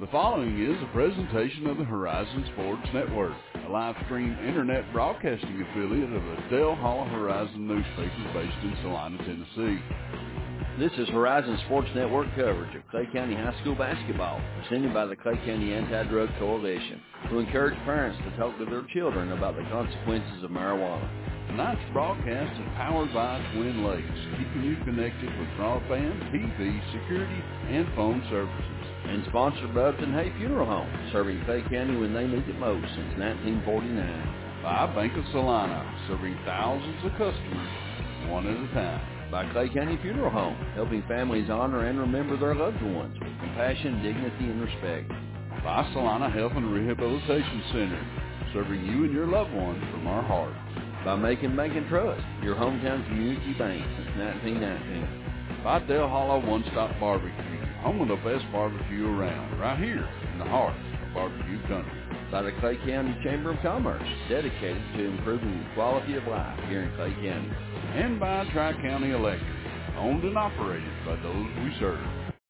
following is a presentation of the Horizon Sports Network, a live-stream internet broadcasting affiliate of the Dale Hollow Horizon newspaper based in Salina, Tennessee. This is Horizon Sports Network coverage of Clay County High School basketball, presented by the Clay County Anti-Drug Coalition, to encourage parents to talk to their children about the consequences of marijuana. Tonight's broadcast is powered by Twin Lakes, keeping you connected with broadband, TV, security, and phone services. And sponsored by Upton Hay Funeral Home, serving Clay County when they need it most since 1949. By Bank of Salina, serving thousands of customers, one at a time. By Clay County Funeral Home, helping families honor and remember their loved ones with compassion, dignity, and respect. By Salina Health and Rehabilitation Center, serving you and your loved ones from our heart. By Macon Bank and Trust, your hometown community bank since 1919. By Dale Hollow One Stop Barbecue, home of the best barbecue around, right here in the heart of barbecue country. By the Clay County Chamber of Commerce, dedicated to improving the quality of life here in Clay County. And by Tri-County Electric, owned and operated by those we serve.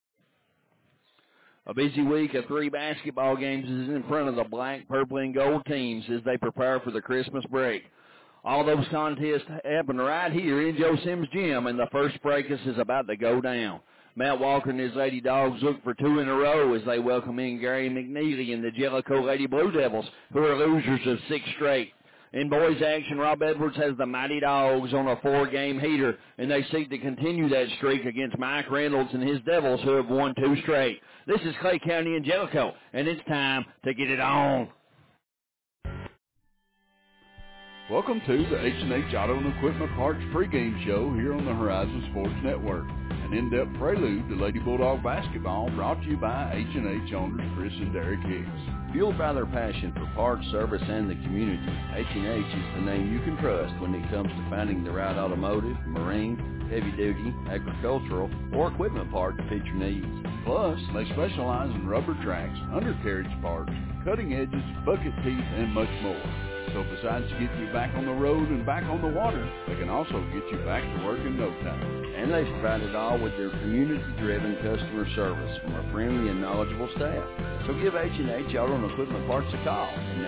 A busy week of 3 basketball games is in front of the black, purple, and gold teams as they prepare for the Christmas break. All those contests happen right here in Joe Sims Gym, and the first breakfast is about to go down. Matt Walker and his Lady Dogs look for 2 in a row as they welcome in Gary McNeely and the Jellicoe Lady Blue Devils, who are losers of 6 straight. In boys action, Rob Edwards has the Mighty Dogs on a 4-game heater, and they seek to continue that streak against Mike Reynolds and his Devils, who have won 2 straight. This is Clay County and Jellicoe, and it's time to get it on. Welcome to the H&H Auto and Equipment Parts pregame show here on the Horizon Sports Network. An in-depth prelude to Lady Bulldog basketball brought to you by H&H owners Chris and Derek Hicks. Fueled by their passion for parts, service, and the community, H&H is the name you can trust when it comes to finding the right automotive, marine, heavy-duty, agricultural, or equipment part to fit your needs. Plus, they specialize in rubber tracks, undercarriage parts, cutting edges, bucket teeth, and much more. So besides getting you back on the road and back on the water, they can also get you back to work in no time. And they provide it all with their community-driven customer service from a friendly and knowledgeable staff. So give H&H Auto and Equipment Parts a call at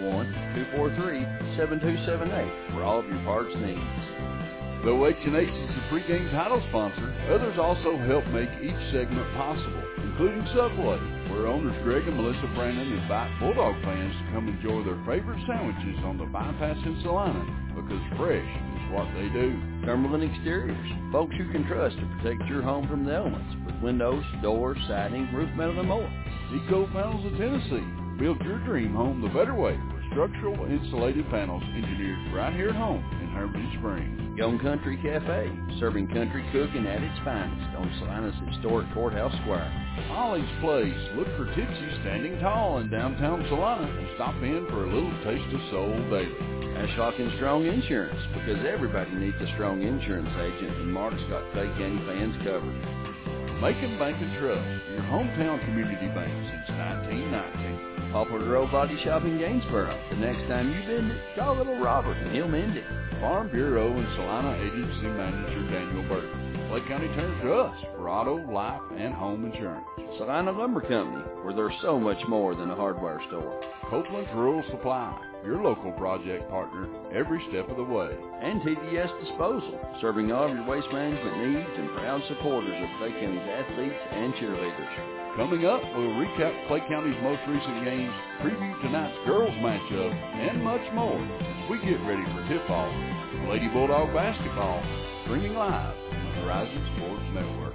931-243-7278 for all of your parts needs. Though H&H is the pregame title sponsor, others also help make each segment possible, including Subway, where owners Greg and Melissa Brandon invite Bulldog fans to come enjoy their favorite sandwiches on the bypass in Salina, because fresh is what they do. Cumberland Exteriors, folks you can trust to protect your home from the elements with windows, doors, siding, roof metal, and more. Eco Panels of Tennessee, build your dream home the better way with structural insulated panels engineered right here at home in Hermitage Springs. Young Country Cafe, serving country cooking at its finest on Salina's historic Courthouse Square. Ollie's Place, look for Tipsy standing tall in downtown Salina and stop in for a little taste of soul daily. Ashlock and Strong Insurance, because everybody needs a strong insurance agent, and Mark's got Clay County fans covered. Macon Bank and Trust, your hometown community bank since 1919. Poplar Grove Body Shop in Gainsboro. The next time you visit, call little Robert and he'll mend it. Farm Bureau and Salina Agency Manager Daniel Burton. Clay County turns to us for auto, life, and home insurance. Salina Lumber Company, where there's so much more than a hardware store. Copeland's Rural Supply, your local project partner every step of the way. And TDS Disposal, serving all of your waste management needs and proud supporters of Clay County's athletes and cheerleaders. Coming up, we'll recap Clay County's most recent games, preview tonight's girls matchup, and much more as we get ready for tip-off Lady Bulldog basketball, streaming live on the Horizon Sports Network.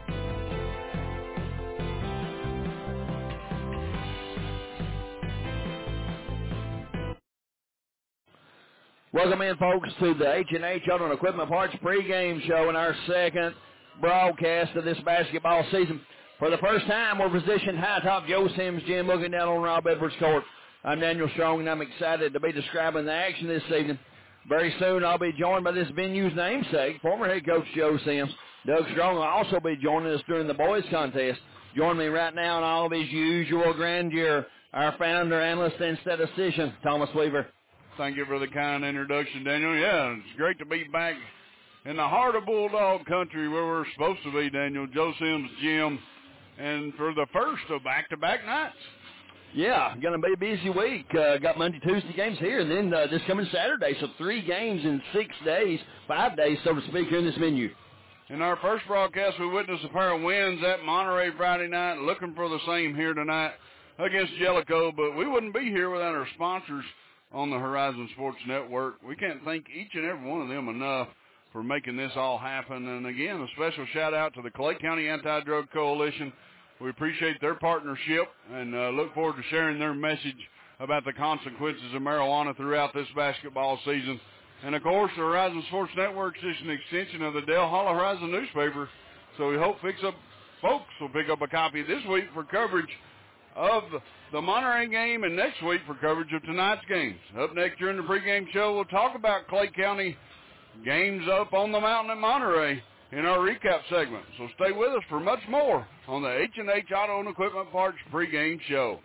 Welcome in, folks, to the H&H Auto and Equipment Parts pregame show in our second broadcast of this basketball season. For the first time, we're positioned high atop Joe Sims Gym, looking down on Rob Edwards Court. I'm Daniel Strong, and I'm excited to be describing the action this evening. Very soon, I'll be joined by this venue's namesake, former head coach Joe Sims. Doug Strong will also be joining us during the boys' contest. Join me right now in all of his usual grandeur, our founder, analyst, and statistician, Thomas Weaver. Thank you for the kind introduction, Daniel. Yeah, it's great to be back in the heart of Bulldog country where we're supposed to be, Daniel. Joe Sims Gym. And for the first of back-to-back nights. Yeah, going to be a busy week. Got Monday, Tuesday games here, and then this coming Saturday. So 3 games in 6 days, 5 days, so to speak, here in this venue. In our first broadcast, we witnessed a pair of wins at Monterey Friday night, looking for the same here tonight against Jellicoe, but we wouldn't be here without our sponsors on the Horizon Sports Network. We can't thank each and every one of them enough for making this all happen. And again, a special shout out to the Clay County Anti-Drug Coalition. We appreciate their partnership and look forward to sharing their message about the consequences of marijuana throughout this basketball season. And, of course, the Horizon Sports Network is an extension of the Dale Hollow Horizon newspaper, so we hope folks will pick up a copy this week for coverage of the Monterey game and next week for coverage of tonight's games. Up next during the pregame show, we'll talk about Clay County games up on the mountain at Monterey in our recap segment. So stay with us for much more on the H&H Auto and Equipment Parts pregame show.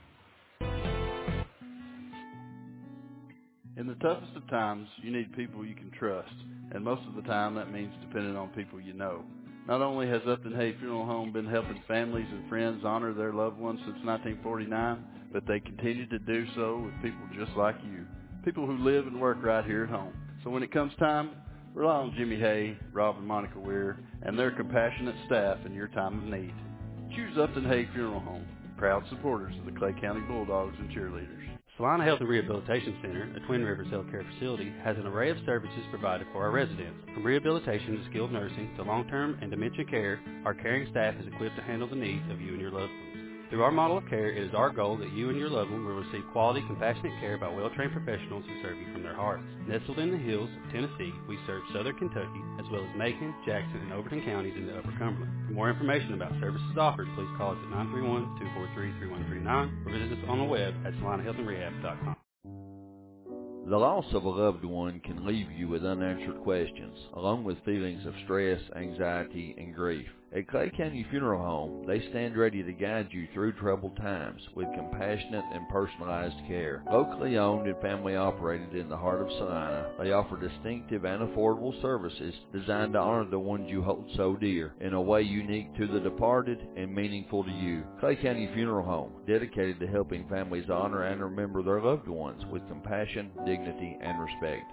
In the toughest of times, you need people you can trust, and most of the time that means depending on people you know. Not only has Upton Hay Funeral Home been helping families and friends honor their loved ones since 1949, but they continue to do so with people just like you, people who live and work right here at home. So when it comes time, rely on Jimmy Hay, Rob and Monica Weir, and their compassionate staff in your time of need. Choose Upton Hay Funeral Home, proud supporters of the Clay County Bulldogs and cheerleaders. Salina Health and Rehabilitation Center, a Twin Rivers healthcare facility, has an array of services provided for our residents. From rehabilitation to skilled nursing to long-term and dementia care, our caring staff is equipped to handle the needs of you and your loved ones. Through our model of care, it is our goal that you and your loved one will receive quality, compassionate care by well-trained professionals who serve you from their hearts. Nestled in the hills of Tennessee, we serve southern Kentucky, as well as Macon, Jackson, and Overton counties in the Upper Cumberland. For more information about services offered, please call us at 931-243-3139 or visit us on the web at salinahealthandrehab.com. The loss of a loved one can leave you with unanswered questions, along with feelings of stress, anxiety, and grief. At Clay County Funeral Home, they stand ready to guide you through troubled times with compassionate and personalized care. Locally owned and family operated in the heart of Salina, they offer distinctive and affordable services designed to honor the ones you hold so dear in a way unique to the departed and meaningful to you. Clay County Funeral Home, dedicated to helping families honor and remember their loved ones with compassion, dignity, and respect.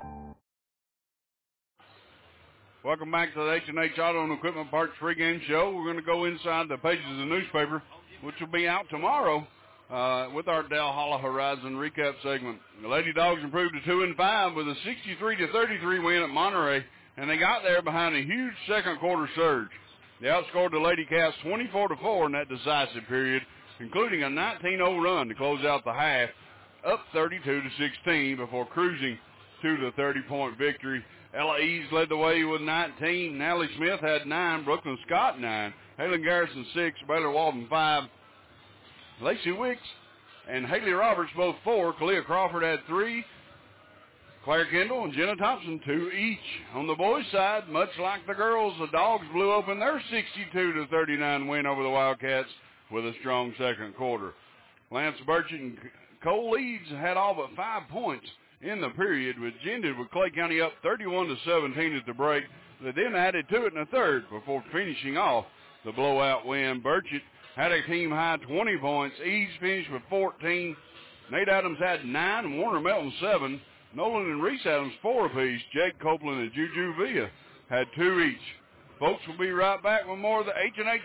Welcome back to the H&H Auto and Equipment Parts pregame show. We're going to go inside the pages of the newspaper, which will be out tomorrow with our Dale Hollow Horizon recap segment. The Lady Dogs improved to 2-5 with a 63-33 win at Monterey, and they got there behind a huge second quarter surge. They outscored the Lady Cats 24-4 in that decisive period, including a 19-0 run to close out the half, up 32-16 before cruising to the 30-point victory. Ella Eves led the way with 19. Natalie Smith had 9. Brooklyn Scott 9. Halen Garrison 6. Baylor Walden 5. Lacey Wicks and Haley Roberts both 4. Kalia Crawford had 3. Claire Kendall and Jenna Thompson 2 each. On the boys' side, much like the girls, the Dogs blew open their 62-39 win over the Wildcats with a strong second quarter. Lance Burchett and Cole Leeds had all but 5 points in the period, which ended with Clay County up 31-17 at the break. They then added to it in the third before finishing off the blowout win. Burchett had a team-high 20 points. Eves finished with 14. Nate Adams had 9, and Warner Melton 7. Nolan and Reese Adams 4 apiece. Jake Copeland and Juju Villa had 2 each. Folks, will be right back with more of the H&H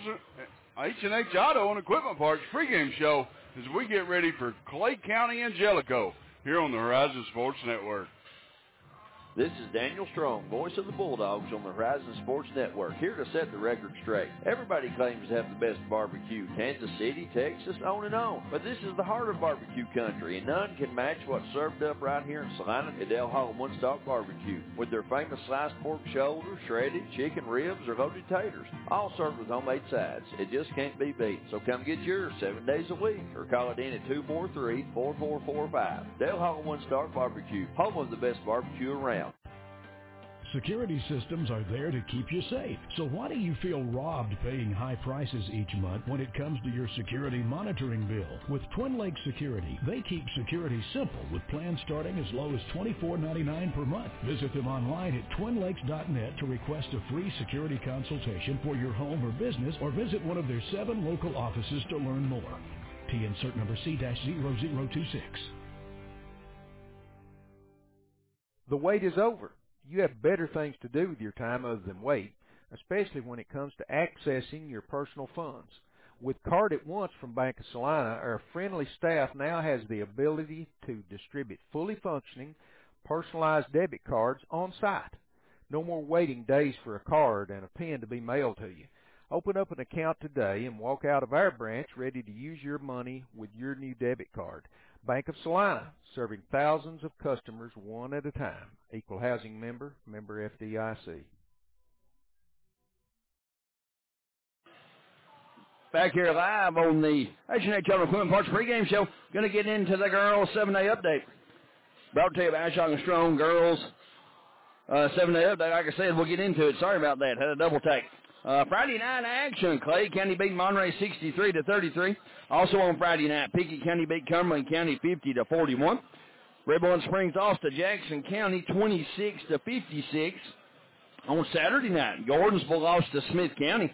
Auto and Equipment Parts pregame show as we get ready for Clay County and Jellicoe here on the Horizon Sports Network. This is Daniel Strong, voice of the Bulldogs on the Horizon Sports Network, here to set the record straight. Everybody claims to have the best barbecue, Kansas City, Texas, on and on. But this is the heart of barbecue country, and none can match what's served up right here in Salina at Dale Hollow One Stop Barbecue, with their famous sliced pork shoulder, shredded chicken ribs, or loaded taters, all served with homemade sides. It just can't be beat. So come get yours 7 days a week, or call it in at 243-4445. Dale Hollow One Stop Barbecue, home of the best barbecue around. Security systems are there to keep you safe. So why do you feel robbed paying high prices each month when it comes to your security monitoring bill? With Twin Lakes Security, they keep security simple with plans starting as low as $24.99 per month. Visit them online at twinlakes.net to request a free security consultation for your home or business, or visit one of their 7 local offices to learn more. T insert number C-0026. The wait is over. You have better things to do with your time other than wait, especially when it comes to accessing your personal funds. With Card at Once from Bank of Salina, our friendly staff now has the ability to distribute fully functioning, personalized debit cards on site. No more waiting days for a card and a PIN to be mailed to you. Open up an account today and walk out of our branch ready to use your money with your new debit card. Bank of Salina, serving thousands of customers one at a time. Equal housing member, member FDIC. Back here live on the H&H Children's Equipment Parts pregame show. Going to get into the girls' 7-day update. Brought to you by Ashong & Strong Girls 7-day update. Like I said, we'll get into it. Sorry about that. Had a double take. Friday night action. Clay County beat Monterey 63-33. Also on Friday night, Pickett County beat Cumberland County 50-41. Redbourne Springs lost to Jackson County 26-56. On Saturday night, Gordonsville lost to Smith County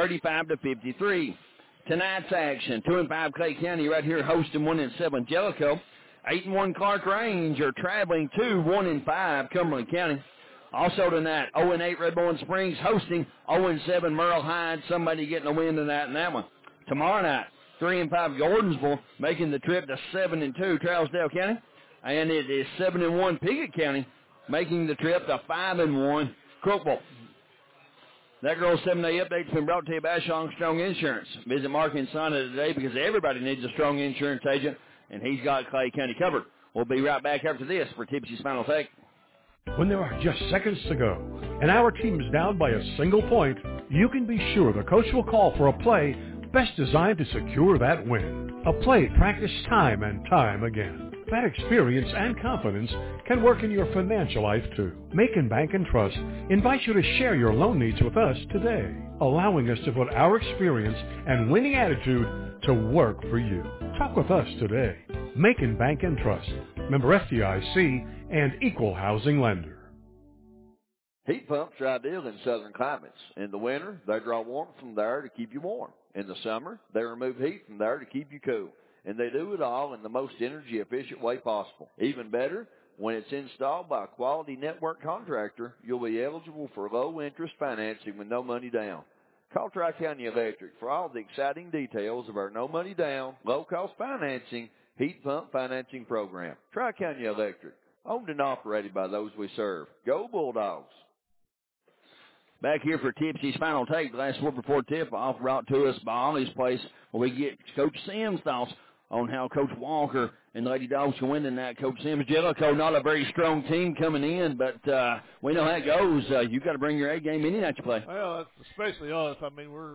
35-53. Tonight's action, 2-5 Clay County right here hosting 1-7 Jellicoe. 8-1 Clark Range are traveling to 1-5 Cumberland County. Also tonight, 0-8 Redbourne Springs hosting 0-7 Merle Hyde. Somebody getting a win tonight in that one. Tomorrow night, 3-5 Gordonsville making the trip to 7-2 Trousdale County. And it is 7-1 Pickett County making the trip to 5-1 Crookville. That girl's 7-day update's been brought to you by Ashong Strong Insurance. Visit Mark Insana today because everybody needs a strong insurance agent, and he's got Clay County covered. We'll be right back after this for Tipsy's Final Take. When there are just seconds to go and our team is down by a single point, you can be sure the coach will call for a play best designed to secure that win. A play practiced time and time again. That experience and confidence can work in your financial life too. Macon Bank and Trust invites you to share your loan needs with us today, allowing us to put our experience and winning attitude to work for you. Talk with us today. Macon Bank and Trust, member FDIC and equal housing lender. Heat pumps are ideal in southern climates. In the winter, they draw warmth from the air to keep you warm. In the summer, they remove heat from the air to keep you cool. And they do it all in the most energy-efficient way possible. Even better, when it's installed by a quality network contractor, you'll be eligible for low-interest financing with no money down. Call Tri-County Electric for all the exciting details of our no-money-down, low-cost financing heat pump financing program. Tri-County Electric, owned and operated by those we serve. Go Bulldogs! Back here for Tipsy's Final Take, the last word before tip-off brought to us by Ollie's Place, where we get Coach Sims' thoughts on how Coach Walker and the Lady Dogs can win tonight. Coach Sims, Jellicoe, not a very strong team coming in, but we know how it goes. You've got to bring your A game any night you play. Well, that's especially us. I mean, we're,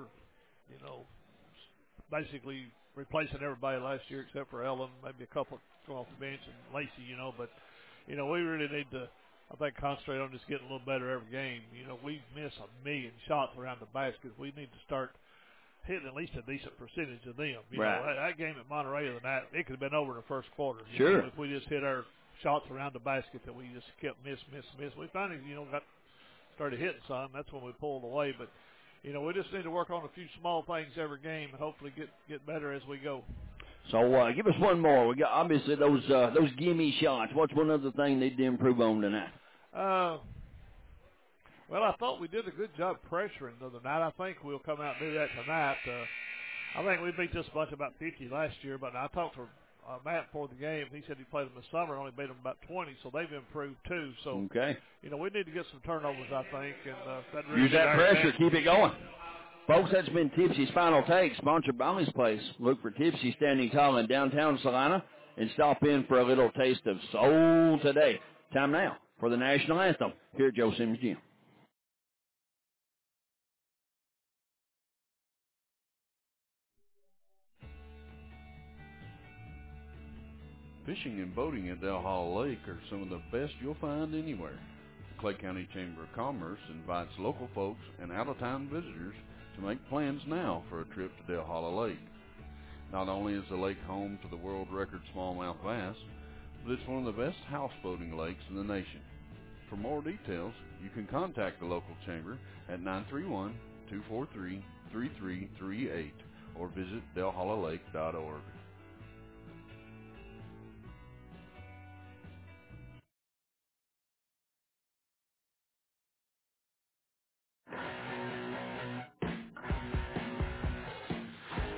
basically replacing everybody last year except for Ellen, maybe a couple come off the bench, and Lacey, but, we really need to, I think, concentrate on just getting a little better every game. We miss 1,000,000 shots around the basket. We need to start hitting at least a decent percentage of them. That game at Monterey the night, it could have been over in the first quarter. Sure. If we just hit our shots around the basket that we just kept miss. We finally, started hitting some. That's when we pulled away. But, we just need to work on a few small things every game and hopefully get better as we go. So give us one more. We got obviously those gimme shots. What's one other thing they need to improve on tonight? Well, I thought we did a good job pressuring the other night. I think we'll come out and do that tonight. I think we beat this bunch about 50 last year, but I talked to Matt before the game. He said he played them this summer, only beat them about 20, so they've improved too. So, okay. We need to get some turnovers, I think. And that really use that pressure. Keep it going. Folks, that's been Tipsy's Final Take, sponsored by Ollie's Place. Look for Tipsy standing tall in downtown Salina and stop in for a little taste of soul today. Time now for the National Anthem here at Joe Sims Gym. Fishing and boating at Del Hollow Lake are some of the best you'll find anywhere. The Clay County Chamber of Commerce invites local folks and out-of-town visitors to make plans now for a trip to Del Hollow Lake. Not only is the lake home to the world record smallmouth bass, but it's one of the best houseboating lakes in the nation. For more details, you can contact the local chamber at 931-243-3338 or visit delhollowlake.org.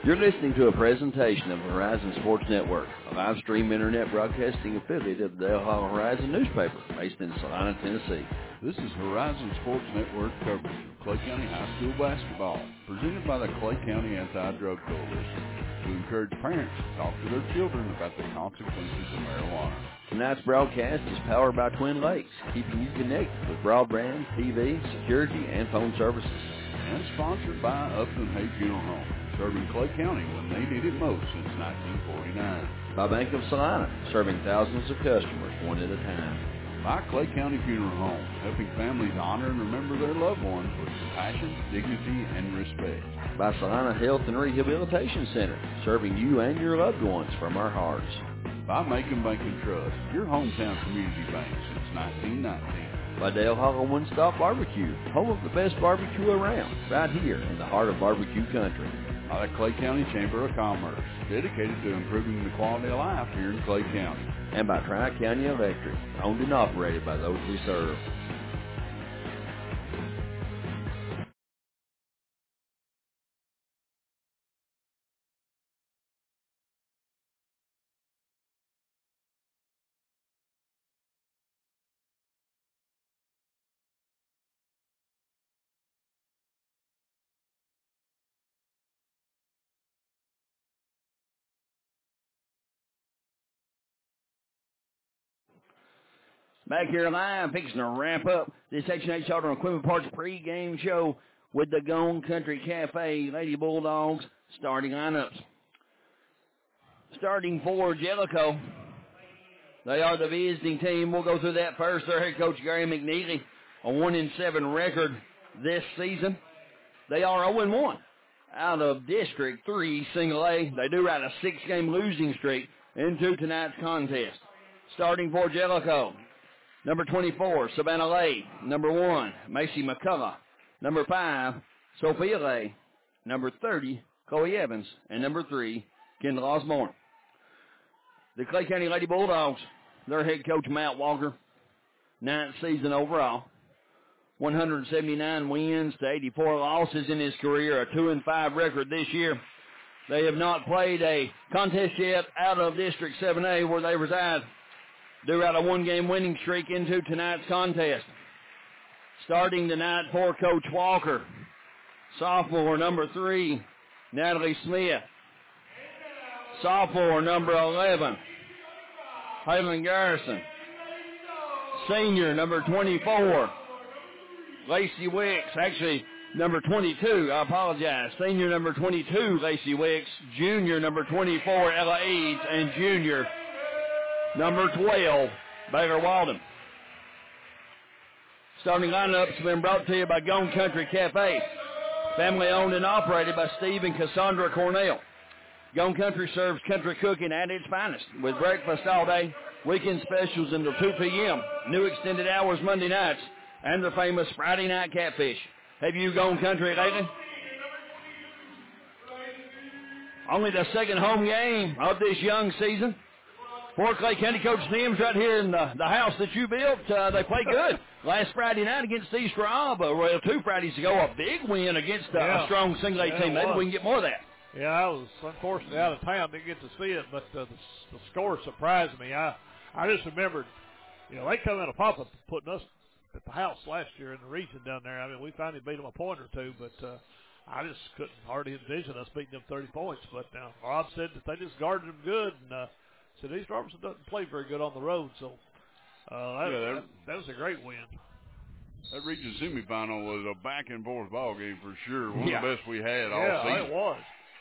You're listening to a presentation of Horizon Sports Network, a live stream internet broadcasting affiliate of the Dale Hollow Horizon newspaper, based in Salina, Tennessee. This is Horizon Sports Network coverage of Clay County High School basketball, presented by the Clay County Anti-Drug Coalition, to encourage parents to talk to their children about the consequences of marijuana. Tonight's broadcast is powered by Twin Lakes, keeping you connected with broadband, TV, security, and phone services. And sponsored by Upton Hay Funeral Home, serving Clay County when they need it most since 1949. By Bank of Salina, serving thousands of customers one at a time. By Clay County Funeral Home, helping families honor and remember their loved ones with compassion, dignity, and respect. By Salina Health and Rehabilitation Center, serving you and your loved ones from our hearts. By Macon Bank and Trust, your hometown community bank since 1919. By Dale Hollow One-Stop Barbecue, home of the best barbecue around, right here in the heart of barbecue country. By the Clay County Chamber of Commerce, dedicated to improving the quality of life here in Clay County. And by Tri-County Electric, owned and operated by those we serve. Back here live, fixing to wrap up this Section 8 Children Equipment Parts pregame show with the Gone Country Cafe Lady Bulldogs starting lineups. Starting for Jellicoe, they are the visiting team. We'll go through that first. Their head coach, Gary McNeely, a 1-7 record this season. They are 0-1 out of District 3 Single A. They do ride a 6-game losing streak into tonight's contest. Starting for Jellicoe, number 24, Savannah Lay. Number 1, Macy McCullough. Number 5, Sophia Lay. Number 30, Chloe Evans. And number 3, Kendall Osborne. The Clay County Lady Bulldogs, their head coach, Matt Walker, 9th season overall. 179 wins to 84 losses in his career, a 2-5 record this year. They have not played a contest yet out of District 7A where they reside. Do out a 1-game winning streak into tonight's contest. Starting tonight for Coach Walker, sophomore number 3, Natalie Smith. Sophomore number 11, Haylen Garrison. Senior number 24, Lacey Wicks. Actually, number 22, I apologize. Senior number 22, Lacey Wicks. Junior number 24, Ella Eads. And junior number 12, Baylor Walden. Starting lineups have been brought to you by Gone Country Cafe, family owned and operated by Steve and Cassandra Cornell. Gone Country serves country cooking at its finest with breakfast all day, weekend specials until 2 p.m., new extended hours Monday nights, and the famous Friday night catfish. Have you gone country lately? Only the second home game of this young season. For Clay County, Coach Sims right here in the house that you built. They played good last Friday night against East Robb. Well, 2 Fridays ago, a big win against a strong single A team. Maybe we can get more of that. Yeah, I was unfortunately out of town, didn't get to see it, but the score surprised me. I just remembered, they come in a pop up putting us at the house last year in the region down there. I mean, we finally beat them a point or two, but I just couldn't hardly envision us beating them 30 points. But Rob said that they just guarded them good, and said East Robertson doesn't play very good on the road, so that was a great win. That region semifinal was a back-and-forth ball game for sure. One of the best we had all season. Yeah, it was.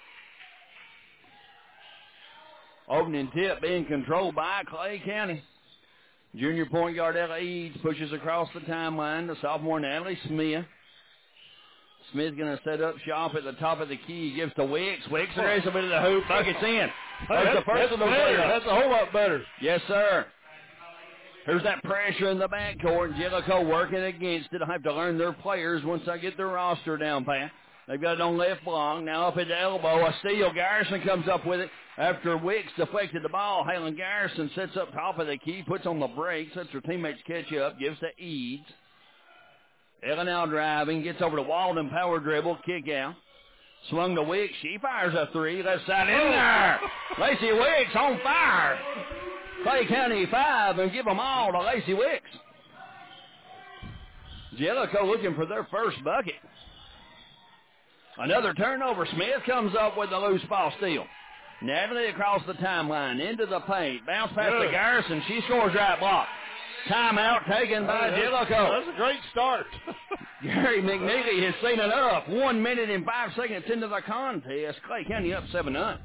Opening tip being controlled by Clay County. Junior point guard Ella Eads pushes across the timeline to sophomore Natalie Smith. Smith's going to set up shop at the top of the key. Gives to Wicks. Wicks there's a bit of the hoop. Buckets in. That's the first of the player. That's a whole lot better. Yes, sir. Here's that pressure in the backcourt. Jellicoe working against it. I have to learn their players once I get their roster down, Pat. They've got it on left block. Now up at the elbow. A steal. Garrison comes up with it. After Wicks deflected the ball, Haylen Garrison sits up top of the key, puts on the brakes, lets her teammates catch up, gives to Eads. Ella now driving, gets over to Walden, power dribble, kick out. Swung to Wicks. She fires a three. Left side in there. Lacey Wicks on fire. Clay County 5 and give them all to Lacey Wicks. Jellicoe looking for their first bucket. Another turnover. Smith comes up with the loose ball steal. Natalie across the timeline into the paint. Bounce past the Garrison. She scores right block. Timeout taken by Jellicoe. That's a great start. Gary McNeely has seen enough. 1 minute and 5 seconds into the contest. Clay County up 7-0.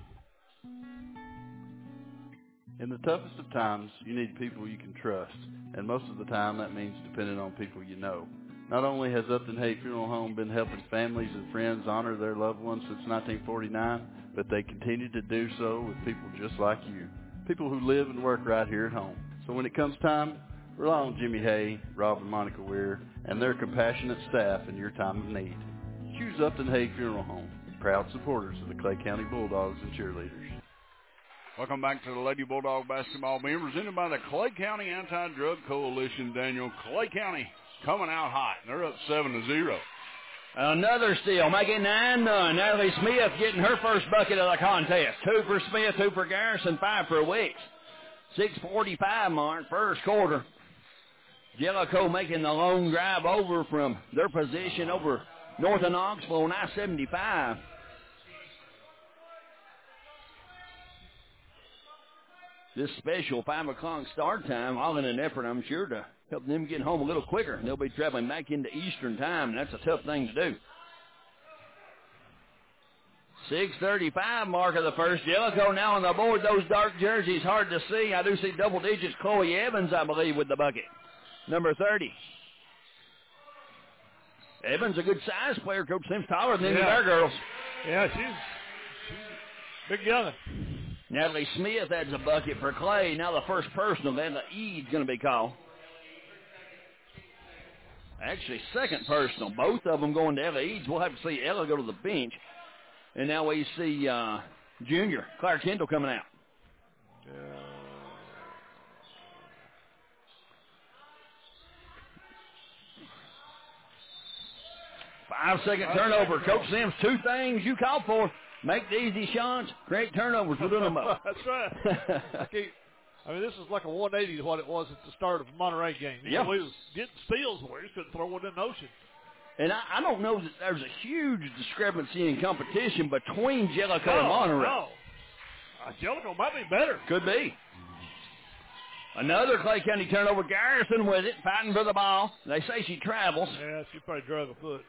In the toughest of times, you need people you can trust, and most of the time that means depending on people you know. Not only has Upton Hay Funeral Home been helping families and friends honor their loved ones since 1949, but they continue to do so with people just like you, people who live and work right here at home. So when it comes time, rely on Jimmy Hay, Rob and Monica Weir, and their compassionate staff in your time of need. Choose Upton Hay Funeral Home, proud supporters of the Clay County Bulldogs and cheerleaders. Welcome back to the Lady Bulldog basketball being presented by the Clay County Anti-Drug Coalition. Daniel, Clay County coming out hot. They're up 7-0. Another steal, making 9-0. Natalie Smith getting her first bucket of the contest. 2 for Smith, 2 for Garrison, 5 for Wicks. 6:45 mark, first quarter. Jellicoe making the long drive over from their position over north of Knoxville on I-75. This special 5 o'clock start time, all in an effort, I'm sure, to help them get home a little quicker. They'll be traveling back into Eastern time, and that's a tough thing to do. 6:35 mark of the first. Jellicoe now on the board. Those dark jerseys, hard to see. I do see double digits. Chloe Evans, I believe, with the bucket. Number 30. Evans, a good size player. Coach Sims taller than any of our girls. Yeah, she's big gunner. Natalie Smith adds a bucket for Clay. Now the first personal, then the Eads going to be called. Actually, second personal. Both of them going to Ella Eads. We'll have to see Ella go to the bench. And now we see junior Claire Kendall coming out. 5-second turnover. Coach Sims, 2 things you called for. Make the easy shots, create turnovers. We're doing them both. That's right. I mean, this is like a 180 to what it was at the start of the Monterey game. Yeah. We was getting steals where we just couldn't throw it in the ocean. And I don't know that there's a huge discrepancy in competition between Jellicoe and Monterey. No. Jellicoe might be better. Could be. Another Clay County turnover. Garrison with it, fighting for the ball. They say she travels. Yeah, she probably drug a foot.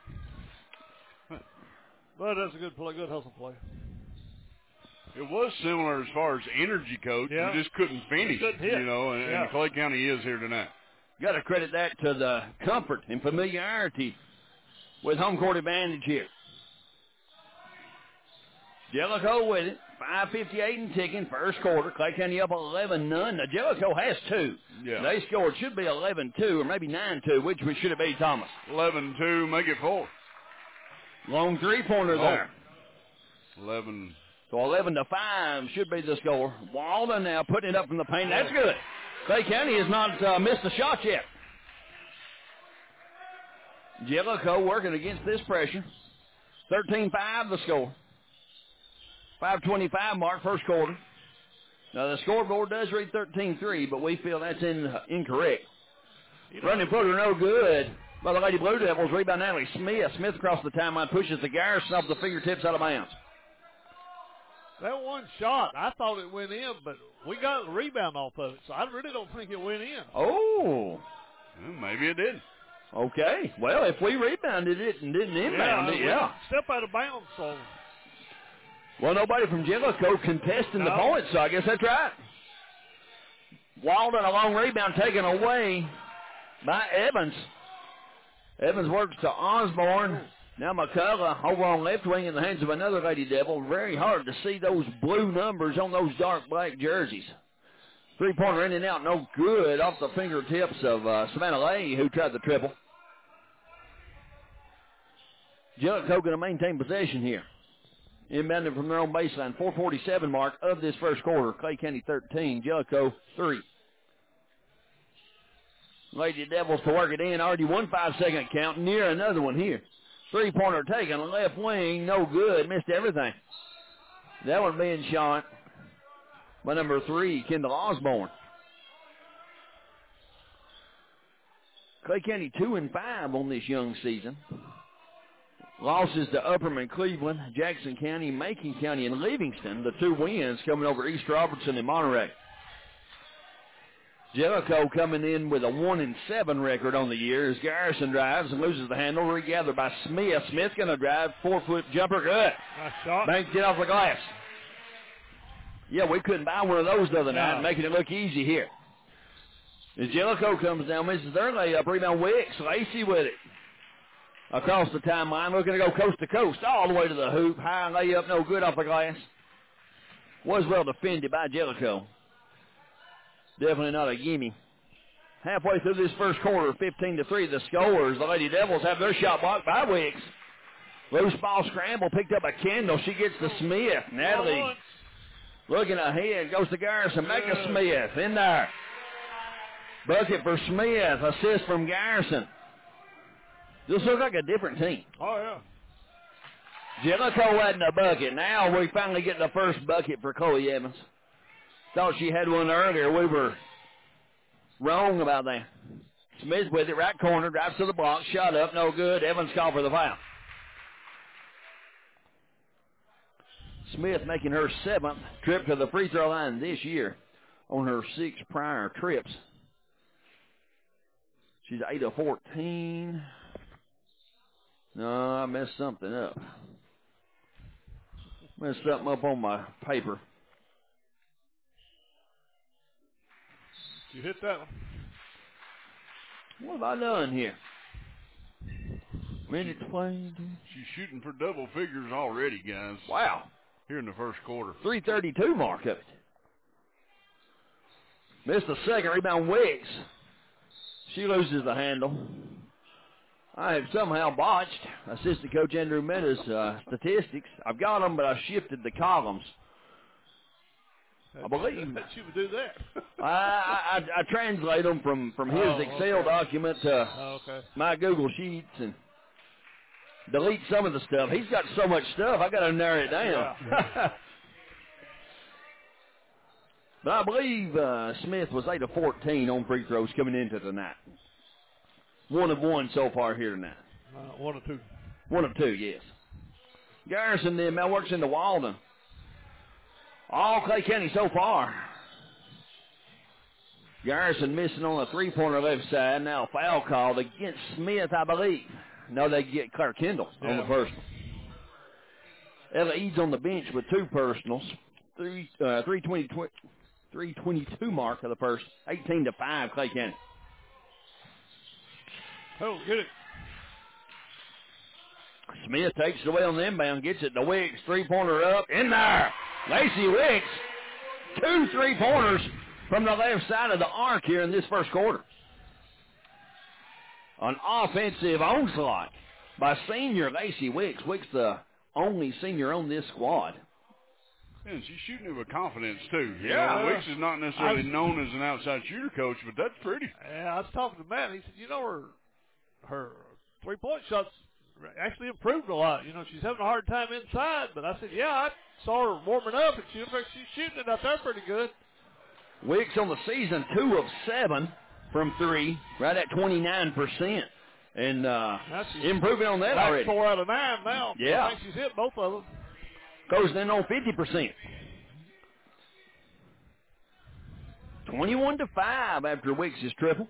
But that's a good play, good hustle play. It was similar as far as energy, Coach. Yeah. You just couldn't finish, Couldn't hit. and Clay County is here tonight. Got to credit that to the comfort and familiarity with home court advantage here. Jellicoe with it. 5:58 and ticking. First quarter. Clay County up 11-0. Now Jellicoe has 2. Yeah. They scored. Should be 11-2 or maybe 9-2. Which should it be, Thomas? 11-2, make it 4. Long three-pointer there. 11. So 11-5 should be the score. Walden now putting it up from the paint. That's good. Clay County has not missed a shot yet. Jellicoe working against this pressure. 13-5 the score. 5:25 mark, first quarter. Now the scoreboard does read 13-3, but we feel that's incorrect. Running footer no good by the Lady Blue Devils. Rebound Natalie Smith. Smith across the timeline pushes the Garrison off the fingertips out of bounds. That one shot, I thought it went in, but we got a rebound off of it, so I really don't think it went in. Oh. Well, maybe it did. Okay. Well, if we rebounded it and didn't inbound it, yeah. Step out of bounds, so. Well, nobody from Jellicoe contesting the point, so I guess that's right. Walden, a long rebound taken away by Evans. Evans works to Osborne. Now McCullough over on left wing in the hands of another Lady Devil. Very hard to see those blue numbers on those dark black jerseys. Three-pointer in and out, no good, off the fingertips of Savannah Lay, who tried the triple. Jellicoe going to maintain possession here. Inbounded from their own baseline. 4:47 mark of this first quarter. Clay County 13, Jellicoe 3. Lady Devils to work it in. Already 1 5-second count. Near another one here. Three-pointer taken, left wing, no good, missed everything. That one being shot by number 3, Kendall Osborne. Clay County 2-5 on this young season. Losses to Upperman, Cleveland, Jackson County, Macon County, and Livingston. The 2 wins coming over East Robertson and Monterey. Jellicoe coming in with a 1-7 record on the year as Garrison drives and loses the handle. Regathered by Smith. Smith's going to drive. 4-foot jumper. Good. Nice shot. Banks it off the glass. Yeah, we couldn't buy one of those the other night, making it look easy here. As Jellicoe comes down, misses their layup. Rebound Wicks. Lacey with it. Across the timeline, looking to go coast to coast, all the way to the hoop. High layup, no good off the glass. Was well defended by Jellicoe. Definitely not a gimme. Halfway through this first quarter, 15-3, the scores. The Lady Devils have their shot blocked by Wicks. Loose ball scramble, picked up by Kendall. She gets to Smith. Natalie looking ahead, goes to Garrison, back to Smith, in there. Bucket for Smith, assist from Garrison. This looks like a different team. Oh, yeah. Jellicoe hadn't a bucket. Now we finally get the first bucket for Chloe Evans. Thought she had one earlier. We were wrong about that. Smith with it, right corner, drives to the block, shot up, no good. Evans called for the foul. Smith making her 7th trip to the free throw line this year on her 6 prior trips. She's 8 of 14. No, I messed something up. Messed something up on my paper. You hit that one. What have I done here? Minute 20. She's shooting for double figures already, guys. Wow. Here in the first quarter. 3:32 mark of it. Missed the second. Rebound Wicks. She loses the handle. I have somehow botched assistant coach Andrew Meadows' statistics. I've got them, but I shifted the columns. I believe that you would do that. I translate them from his Excel document to my Google Sheets and delete some of the stuff. He's got so much stuff, I got to narrow it down. Yeah. But I believe Smith was 8 of 14 on free throws coming into tonight. 1 of 1 so far here tonight. 1 of 2. 1 of 2, yes. Garrison then now works into Walden. All Clay County so far. Garrison missing on the three-pointer left side. Now foul called against Smith, I believe. No, they get Claire Kendall on the first one. Ella Eads on the bench with 2 personals. 3:22 mark of the first. 18-5 Clay County. Oh, get it. Smith takes it away on the inbound, gets it to Wicks. Three-pointer up, in there. Lacey Wicks, 2 3-pointers from the left side of the arc here in this first quarter. An offensive onslaught by senior Lacey Wicks. Wicks the only senior on this squad. And she's shooting it with confidence, too. Yeah. You know, Wicks is not necessarily known as an outside shooter coach, but that's pretty. Yeah, I was talking to Matt, and he said, you know, her three-point shots actually improved a lot. You know, she's having a hard time inside, but I said, yeah, I saw her warming up, and she looks like she's shooting it out there pretty good. Wicks on the season, 2 of 7 from 3, right at 29%. And improving on that already. 4 out of 9 now. Yeah. I think she's hit both of them. Goes in on 50%. 21-5 after Wicks' triple.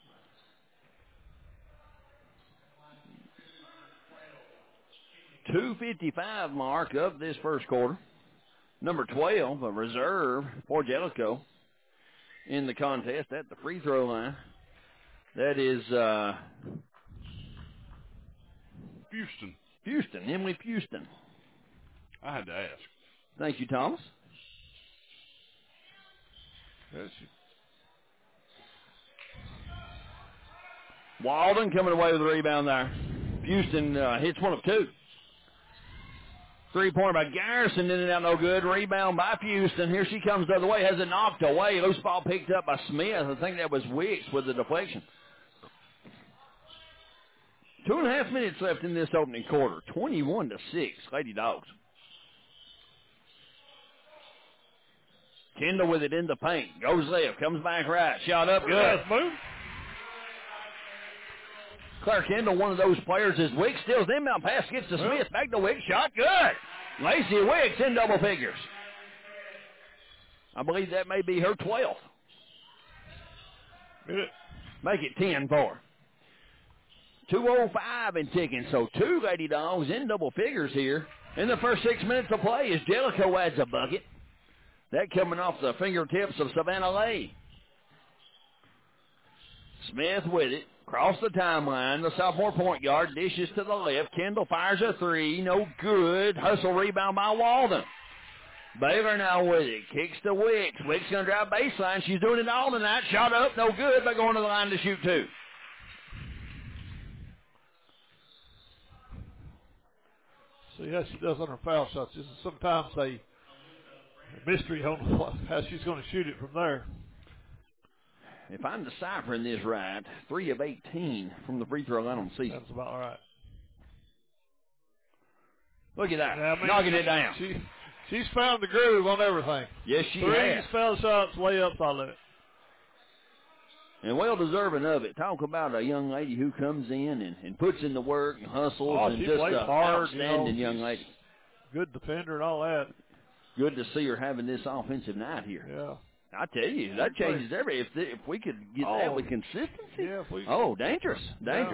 .255 mark of this first quarter. Number 12, a reserve for Jellicoe in the contest at the free throw line. That is Houston, Emily Houston. I had to ask. Thank you, Thomas. Walden coming away with the rebound there. Houston hits 1 of 2. Three-pointer by Garrison, in and out, no good. Rebound by Houston. Here she comes the other way, has it knocked away. Loose ball picked up by Smith. I think that was Wicks with the deflection. 2.5 minutes left in this opening quarter. 21-6, Lady Dogs. Kendall with it in the paint. Goes left, comes back right. Shot up, good. Nice move. Claire Kendall, one of those players, as Wicks steals the inbound pass, gets to Smith. Back to Wicks, shot good. Lacey Wicks in double figures. I believe that may be her 12th. Good. Make it 10 for her. 2:05 and ticking, so 2 Lady Dogs in double figures here in the first 6 minutes of play as Jellicoe adds a bucket. That coming off the fingertips of Savannah Lay. Smith with it. Across the timeline. The sophomore point guard dishes to the left. Kendall fires a 3. No good. Hustle rebound by Walden. Baylor now with it. Kicks to Wicks. Wicks going to drive baseline. She's doing it all tonight. Shot up. No good. But going to the line to shoot 2. See how she does on her foul shots. This is sometimes a mystery on how she's going to shoot it from there. If I'm deciphering this right, 3 of 18 from the free throw line on the season. That's about right. Look at that. Yeah, I mean, knocking it down. She's found the groove on everything. Yes, she Threes, has. foul shots, layups, all of it. And well deserving of it. Talk about a young lady who comes in and puts in the work and hustles and just a outstanding young lady. Good defender and all that. Good to see her having this offensive night here. Yeah. I tell you, that changes everything. If we could get that with consistency. Yeah, dangerous. Yeah.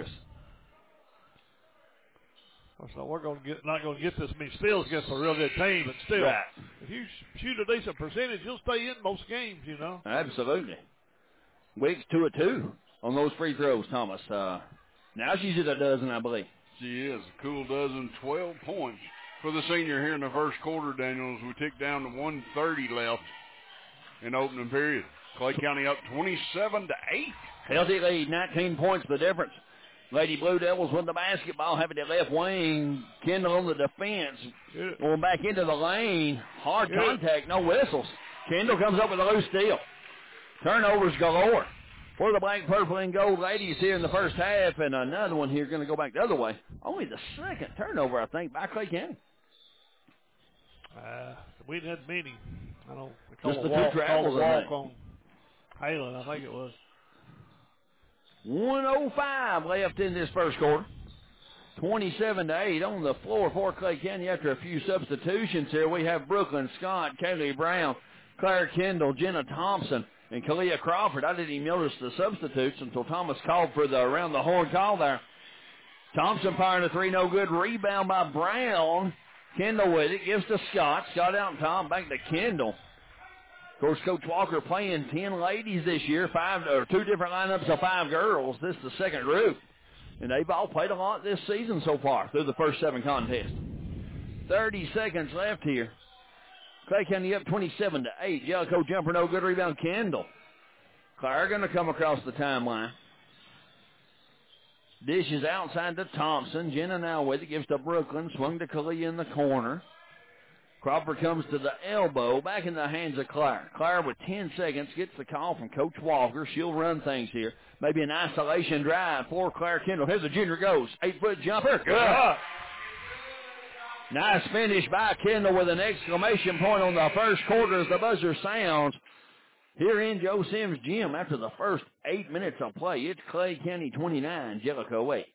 So we're not going to get this many steals against a real good team, but still, right. If you shoot a decent percentage, you'll stay in most games, you know. Absolutely. Wicks 2 of 2 on those free throws, Thomas. Now she's at a dozen, I believe. She is. A cool dozen, 12 points for the senior here in the first quarter, Daniels. We tick down to 1:30 left in the opening period. Clay County up 27-8. Healthy lead, 19 points the difference. Lady Blue Devils with the basketball, having it left wing. Kendall on the defense. Going back into the lane. Hard contact, no whistles. Kendall comes up with a loose steal. Turnovers galore for the black, purple, and gold ladies here in the first half. And another one here going to go back the other way. Only the second turnover, I think, by Clay County. We didn't have many. I don't. Just the 2 travels, I think. On Halen, I think it was. 1:05 left in this first quarter. 27-8 on the floor for Clay County after a few substitutions here. We have Brooklyn Scott, Kaylee Brown, Claire Kendall, Jenna Thompson, and Kalia Crawford. I didn't even notice the substitutes until Thomas called for the around the horn call there. Thompson firing a 3, no good. Rebound by Brown. Kendall with it, gives to Scott. Scott out and Tom back to Kendall. Of course, Coach Walker playing 10 ladies this year, 2 different lineups of 5 girls. This is the second group. And they've all played a lot this season so far through the first 7 contests. 30 seconds left here. Clay County up 27-8. Jellicoe jumper, no good. Rebound, Kendall. Claire going to come across the timeline. Dishes outside to Thompson. Jenna now with it. Gives to Brooklyn. Swung to Kalia in the corner. Crawford comes to the elbow. Back in the hands of Claire. Claire with 10 seconds gets the call from Coach Walker. She'll run things here. Maybe an isolation drive for Claire Kendall. Here's the junior goes. 8-foot jumper. Good. Nice finish by Kendall with an exclamation point on the first quarter as the buzzer sounds. Here in Joe Sims Gym after the first 8 minutes of play. It's Clay County 29, Jellicoe 8.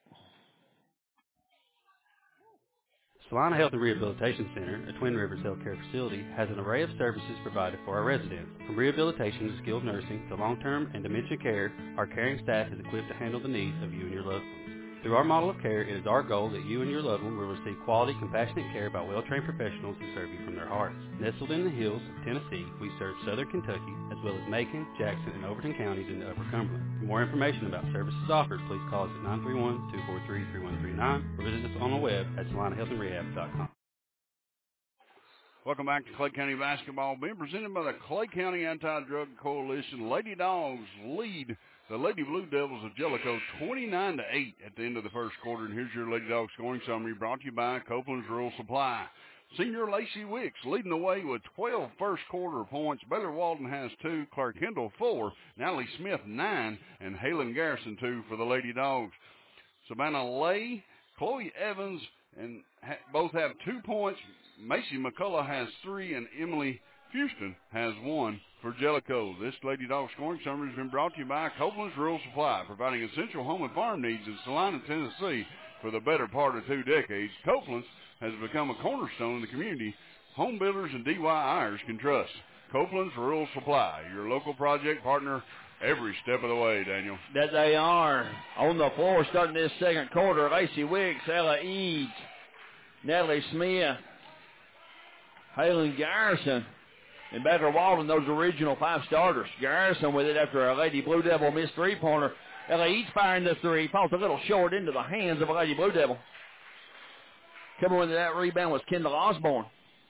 Salina Health and Rehabilitation Center, a Twin Rivers healthcare facility, has an array of services provided for our residents. From rehabilitation to skilled nursing to long-term and dementia care, our caring staff is equipped to handle the needs of you and your loved ones. Through our model of care, it is our goal that you and your loved one will receive quality, compassionate care by well-trained professionals who serve you from their hearts. Nestled in the hills of Tennessee, we serve southern Kentucky, as well as Macon, Jackson, and Overton counties in the Upper Cumberland. For more information about services offered, please call us at 931-243-3139 or visit us on the web at salinahealthandrehab.com. Welcome back to Clay County Basketball, being presented by the Clay County Anti-Drug Coalition. Lady Dogs lead the Lady Blue Devils of Jellicoe 29-8 at the end of the first quarter. And here's your Lady Dogs scoring summary brought to you by Copeland's Rural Supply. Senior Lacey Wicks leading the way with 12 first quarter points. Baylor Walden has 2, Claire Kendall 4, Natalie Smith 9, and Halen Garrison 2 for the Lady Dogs. Savannah Lay, Chloe Evans, and both have 2 points. Macy McCullough has 3, and Emily Houston has 1 for Jellicoe. This Lady Dog scoring summary has been brought to you by Copeland's Rural Supply, providing essential home and farm needs in Salina, Tennessee for the better part of 2 decades. Copeland's has become a cornerstone in the community home builders and DIYers can trust. Copeland's Rural Supply, your local project partner every step of the way, Daniel. That they are. On the floor starting this second quarter, Lacey Wicks, Ella Eads, Natalie Smith, Halen Garrison, and Becker Walden, those original 5 starters. Garrison with it after a Lady Blue Devil missed 3-pointer. Ella Eads firing the 3. Falls a little short into the hands of a Lady Blue Devil. Coming with that rebound was Kendall Osborne.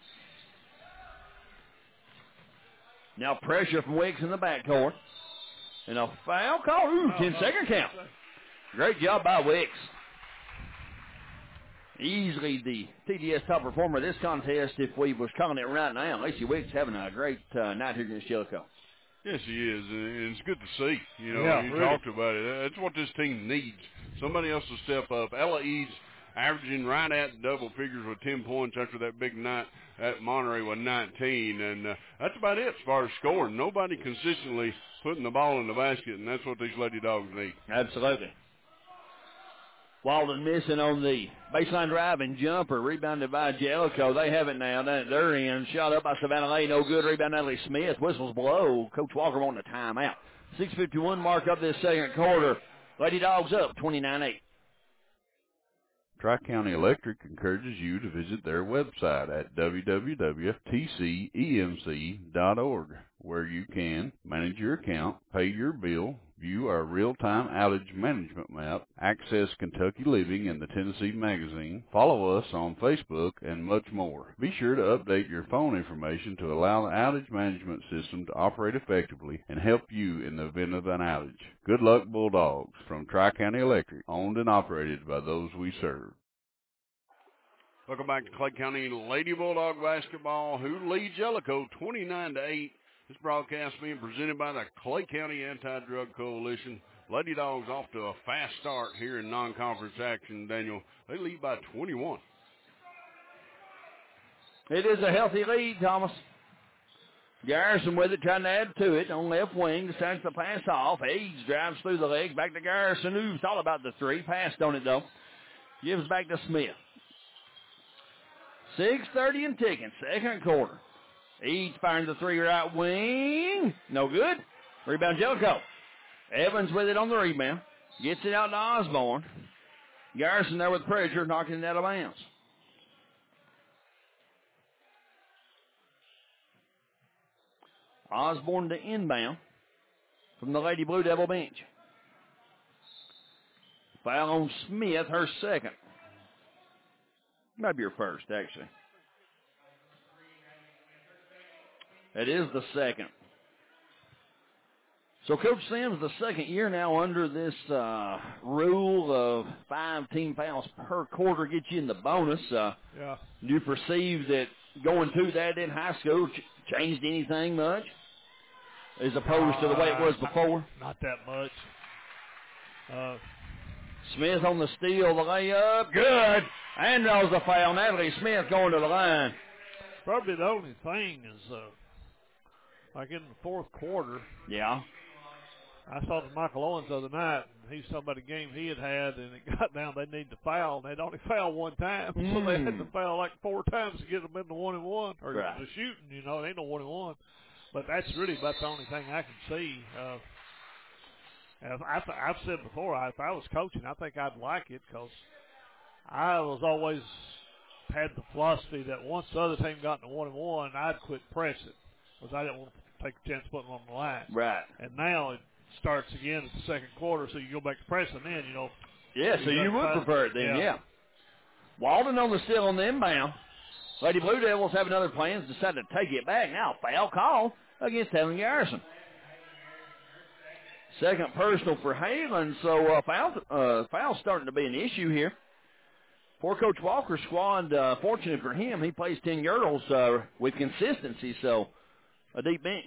Now pressure from Wicks in the backcourt. And a foul call. 10-second count. Great job by Wicks. Easily the TDS top performer of this contest if we was calling it right now. Lacey Wicks having a great night here against Jellicoe. Yes, he is, and it's good to see. You know, yeah, you really. talked about it. That's what this team needs. Somebody else to step up. Ella Eads averaging right at double figures with 10 points after that big night at Monterey with 19. And that's about it as far as scoring. Nobody consistently putting the ball in the basket, and that's what these Lady Dogs need. Absolutely. Walden missing on the baseline drive and jumper. Rebounded by Jellicoe. They have it now. They're in. Shot up by Savannah Lay. No good. Rebound Natalie Smith. Whistles blow. Coach Walker wanting a timeout. 6:51 mark up this second quarter. Lady Dogs up 29-8. Tri-County Electric encourages you to visit their website at www.tcemc.org, where you can manage your account, pay your bill, view our real-time outage management map, access Kentucky Living and the Tennessee Magazine, follow us on Facebook, and much more. Be sure to update your phone information to allow the outage management system to operate effectively and help you in the event of an outage. Good luck, Bulldogs, from Tri-County Electric, owned and operated by those we serve. Welcome back to Clay County Lady Bulldog basketball, who leads Jellicoe 29-8. This broadcast being presented by the Clay County Anti-Drug Coalition. Lady Dogs off to a fast start here in non-conference action, Daniel. They lead by 21. It is a healthy lead, Thomas. Garrison with it, trying to add to it on left wing. Decides to pass off. Age drives through the legs. Back to Garrison, who's all about the 3. Passed on it, though. Gives back to Smith. 6:30 and ticking. Second quarter. Eads firing the 3 right wing. No good. Rebound Jellicoe. Evans with it on the rebound. Gets it out to Osborne. Garrison there with pressure, knocking it out of bounds. Osborne to inbound from the Lady Blue Devil bench. Foul on Smith, her second. Might be her first, actually. It is the second. So Coach Sims, the second year now under this rule of 5 team fouls per quarter gets you in the bonus. Yeah. Do you perceive that going to that in high school changed anything much as opposed to the way it was before? Not that much. Smith on the steal, the layup, good. And draws the foul. Natalie Smith going to the line. Probably the only thing is, like in the fourth quarter. Yeah. I saw the Michael Owens the other night, and he's talking about a game he had, and it got down. They need to foul, and they'd only foul one time, so they had to foul like 4 times to get them in the 1-and-1 or right. the shooting. You know, it ain't no 1-and-1. But that's really about the only thing I can see. I've said before, if I was coaching, I think I'd like it because I was always had the philosophy that once the other team got in the 1-and-1, I'd quit pressing because I didn't want to take a chance putting them on the line. Right. And now it starts again at the second quarter, so you go back to pressing then, you know. Yeah, so you would prefer it then, yeah. Walden on the steal on the inbound. Lady Blue Devils have another plans, decided to take it back. Now foul call against Helen Garrison. Second personal for Halen, so foul starting to be an issue here. For Coach Walker's squad, fortunate for him, he plays 10 girls with consistency, so a deep bench.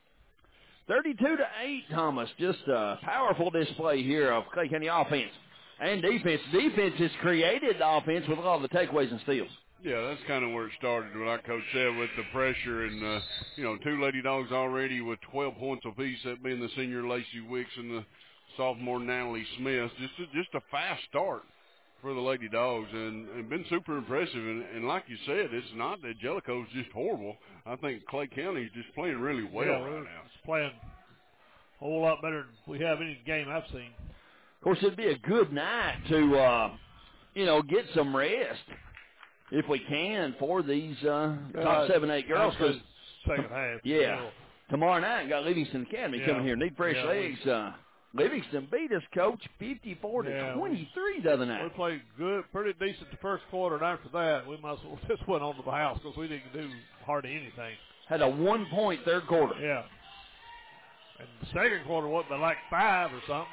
32-8, Thomas. Just a powerful display here of Clay County offense. And defense. Defense has created the offense with a lot of the takeaways and steals. Yeah, that's kind of where it started, like Coach said, with the pressure. And, two Lady Dogs already with 12 points apiece, that being the senior Lacey Wicks and the sophomore Natalie Smith. Just a fast start for the Lady Dogs and been super impressive. And like you said, it's not that Jellicoe's just horrible. I think Clay County is just playing really well right now. It's playing a whole lot better than we have any game I've seen. Of course, it'd be a good night to, get some rest if we can for these top 7-8 girls. Second half. Yeah. Tomorrow night, got Livingston Academy coming here. Need fresh legs. Livingston beat us, Coach, 54-23 the other night. We played good, pretty decent the first quarter, and after that, we might as well just went on to the house because we didn't do hardly anything. Had a 1-point third quarter. Yeah. And the second quarter wasn't but like 5 or something.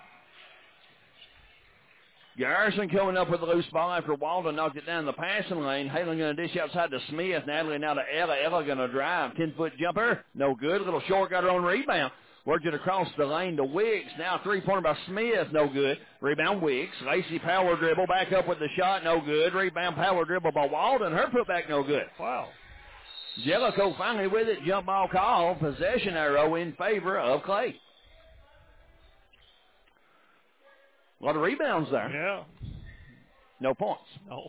Garrison coming up with a loose ball after Walden knocked it down the passing lane. Halen going to dish outside to Smith. Natalie now to Ella. Ella going to drive. 10-foot jumper. No good. A little short. Got her own rebound. Worked it across the lane to Wicks. Now 3-pointer by Smith. No good. Rebound Wicks. Lacey power dribble. Back up with the shot. No good. Rebound power dribble by Walden. Her putback no good. Wow. Jellicoe finally with it. Jump ball call. Possession arrow in favor of Clay. A lot of rebounds there. Yeah. No points. No.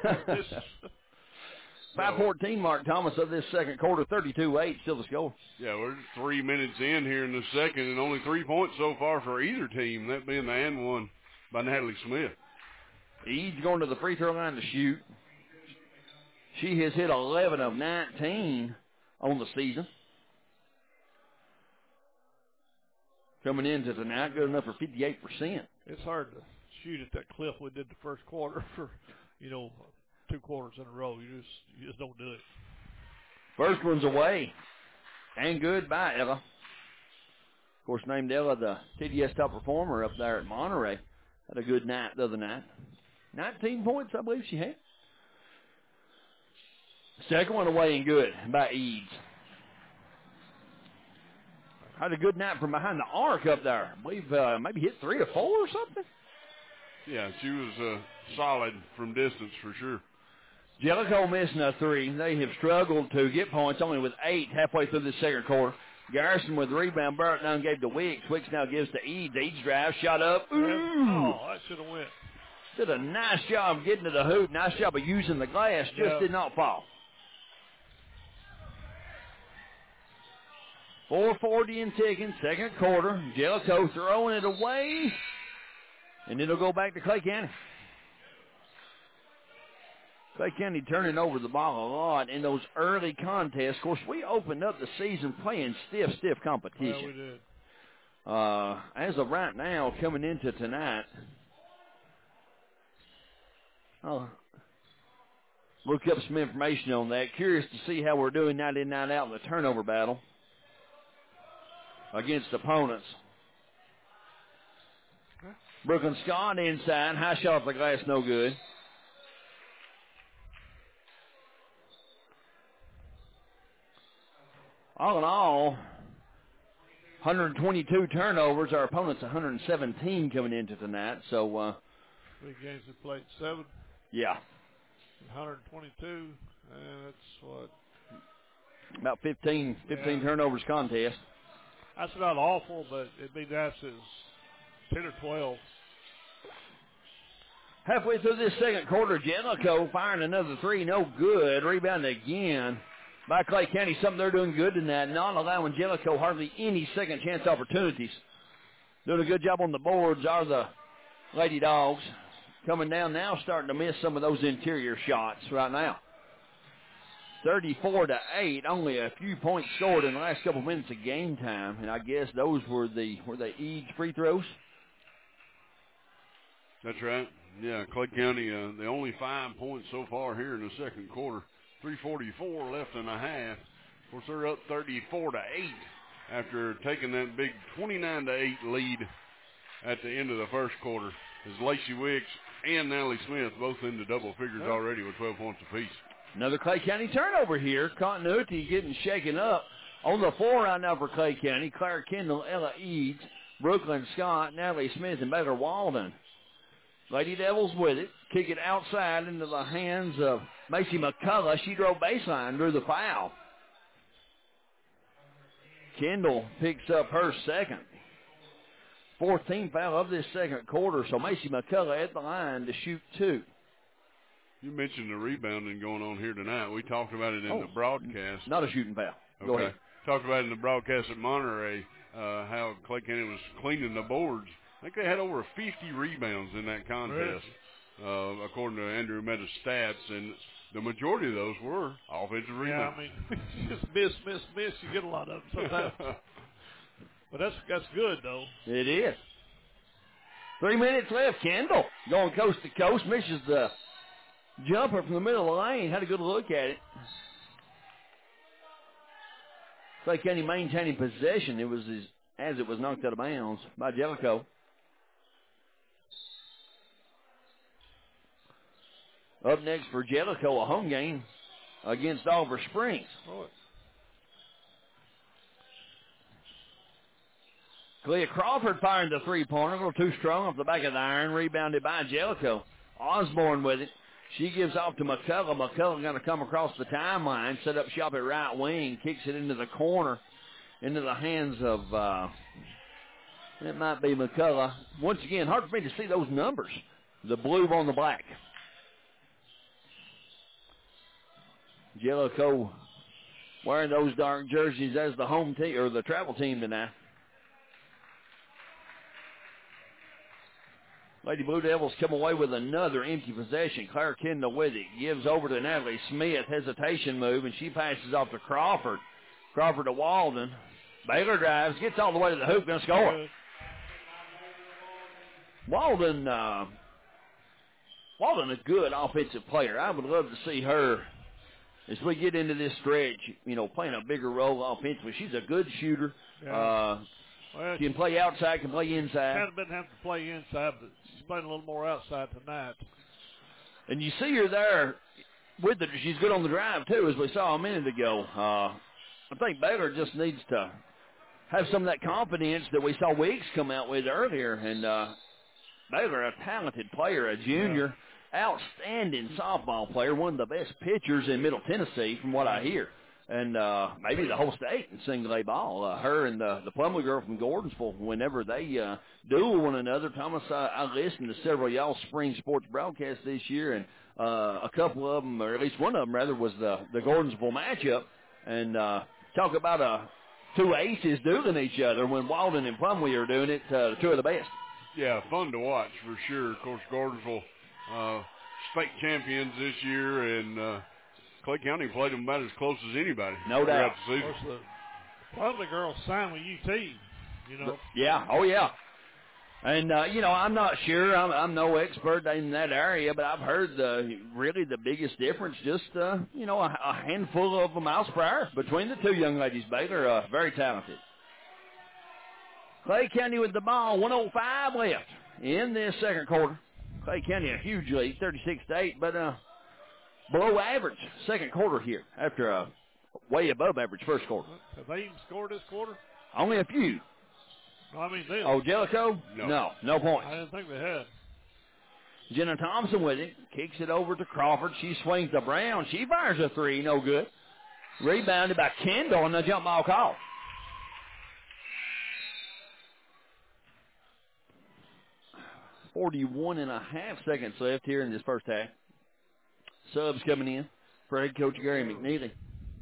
5:14 Mark Thomas of this second quarter, 32-8, still the score. Yeah, we're 3 minutes in here in the second, and only 3 points so far for either team, that being the and one by Natalie Smith. Eads going to the free throw line to shoot. She has hit 11 of 19 on the season. Coming into tonight, good enough for 58%. It's hard to shoot at that clip we did the first quarter for, 2 quarters in a row. You just don't do it. First one's away. And good by Ella. Of course, named Ella the TDS top performer up there at Monterey. Had a good night the other night. 19 points, I believe she had. Second one away and good by Eads. Had a good night from behind the arc up there. I believe maybe hit 3 or 4 or something. Yeah, she was solid from distance for sure. Jellicoe missing a 3. They have struggled to get points, only with 8 halfway through the second quarter. Garrison with the rebound. Barrett down gave to Wicks. Wicks now gives to Eads. Eads drive, shot up. Ooh. Oh, that should have went. Did a nice job getting to the hoop. Nice job of using the glass. Just did not fall. 4:40 and ticking, second quarter. Jellicoe throwing it away, and it'll go back to Clay County. Clay County turning over the ball a lot in those early contests. Of course, we opened up the season playing stiff competition. Yeah, we did. As of right now, coming into tonight, I'll look up some information on that. Curious to see how we're doing night in, night out in the turnover battle against opponents. Brooklyn Scott inside. High shot off the glass, no good. All in all, 122 turnovers. Our opponents 117 coming into tonight. So, 3 games we played, 7. Yeah. 122, and that's what? About 15 turnovers contest. That's not awful, but it'd be nice as 10 or 12. Halfway through this second quarter, Jellicoe firing another 3, no good. Rebound again by Clay County. Something they're doing good tonight, not allowing Jellicoe hardly any second chance opportunities. Doing a good job on the boards are the Lady Dogs. Coming down now, starting to miss some of those interior shots right now. 34-8, only a few points scored in the last couple minutes of game time, and I guess those were the Eads free throws. That's right. Yeah, Clay County, the only 5 points so far here in the second quarter. 3:44 left and a half. Of course, they're up 34-8 after taking that big 29-8 lead at the end of the first quarter. As Lacey Wicks and Natalie Smith both into double figures already with 12 points apiece. Another Clay County turnover here. Continuity getting shaken up. On the floor right now for Clay County, Claire Kendall, Ella Eads, Brooklyn Scott, Natalie Smith, and Baylor Walden. Lady Devils with it. Kick it outside into the hands of Macy McCullough. She drove baseline, drew the foul. Kendall picks up her second. 14th foul of this second quarter, so Macy McCullough at the line to shoot 2. You mentioned the rebounding going on here tonight. We talked about it in the broadcast. Not a shooting foul. Okay. Go ahead. Talked about it in the broadcast at Monterey, how Clay County was cleaning the boards. I think they had over 50 rebounds in that contest, according to Andrew Meta's stats, and the majority of those were offensive rebounds. Yeah, I mean, just miss. You get a lot of them sometimes. But that's good, though. It is. 3 minutes left. Kendall going coast to coast. Misses the jumper from the middle of the lane. Had a good look at it. Clay County maintaining possession. It was as it was knocked out of bounds by Jellicoe. Up next for Jellicoe, a home game against Oliver Springs. Clea Crawford firing the three-pointer. A little too strong off the back of the iron. Rebounded by Jellicoe. Osborne with it. She gives off to McCullough. McCullough going to come across the timeline, set up shop at right wing, kicks it into the corner, into the hands of, it might be McCullough. Once again, hard for me to see those numbers. The blue on the black. Jellicoe wearing those dark jerseys as the home team, or the travel team tonight. Lady Blue Devils come away with another empty possession. Claire Kendall with it. Gives over to Natalie Smith. Hesitation move, and she passes off to Crawford. Crawford to Walden. Baylor drives. Gets all the way to the hoop. Going to score. Walden, a good offensive player. I would love to see her, as we get into this stretch, playing a bigger role offensively. She's a good shooter. Yeah. Can play outside, can play inside. Kind of been having to play inside, but she's playing a little more outside tonight. And you see her there with it. She's good on the drive, too, as we saw a minute ago. I think Baylor just needs to have some of that confidence that we saw Weeks come out with earlier. And Baylor, a talented player, a junior, outstanding softball player, one of the best pitchers in Middle Tennessee from what I hear. And maybe the whole state in single-A ball. Her and the Plumley girl from Gordonsville, whenever they duel one another. Thomas, I listened to several of y'all spring sports broadcasts this year, and a couple of them, or at least one of them, rather, was the Gordonsville matchup. And talk about two aces dueling each other when Walden and Plumley are doing it, two of the best. Yeah, fun to watch for sure. Of course, Gordonsville state champions this year, and Clay County played them about as close as anybody. No doubt. Of course, the Plumley girls signed with UT, Yeah, oh yeah. And, I'm not sure. I'm no expert in that area, but I've heard really the biggest difference, just, a handful of miles per hour between the two young ladies. Baylor, very talented. Clay County with the ball, 1:05 left in this second quarter. Clay County a huge lead, 36-8, but below average second quarter here after a way above average first quarter. Have they even scored this quarter? Only a few. No, I mean, they. Oh, Jellicoe? No points. I didn't think they had. Jenna Thompson with it. Kicks it over to Crawford. She swings to Brown. She fires a three. No good. Rebounded by Kendall on the jump ball call. .41.5 seconds left here in this first half. Subs coming in for head coach Gary McNeely.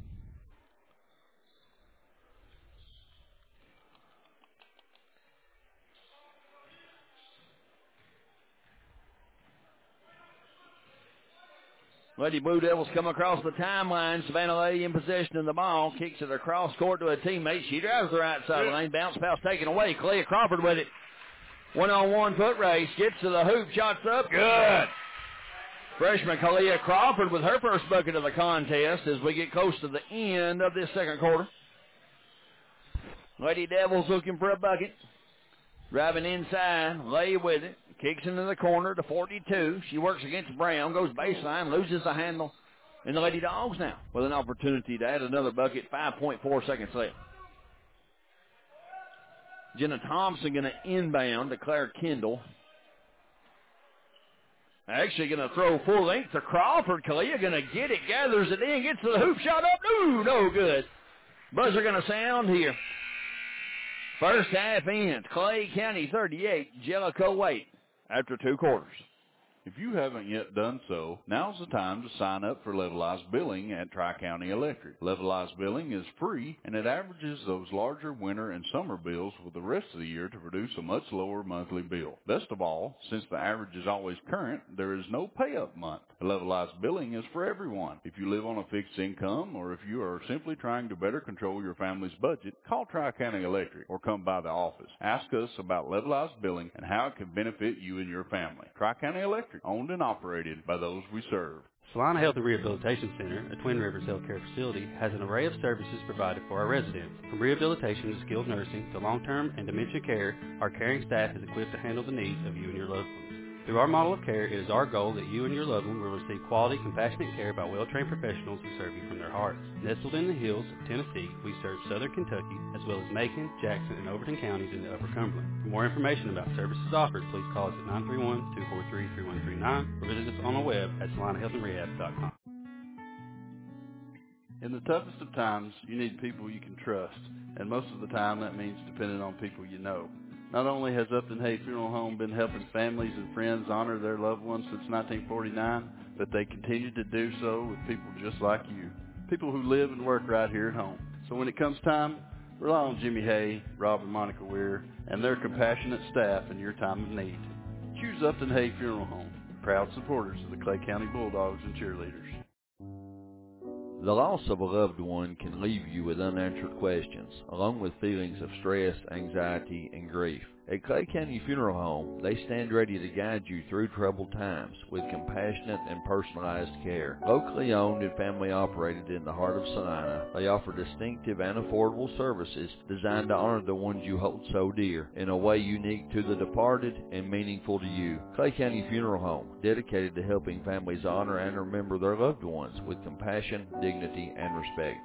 Lady Blue Devils come across the timeline. Savannah Lady in possession of the ball. Kicks it across court to a teammate. She drives the right side of the lane. Bounce pass taken away. Clea Crawford with it. One-on-one foot race. Gets to the hoop. Shots up. Good. Freshman Kalia Crawford with her first bucket of the contest as we get close to the end of this second quarter. Lady Devils looking for a bucket. Driving inside. Lay with it. Kicks into the corner to 42. She works against Brown. Goes baseline. Loses the handle. And the Lady Dogs now with an opportunity to add another bucket. 5.4 seconds left. Jenna Thompson going to inbound to Claire Kendall. Actually going to throw full length to Crawford. Kalia going to get it, gathers it in, gets to the hoop, shot up. No good. Buzzer going to sound here. First half ends. Clay County 38, Jellicoe 8 after 2 quarters. If you haven't yet done so, now's the time to sign up for levelized billing at Tri-County Electric. Levelized billing is free, and it averages those larger winter and summer bills with the rest of the year to produce a much lower monthly bill. Best of all, since the average is always current, there is no pay-up month. Levelized billing is for everyone. If you live on a fixed income, or if you are simply trying to better control your family's budget, call Tri-County Electric or come by the office. Ask us about levelized billing and how it can benefit you and your family. Tri-County Electric, owned and operated by those we serve. Salina Health and Rehabilitation Center, a Twin Rivers healthcare facility, has an array of services provided for our residents. From rehabilitation to skilled nursing to long-term and dementia care, our caring staff is equipped to handle the needs of you and your loved ones. Through our model of care, it is our goal that you and your loved one will receive quality, compassionate care by well-trained professionals who serve you from their hearts. Nestled in the hills of Tennessee, we serve southern Kentucky, as well as Macon, Jackson, and Overton counties in the Upper Cumberland. For more information about services offered, please call us at 931-243-3139 or visit us on the web at salinahealthandrehab.com. In the toughest of times, you need people you can trust, and most of the time that means depending on people you know. Not only has Upton Hay Funeral Home been helping families and friends honor their loved ones since 1949, but they continue to do so with people just like you, people who live and work right here at home. So when it comes time, rely on Jimmy Hay, Rob and Monica Weir, and their compassionate staff in your time of need. Choose Upton Hay Funeral Home, proud supporters of the Clay County Bulldogs and cheerleaders. The loss of a loved one can leave you with unanswered questions, along with feelings of stress, anxiety, and grief. At Clay County Funeral Home, they stand ready to guide you through troubled times with compassionate and personalized care. Locally owned and family operated in the heart of Salina, they offer distinctive and affordable services designed to honor the ones you hold so dear in a way unique to the departed and meaningful to you. Clay County Funeral Home, dedicated to helping families honor and remember their loved ones with compassion, dignity, and respect.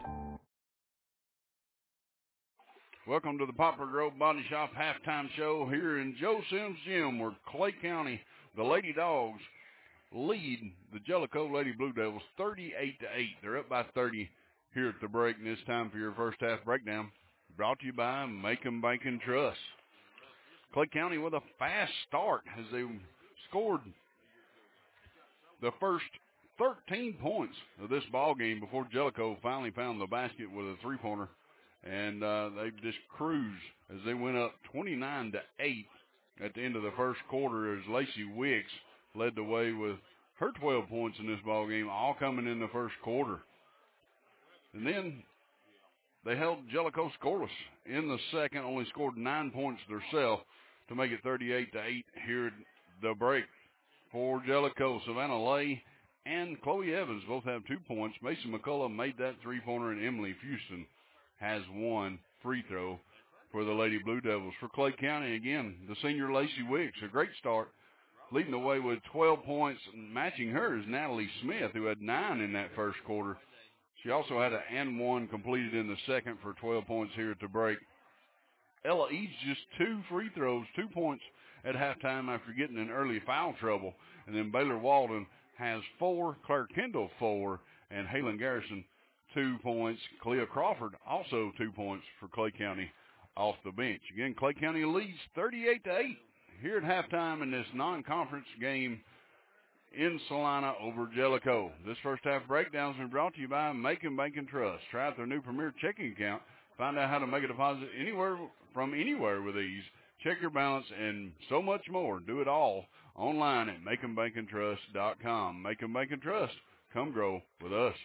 Welcome to the Poplar Grove Body Shop halftime show here in Joe Sims Gym, where Clay County, the Lady Dogs, lead the Jellicoe Lady Blue Devils 38-8. They're up by 30 here at the break, and it's time for your first half breakdown. Brought to you by Macon Bank and Trust. Clay County with a fast start as they scored the first 13 points of this ball game before Jellicoe finally found the basket with a three-pointer. And they just cruised as they went up 29-8 at the end of the first quarter as Lacey Wicks led the way with her 12 points in this ball game, all coming in the first quarter. And then they held Jellicoe scoreless in the second, only scored 9 points themselves to make it 38-8 here at the break. For Jellicoe, Savannah Lay and Chloe Evans both have 2 points. Mason McCullough made that three-pointer, and Emily Houston has 1 free throw for the Lady Blue Devils. For Clay County, again, the senior Lacey Wicks, a great start, leading the way with 12 points. Matching her is Natalie Smith, who had 9 in that first quarter. She also had an and 1 completed in the second for 12 points here at the break. Ella Eads just 2 free throws, 2 points at halftime after getting in early foul trouble. And then Baylor Walden has 4, Claire Kendall 4, and Halen Garrison 2 points. Clea Crawford also 2 points for Clay County off the bench. Again, Clay County leads 38-8 here at halftime in this non-conference game in Salina over Jellicoe. This first half breakdown has been brought to you by Macon Bank and Trust. Try out their new Premier checking account. Find out how to make a deposit anywhere from anywhere with ease. Check your balance and so much more. Do it all online at MaconBankandTrust.com. Macon Bank and Trust. Come grow with us.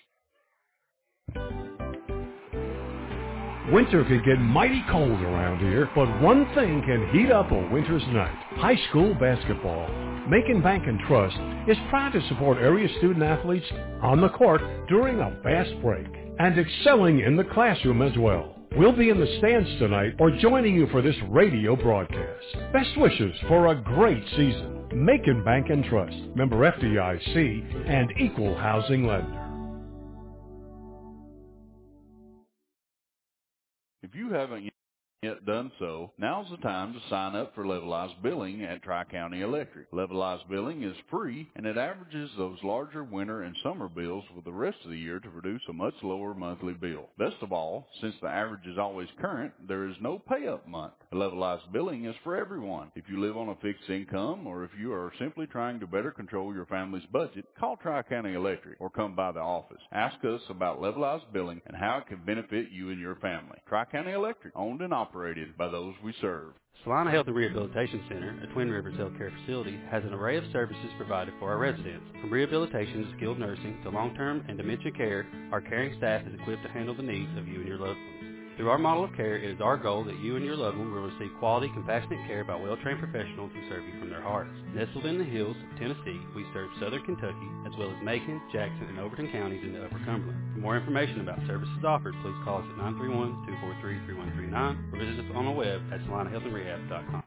Winter can get mighty cold around here, but one thing can heat up a winter's night: high school basketball. Macon Bank and Trust is proud to support area student athletes on the court during a fast break and excelling in the classroom as well. We'll be in the stands tonight or joining you for this radio broadcast. Best wishes for a great season. Macon Bank and Trust, member FDIC and equal housing lender. If you haven't yet done so, now's the time to sign up for levelized billing at Tri-County Electric. Levelized billing is free, and it averages those larger winter and summer bills with the rest of the year to produce a much lower monthly bill. Best of all, since the average is always current, there is no pay-up month. Levelized billing is for everyone. If you live on a fixed income, or if you are simply trying to better control your family's budget, call Tri-County Electric or come by the office. Ask us about levelized billing and how it can benefit you and your family. Tri-County Electric, owned and operated by those we serve. Salina Health and Rehabilitation Center, a Twin Rivers Healthcare facility, has an array of services provided for our residents. From rehabilitation to skilled nursing to long-term and dementia care, our caring staff is equipped to handle the needs of you and your loved ones. Through our model of care, it is our goal that you and your loved one will receive quality, compassionate care by well-trained professionals who serve you from their hearts. Nestled in the hills of Tennessee, we serve southern Kentucky, as well as Macon, Jackson, and Overton counties in the Upper Cumberland. For more information about services offered, please call us at 931-243-3139 or visit us on the web at salinahealthandrehab.com.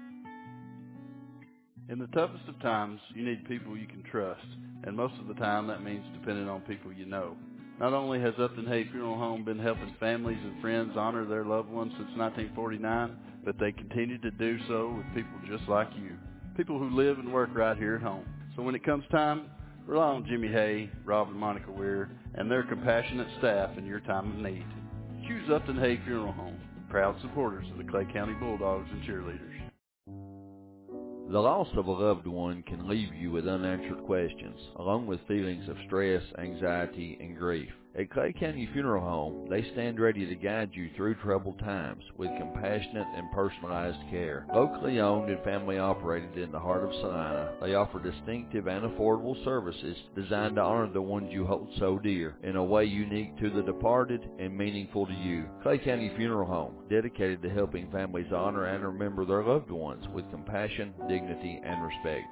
In the toughest of times, you need people you can trust, and most of the time that means depending on people you know. Not only has Upton Hay Funeral Home been helping families and friends honor their loved ones since 1949, but they continue to do so with people just like you, people who live and work right here at home. So when it comes time, rely on Jimmy Hay, Rob and Monica Weir, and their compassionate staff in your time of need. Choose Upton Hay Funeral Home, proud supporters of the Clay County Bulldogs and cheerleaders. The loss of a loved one can leave you with unanswered questions, along with feelings of stress, anxiety, and grief. At Clay County Funeral Home, they stand ready to guide you through troubled times with compassionate and personalized care. Locally owned and family operated in the heart of Salina, they offer distinctive and affordable services designed to honor the ones you hold so dear in a way unique to the departed and meaningful to you. Clay County Funeral Home, dedicated to helping families honor and remember their loved ones with compassion, dignity, and respect.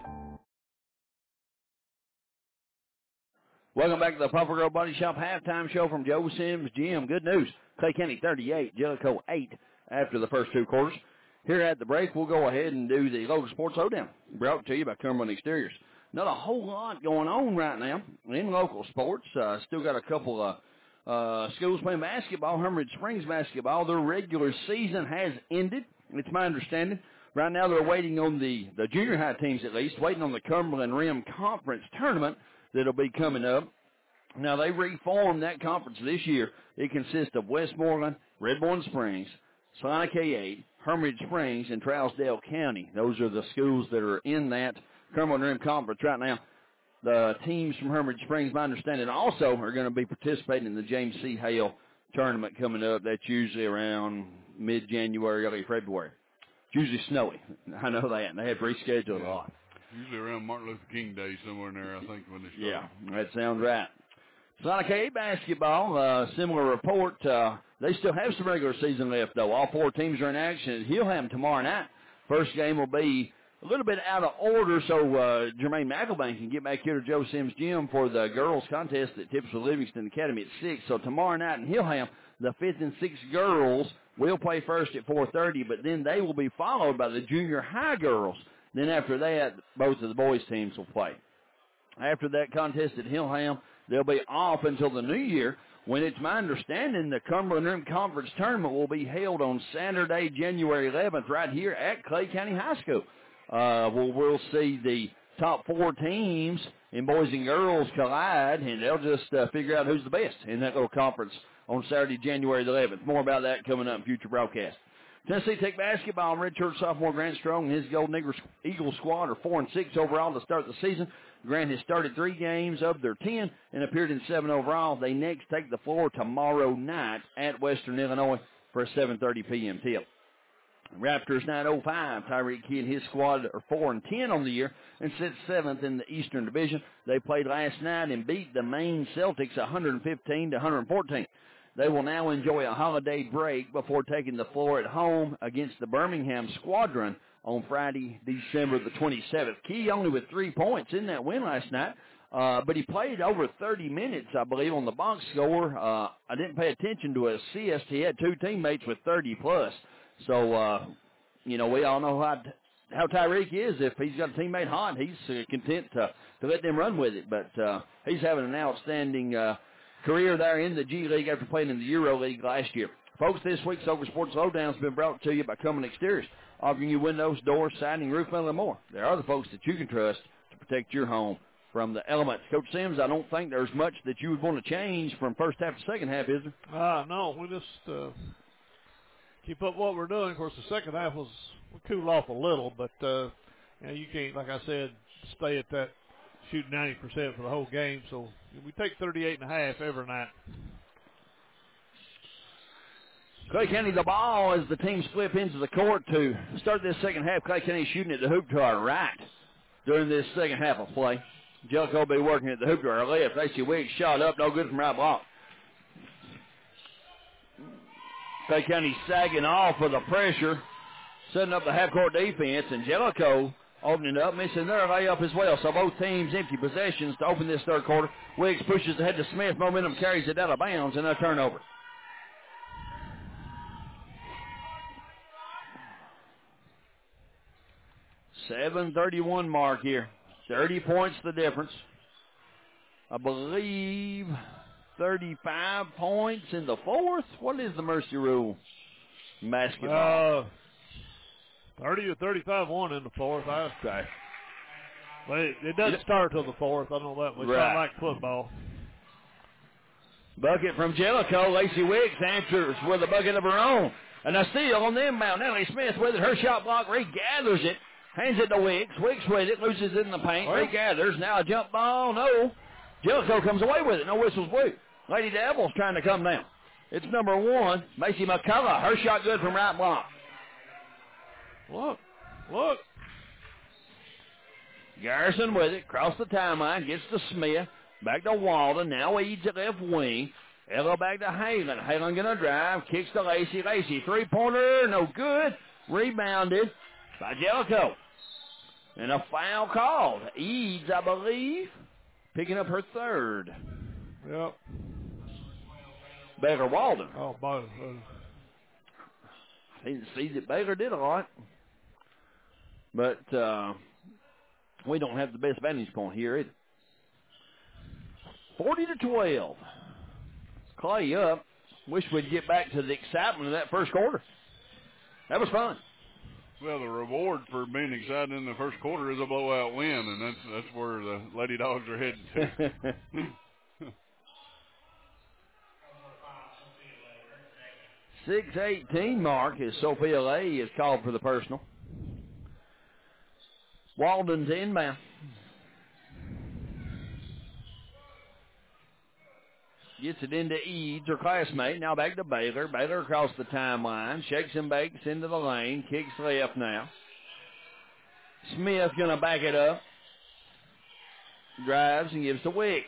Welcome back to the Puffer Girl Body Shop halftime show from Joe Sims Gym. Good news, Clay County 38, Jellicoe 8 after the first two quarters. Here at the break, we'll go ahead and do the local sports lowdown, brought to you by Cumberland Exteriors. Not a whole lot going on right now in local sports. Still got a couple of schools playing basketball. Hermitage Springs basketball, their regular season has ended. It's my understanding. Right now they're waiting on the junior high teams at least, waiting on the Cumberland Rim Conference tournament that'll be coming up. Now, they reformed that conference this year. It consists of Westmoreland, Redbourne Springs, Salina K8, Hermitage Springs, and Trousdale County. Those are the schools that are in that Cumberland Rim Conference right now. The teams from Hermitage Springs, my understanding, also are going to be participating in the James C. Hale tournament coming up. That's usually around mid-January, early February. It's usually snowy. I know that. And they have rescheduled a lot. Usually around Martin Luther King Day, somewhere in there, I think, when they start. Yeah, that sounds right. Salina K8 basketball, similar report. They still have some regular season left, though. All four teams are in action at Hillham tomorrow night. First game will be a little bit out of order, so Jermaine McElvain can get back here to Joe Sims Gym for the girls' contest that tips with Livingston Academy at 6. So tomorrow night in Hillham, the 5th and 6th girls will play first at 4:30, but then they will be followed by the junior high girls. Then after that, both of the boys' teams will play. After that contest at Hillham, they'll be off until the new year, when it's my understanding the Cumberland Rim Conference Tournament will be held on Saturday, January 11th, right here at Clay County High School. We'll see the top four teams in boys and girls collide, and they'll just figure out who's the best in that little conference on Saturday, January the 11th. More about that coming up in future broadcasts. Tennessee Tech basketball, redshirt sophomore Grant Strong and his Golden Eagle squad are 4-6 overall to start the season. Grant has started 3 games of their 10 and appeared in 7 overall. They next take the floor tomorrow night at Western Illinois for a 7:30 p.m. tip. Raptors 905. Tyreek Kidd and his squad are 4-10 on the year and sit 7th in the Eastern Division. They played last night and beat the Maine Celtics 115-114. They will now enjoy a holiday break before taking the floor at home against the Birmingham Squadron on Friday, December the 27th. Key only with 3 points in that win last night, but he played over 30 minutes, I believe, on the box score. I didn't pay attention to assist. He had 2 teammates with 30-plus. So, we all know how Tyreek is. If he's got a teammate hot, he's content to let them run with it. But he's having an outstanding career there in the G League after playing in the Euro League last year. Folks, this week's Over Sports Lowdown has been brought to you by Cummins Exteriors, offering you windows, doors, siding, roof metal, and more. There are the folks that you can trust to protect your home from the elements. Coach Sims, I don't think there's much that you would want to change from first half to second half, is there? No, we just keep up what we're doing. Of course, the second half we cooled off a little, but you can't, like I said, stay at that shooting 90% for the whole game. So we take 38.5 every night. Clay County the ball as the team split into the court to start this second half. Clay County shooting at the hoop to our right during this second half of play. Jellicoe will be working at the hoop to our left. Lacey Wiggs shot up, no good from right block. Clay County sagging off with the pressure, setting up the half-court defense, and Jellicoe opening up, missing their layup as well. So both teams empty possessions to open this third quarter. Wiggs pushes ahead to Smith. Momentum carries it out of bounds, and a turnover. .7:31 mark here. 30 points the difference. I believe 35 points in the fourth. What is the Mercy rule? Basketball. 30 or 35-1 in the fourth. Okay. But it doesn't start till the fourth. I know that. It's not like football. Bucket from Jellicoe. Lacey Wiggs answers with a bucket of her own. And a steal on the inbound. Natalie Smith with it. Her shot block. Regathers it. Hands it to Wiggs. Wiggs with it. Loses it in the paint. Regathers. Now a jump ball. No. Jellicoe comes away with it. No whistles blew. Lady Devils trying to come down. It's number 1, Macy McCullough. Her shot good from right block. Look. Garrison with it. Across the timeline. Gets to Smith. Back to Walden. Now Eads at left wing. Ella back to Halen. Halen going to drive. Kicks to Lacey. Lacey, three-pointer. No good. Rebounded by Jellicoe. And a foul called. Eads, I believe, picking up her third. Yep. Baylor Walden. Oh, I didn't see that Baylor did a lot. But we don't have the best vantage point here either. 40-12. Clay up. Wish we'd get back to the excitement of that first quarter. That was fun. Well, the reward for being excited in the first quarter is a blowout win, and that's where the Lady Dogs are headed to. 6:18 mark as Sophia Lay is called for the personal. Walden's inbound. Gets it into Eads, her classmate. Now back to Baylor. Baylor across the timeline. Shakes and bakes into the lane. Kicks left now. Smith going to back it up. Drives and gives to Wicks.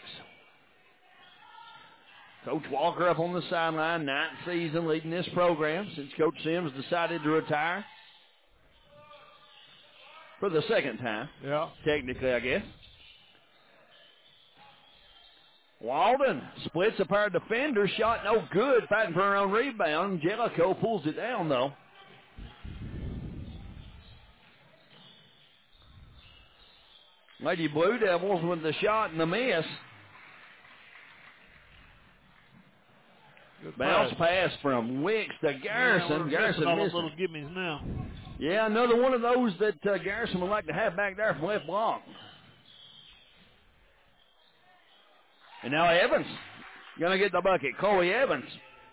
Coach Walker up on the sideline. 9th season leading this program since Coach Sims decided to retire. For the second time. Yeah. Technically, I guess. Walden splits a pair of defenders. Shot no good. Fighting for her own rebound. Jellicoe pulls it down, though. Lady Blue Devils with the shot and the miss. Good Bounce pass from Wicks to Garrison. Yeah, Garrison all missed. those little gimmies now. Yeah, another one of those that Garrison would like to have back there from left block. And now Evans going to get the bucket. Chloe Evans.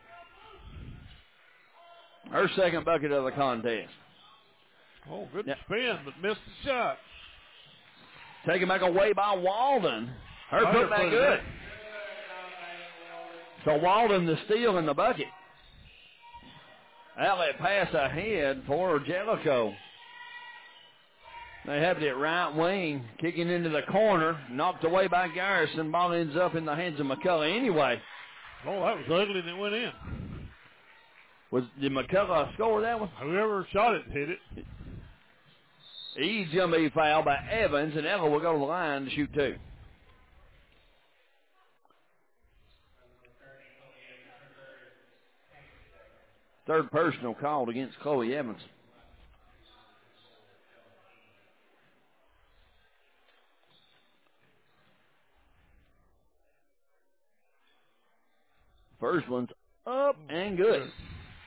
Her second bucket of the contest. Oh, good spin, but missed the shot. Taken back away by Walden. Her putback good. So Walden the steal in the bucket. Outlet pass ahead for Jellicoe. They have it at right wing, kicking into the corner, knocked away by Garrison. Ball ends up in the hands of McCullough anyway. Oh, that was ugly and it went in. Did McCullough score that one? Whoever shot it hit it. He's going to be fouled by Evans, and Ella will go to the line to shoot two. Third personal called against Chloe Evans. First one's up and good.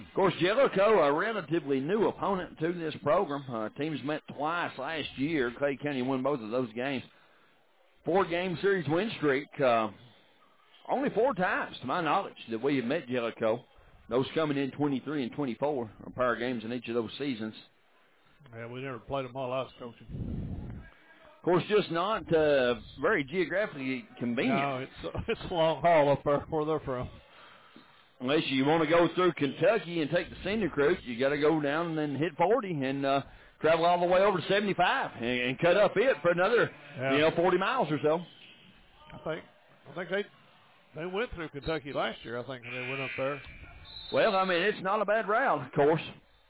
Of course, Jellicoe, a relatively new opponent to this program. Teams met twice last year. Clay County won both of those games. 4-game series win streak. Only 4 times, to my knowledge, that we have met Jellicoe. Those coming in 23 and 24, a pair of games in each of those seasons. Yeah, we never played them while I was coaching. Of course, just not very geographically convenient. No, it's a long haul up there where they're from. Unless you want to go through Kentucky and take the scenic route, you got to go down and then hit 40 and travel all the way over to 75 and cut up it for another, 40 miles or so. I think they went through Kentucky last year. I think when they went up there. Well, I mean, it's not a bad route, of course.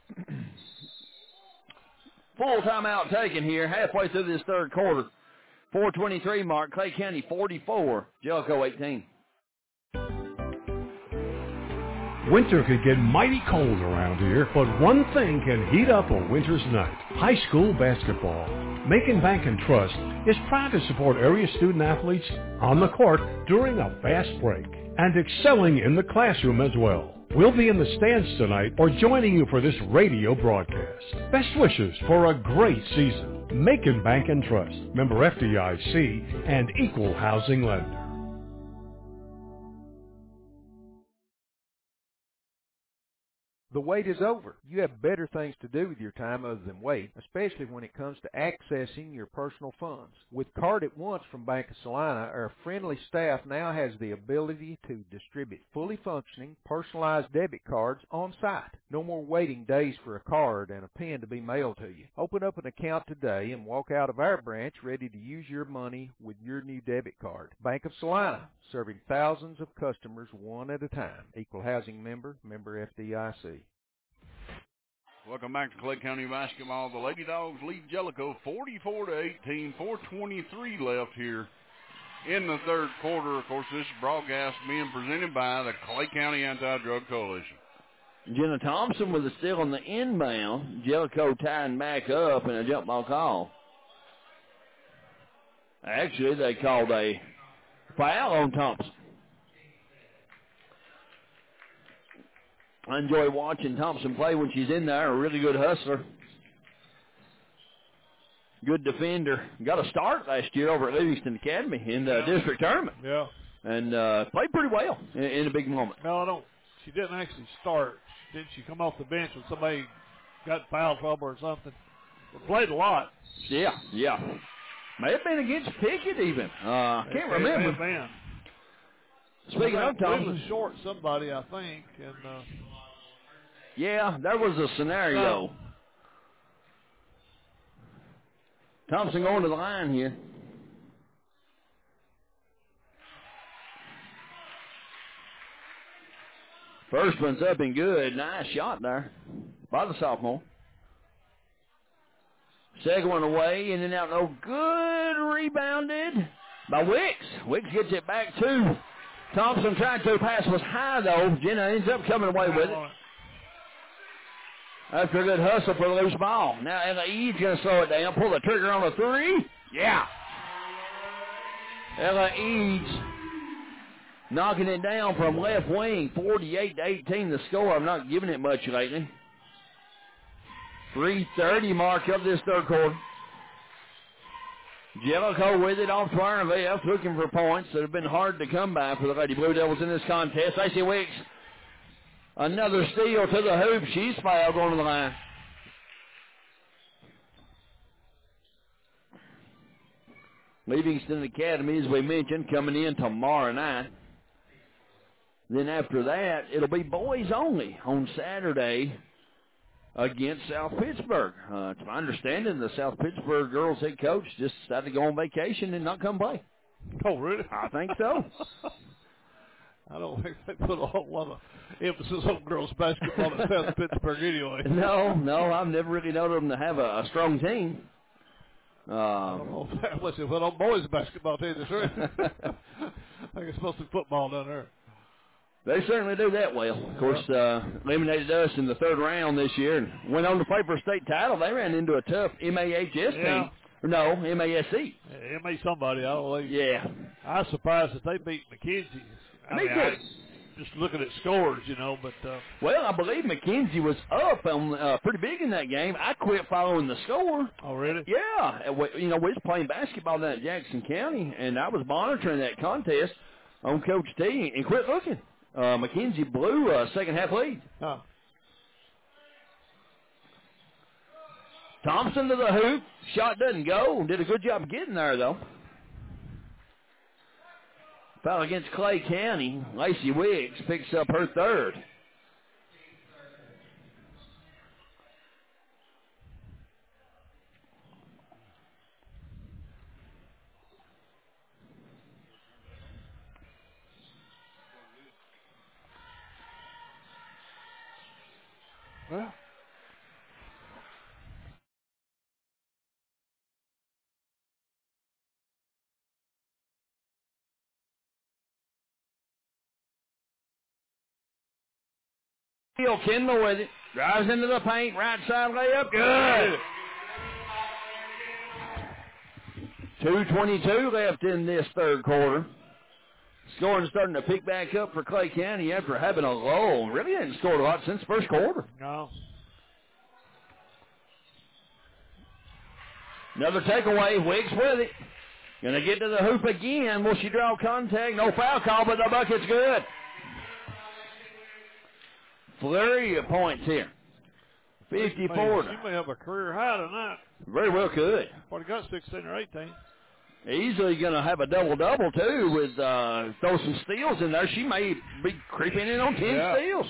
Full timeout taken here, halfway through this third quarter. 4:23 mark. Clay County 44, Jellicoe 18. Winter can get mighty cold around here, but one thing can heat up a winter's night. High school basketball. Macon Bank and Trust is proud to support area student athletes on the court during a fast break and excelling in the classroom as well. We'll be in the stands tonight or joining you for this radio broadcast. Best wishes for a great season. Macon Bank and Trust, member FDIC and equal housing lender. The wait is over. You have better things to do with your time other than wait, especially when it comes to accessing your personal funds. With Card at Once from Bank of Salina, our friendly staff now has the ability to distribute fully functioning, personalized debit cards on site. No more waiting days for a card and a pen to be mailed to you. Open up an account today and walk out of our branch ready to use your money with your new debit card. Bank of Salina, serving thousands of customers one at a time. Equal housing member, member FDIC. Welcome back to Clay County basketball. The Lady Dogs lead Jellicoe 44-18. 4:23 left here in the third quarter. Of course, this broadcast being presented by the Clay County Anti-Drug Coalition. Jenna Thompson with the steal on the inbound. Jellicoe tying back up in a jump ball call. Actually, they called a foul on Thompson. I enjoy watching Thompson play when she's in there. A really good hustler. Good defender. Got a start last year over at Livingston Academy in the district tournament. Yeah. And played pretty well in a big moment. No, she didn't actually start. Did she come off the bench when somebody got foul trouble or something? But played a lot. Yeah. May have been against Pickett even. Can't remember. Speaking of Thompson, he was short somebody, I think, and yeah, there was a scenario. Thompson going to the line here. First one's up and good. Nice shot there by the sophomore. Second one away, in and out, no good. Rebounded by Wicks. Wicks gets it back to Thompson. Tried to pass, was high though. Jenna ends up coming away with it. After a good hustle for the loose ball. Now Ella Eads going to slow it down. Pull the trigger on a three. Yeah. Ella Eads knocking it down from left wing. 48-18 the score. I'm not giving it much lately. 3:30 mark of this third quarter. Jellicoe with it off to our left, looking for points that have been hard to come by for the Lady Blue Devils in this contest. Stacey Wicks, another steal to the hoop. She's fouled going to the line. Livingston Academy, as we mentioned, coming in tomorrow night. Then after that, it'll be boys only on Saturday against South Pittsburgh. It's my understanding the South Pittsburgh girls head coach just decided to go on vacation and not come play. Oh, really? I think so. I don't think they put a whole lot of emphasis on girls basketball at South Pittsburgh anyway. No, I've never really known them to have a strong team. I don't know if that, listen, but on boys basketball team, that's right. I think it's mostly football down there. They certainly do that well. Of course, eliminated us in the third round this year and went on to play for a state title. They ran into a tough MAHS team. No, MASC. MA somebody, I don't know. Yeah. I was surprised that they beat McKenzie. Me too. just looking at scores, but. Well, I believe McKenzie was up pretty big in that game. I quit following the score. Oh, really? Yeah. We was playing basketball down at Jackson County, and I was monitoring that contest on Coach T and quit looking. McKenzie blew a second-half lead. Huh. Thompson to the hoop. Shot doesn't go. Did a good job getting there, though. Foul against Clay County. Lacey Wiggs picks up her third. Well. Kendall with it. Drives into the paint. Right side layup. Good. 2:22 left in this third quarter. Scoring starting to pick back up for Clay County after having a lull. Really hadn't scored a lot since first quarter. No. Another takeaway. Wiggs with it. Going to get to the hoop again. Will she draw contact? No foul call, but the bucket's good. Flurry of points here. 54. She may have a career high tonight. Very well could. Probably got 16 or 18. Easily going to have a double-double, too, with throw some steals in there. She may be creeping in on 10 steals.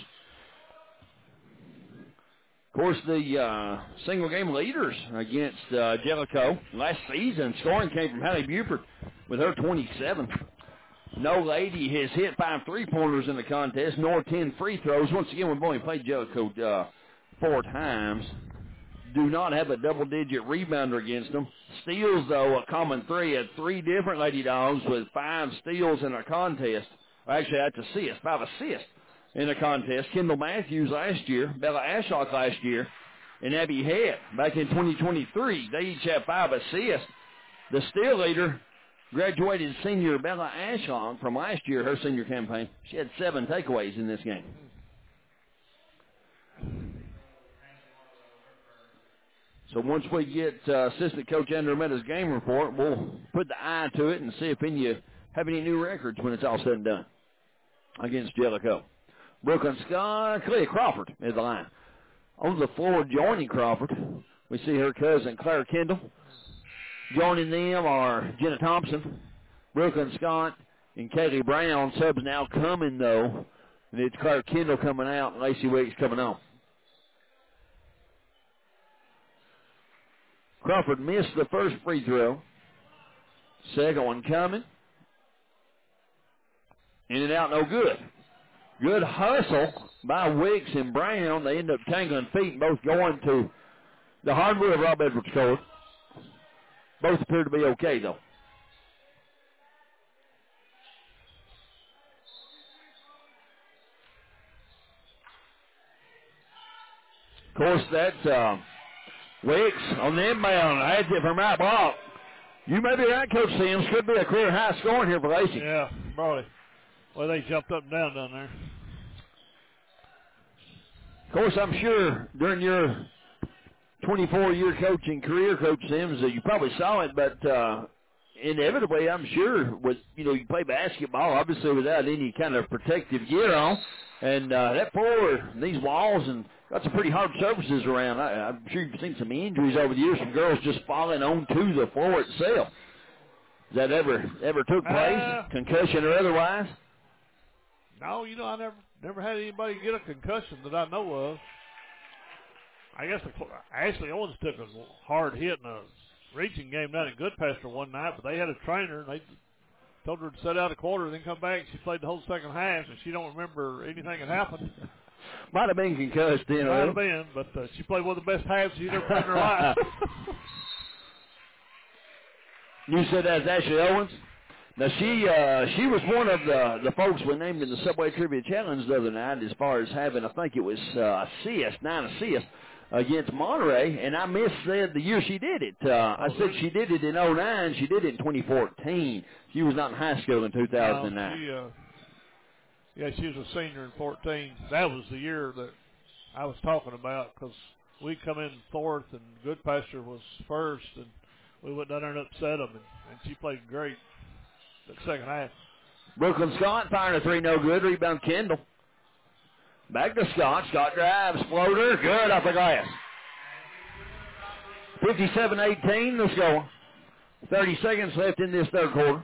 Of course, the single-game leaders against Jellicoe last season, scoring came from Hallie Buford with her 27. No lady has hit 5 3-pointers in the contest, nor 10 free throws. Once again, we've only played Jellicoe 4 times. Do not have a double-digit rebounder against them. Steals, though, a common 3. Had 3 different Lady Dogs with 5 steals in a contest. Actually, that's assists, 5 assists in a contest. Kendall Matthews last year, Bella Ashlock last year, and Abby Head back in 2023. They each have 5 assists. The steal leader, graduated senior Bella Ashlock from last year, her senior campaign. She had 7 takeaways in this game. So once we get assistant coach Andrew Meadows' game report, we'll put the eye to it and see if any you have any new records when it's all said and done against Jellicoe. Brooklyn Scott, Clea Crawford is the line. On the floor joining Crawford, we see her cousin Claire Kendall. Joining them are Jenna Thompson, Brooklyn Scott, and Kaylee Brown. Subs now coming, though, and it's Claire Kendall coming out and Lacey Wiggs coming on. Crawford missed the first free throw. Second one coming. In and out, no good. Good hustle by Wiggs and Brown. They end up tangling feet and both going to the hardwood of Rob Edwards' court. Both appear to be okay, though. Of course, that's Wiggs on the inbound. I had it from right block. You may be right, Coach Sims. Could be a career high scoring here for Lacey. Yeah, probably. Well, they jumped up and down there. Of course, I'm sure during your 24-year coaching career, Coach Sims, you probably saw it, but inevitably, I'm sure, with you play basketball, obviously without any kind of protective gear on, and that floor, these walls, and got some pretty hard surfaces around. I'm sure you've seen some injuries over the years from girls just falling onto the floor itself. Has that ever took place, concussion or otherwise? No, I never had anybody get a concussion that I know of. I guess Ashley Owens took a hard hit in a reaching game down at Goodpasture one night, but they had a trainer, and they told her to sit out a quarter and then come back. She played the whole second half, and she don't remember anything that happened. Might have been concussed, Might have been, but she played one of the best halves she's ever played in her life. You said that's Ashley Owens? Now, she was one of the folks we named in the Subway Trivia Challenge the other night as far as having, I think it was 9 assists against Monterey, and I missaid the year she did it. I said she did it in 2009. She did it in 2014. She was not in high school in 2009. Yeah, she was a senior in 14. That was the year that I was talking about because we come in fourth and Goodpasture was first, and we went down there and upset them, and she played great the second half. Brooklyn Scott firing a three, no good. Rebound Kendall. Back to Scott. Scott drives, floater, good off the glass. 57-18 the score. 30 seconds left in this third quarter.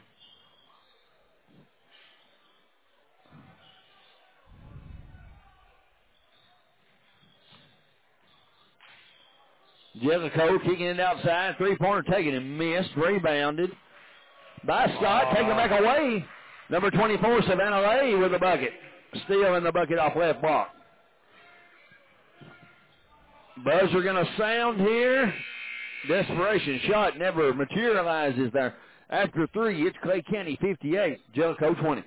Jellicoe kicking it outside. Three-pointer taken and missed. Rebounded by Scott. Taken back away. Number 24, Savannah Lay with the bucket. Steal in the bucket off left block. Buzzer going to sound here. Desperation shot never materializes there. After three, it's Clay County 58, Jellicoe 20.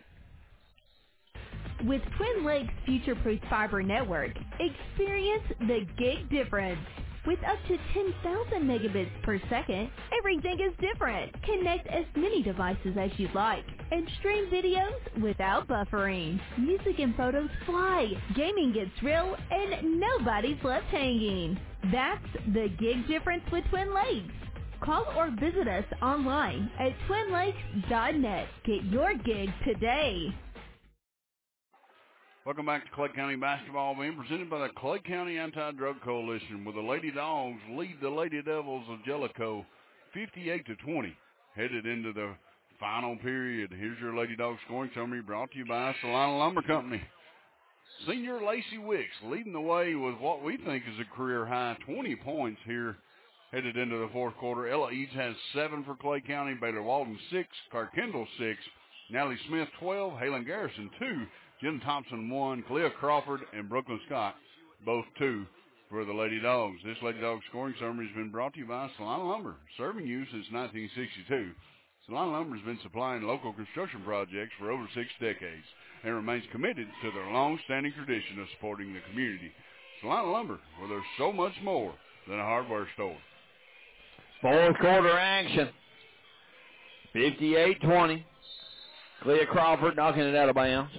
With Twin Lakes Future-Proof Fiber Network, experience the gig difference. With up to 10,000 megabits per second, everything is different. Connect as many devices as you'd like and stream videos without buffering. Music and photos fly, gaming gets real, and nobody's left hanging. That's the gig difference with Twin Lakes. Call or visit us online at twinlakes.net. Get your gig today. Welcome back to Clay County basketball, being presented by the Clay County Anti-Drug Coalition, where the Lady Dogs lead the Lady Devils of Jellicoe 58-20. Headed into the final period. Here's your Lady Dogs scoring summary brought to you by Salina Lumber Company. Senior Lacey Wicks leading the way with what we think is a career high 20 points here headed into the fourth quarter. Ella Eads has 7 for Clay County, Baylor Walden 6, Clark Kendall 6, Natalie Smith 12, Halen Garrison 2, Jen Thompson 1, Clea Crawford, and Brooklyn Scott, both 2 for the Lady Dogs. This Lady Dogs scoring summary has been brought to you by Salina Lumber, serving you since 1962. Salina Lumber has been supplying local construction projects for over 6 decades and remains committed to their long-standing tradition of supporting the community. Salina Lumber, where there's so much more than a hardware store. Fourth quarter action. 58-20. Clea Crawford knocking it out of bounds.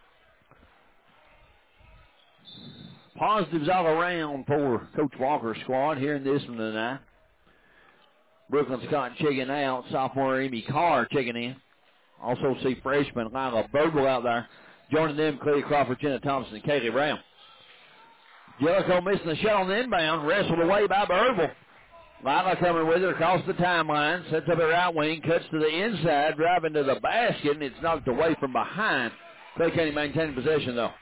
Positives all around for Coach Walker's squad here in this one tonight. Brooklyn Scott checking out. Sophomore Amy Carr checking in. Also see freshman Lila Birdwell out there. Joining them, Clea Crawford, Jenna Thompson, and Kaylee Brown. Jellicoe missing the shot on the inbound. Wrestled away by Birdwell. Lila coming with her across the timeline. Sets up her right wing. Cuts to the inside. Driving to the basket, and it's knocked away from behind. Clay County maintaining possession, though.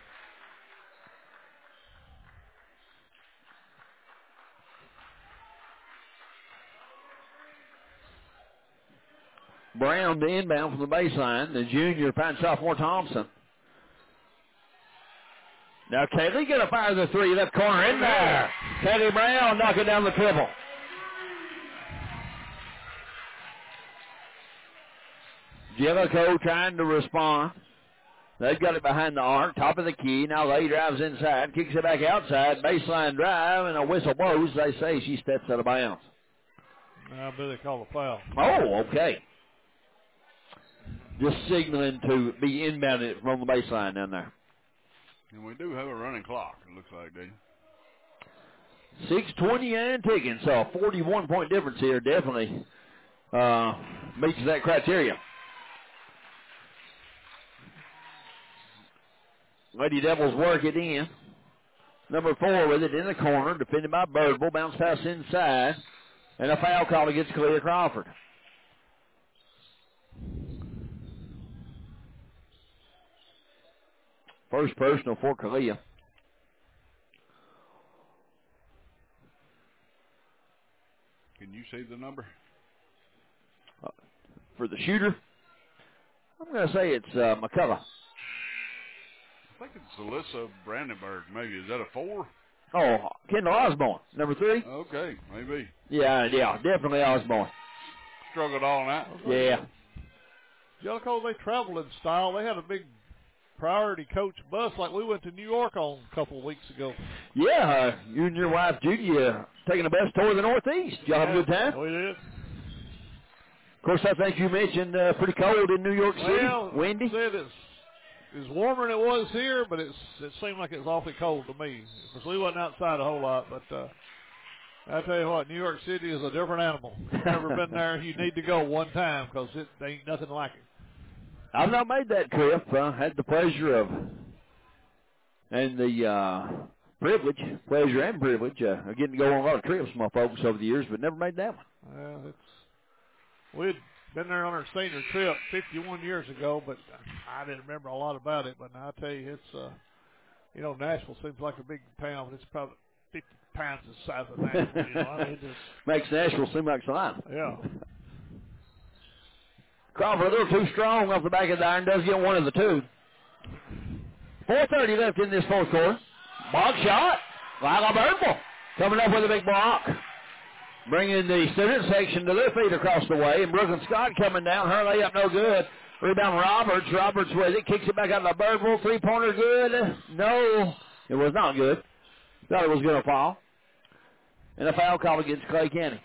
Brown to inbound from the baseline. The junior finds sophomore Thompson. Now Kaylee going to fire the three. Left corner in there. Kaylee Brown knocking down the triple. Jellicoe trying to respond. They've got it behind the arc, top of the key. Now Lay drives inside, kicks it back outside. Baseline drive, and a whistle blows. They say she steps out of bounds. I bet they call a foul. Oh, okay. Just signaling to be inbounded from the baseline down there. And we do have a running clock, it looks like, Dave. 6:20 and ticking, so a 41-point difference here definitely meets that criteria. Lady Devils work it in. Number 4 with it in the corner, defended by Birdwell. Bounce pass inside, and a foul call against Clea Crawford. First personal for Clea. Can you say the number? For the shooter, I'm going to say it's McCullough. I think it's Alyssa Brandenburg, maybe. Is that a 4? Oh, Kendall Osborne, number 3. Okay, maybe. Yeah, definitely Osborne. Struggled all night. Yeah. Jellicoe, they travel in style. They had a big priority coach bus like we went to New York on a couple of weeks ago. Yeah, you and your wife, Judy, taking a bus tour of the Northeast. Y'all have a good time? We did. Of course, I think you mentioned pretty cold in New York City. Well, windy. Said it's was warmer than it was here, but it seemed like it was awfully cold to me. Because we wasn't outside a whole lot, but I tell you what, New York City is a different animal. If you've never been there, you need to go one time because it ain't nothing like it. I've not made that trip. Had the pleasure of and the pleasure and privilege of getting to go on a lot of trips with my folks over the years, but never made that one. Well, we'd been there on our senior trip 51 years ago, but I didn't remember a lot about it. But I tell you, it's Nashville seems like a big town, but it's probably 50 pounds the size of Nashville. It just makes Nashville seem like Salina. Yeah. Crawford a little too strong off the back of the iron, does get one of the two. 4:30 left in this fourth quarter. Block shot. Lila Birdwell coming up with a big block. Bringing the student section to their feet across the way. And Brooklyn Scott coming down. Her layup no good. Rebound Roberts. Roberts with it. Kicks it back out to Birdwell. Three-pointer good. No, it was not good. Thought it was going to fall. And a foul call against Clay County.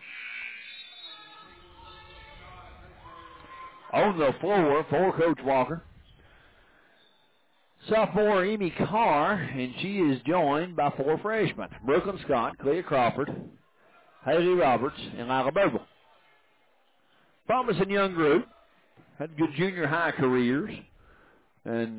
On the floor for Coach Walker. Sophomore Amy Carr, and she is joined by four freshmen. Brooklyn Scott, Clea Crawford, Haley Roberts, and Lila Birdwell. Promising young group. Had good junior high careers. And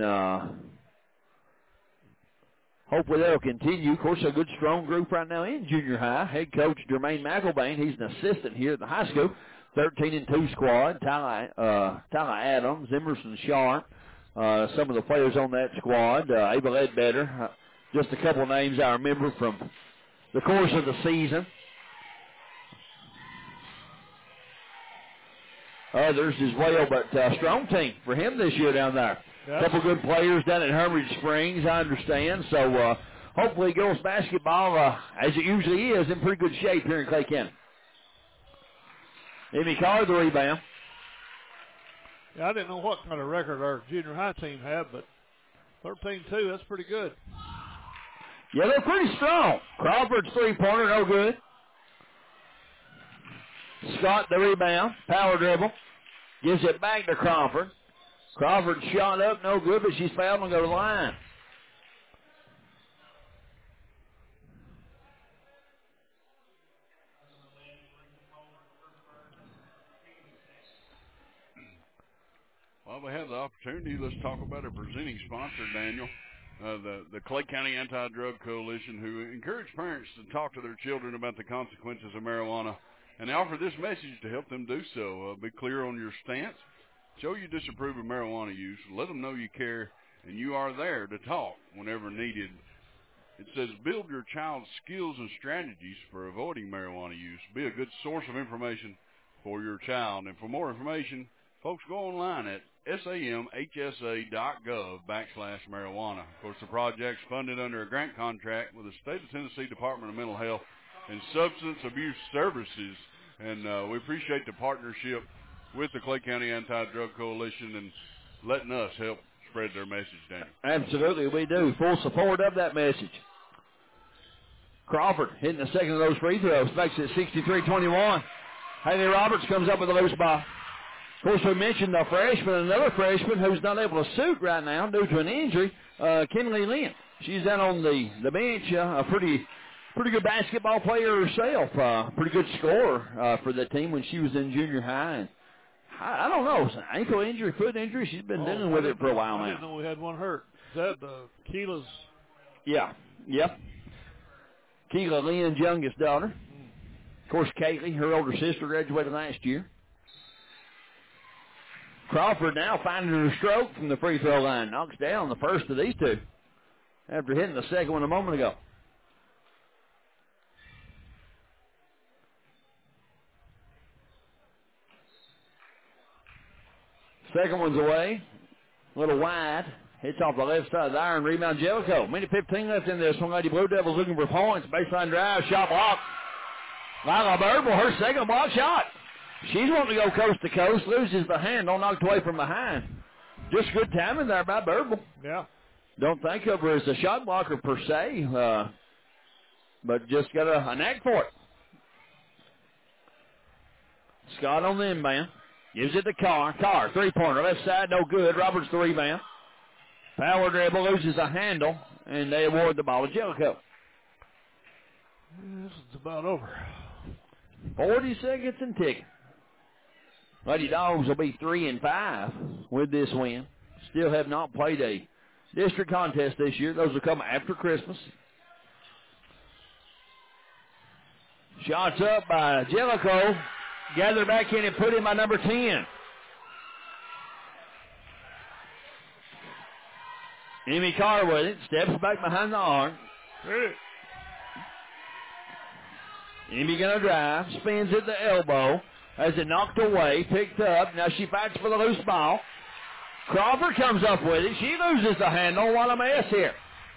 hopefully that'll continue. Of course, a good, strong group right now in junior high. Head coach Jermaine McElbain, he's an assistant here at the high school. 13-2 squad. Tyler Adams, Emerson Sharp. Some of the players on that squad. Ava Ledbetter. Just a couple names I remember from the course of the season. Others as well, but strong team for him this year down there. A couple good players down at Hermitage Springs, I understand. So hopefully girls basketball, as it usually is, in pretty good shape here in Clay County. Amy Carr, the rebound. Yeah, I didn't know what kind of record our junior high team had, but 13-2, that's pretty good. Yeah, they're pretty strong. Crawford's three-pointer, no good. Scott, the rebound, power dribble. Gives it back to Crawford. Crawford shot up, no good, but she's fouled and go to the line. While we have the opportunity, let's talk about our presenting sponsor, Daniel, the Clay County Anti-Drug Coalition, who encourage parents to talk to their children about the consequences of marijuana. And they offer this message to help them do so. Be clear on your stance. Show you disapprove of marijuana use. Let them know you care, and you are there to talk whenever needed. It says, build your child's skills and strategies for avoiding marijuana use. Be a good source of information for your child. And for more information, folks, go online at samhsa.gov/marijuana. Of course, the project's funded under a grant contract with the State of Tennessee Department of Mental Health and Substance Abuse Services. And we appreciate the partnership with the Clay County Anti-Drug Coalition and letting us help spread their message, Daniel. Absolutely, we do. Full support of that message. Crawford hitting the second of those free throws, makes it 63-21. Haley Roberts comes up with a loose ball. Of course, we mentioned the freshman, another freshman who's not able to suit right now due to an injury, Kinley Lynn. She's down on the bench, a pretty good basketball player herself, pretty good scorer for the team when she was in junior high. And I don't know, ankle injury, foot injury. She's been dealing with it for a while now. I didn't know we had one hurt. Is that Keela's? Yeah, yep. Keela Lynn's youngest daughter. Of course, Kaylee, her older sister, graduated last year. Crawford now finding her stroke from the free throw line. Knocks down the first of these two after hitting the second one a moment ago. Second one's away. A little wide. Hits off the left side of the iron. Rebound Jellicoe. Minute 15 left in this one. Lady Blue Devils looking for points. Baseline drive. Shot block. Lila Birdwell, her second block shot. She's wanting to go coast to coast. Loses the handle. Knocked away from behind. Just good timing there by Birdwell. Yeah. Don't think of her as a shot blocker per se. But just got a knack for it. Scott on the inbound. Gives it to Carr. Carr, three-pointer, left side, no good. Roberts the rebound. Power dribble loses a handle, and they award the ball to Jellicoe. This is about over. 40 seconds and ticking. Lady Dogs will be 3-5 with this win. Still have not played a district contest this year. Those will come after Christmas. Shots up by Jellicoe. Gathered back in and put in by number 10. Amy Carr with it. Steps back behind the arc. Amy going to drive. Spins at the elbow. Has it knocked away. Picked up. Now she fights for the loose ball. Crawford comes up with it. She loses the handle. What a mess here.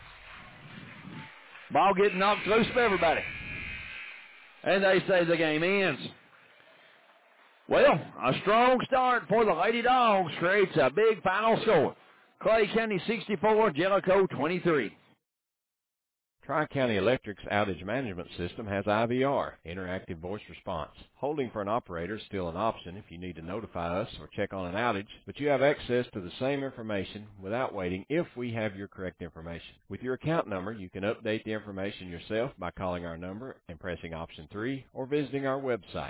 Ball getting knocked loose for everybody. And they say the game ends. Well, a strong start for the Lady Dogs creates a big final score. Clay County 64, Jellicoe 23. Tri-County Electric's outage management system has IVR, interactive voice response. Holding for an operator is still an option if you need to notify us or check on an outage, but you have access to the same information without waiting if we have your correct information. With your account number, you can update the information yourself by calling our number and pressing option 3 or visiting our website,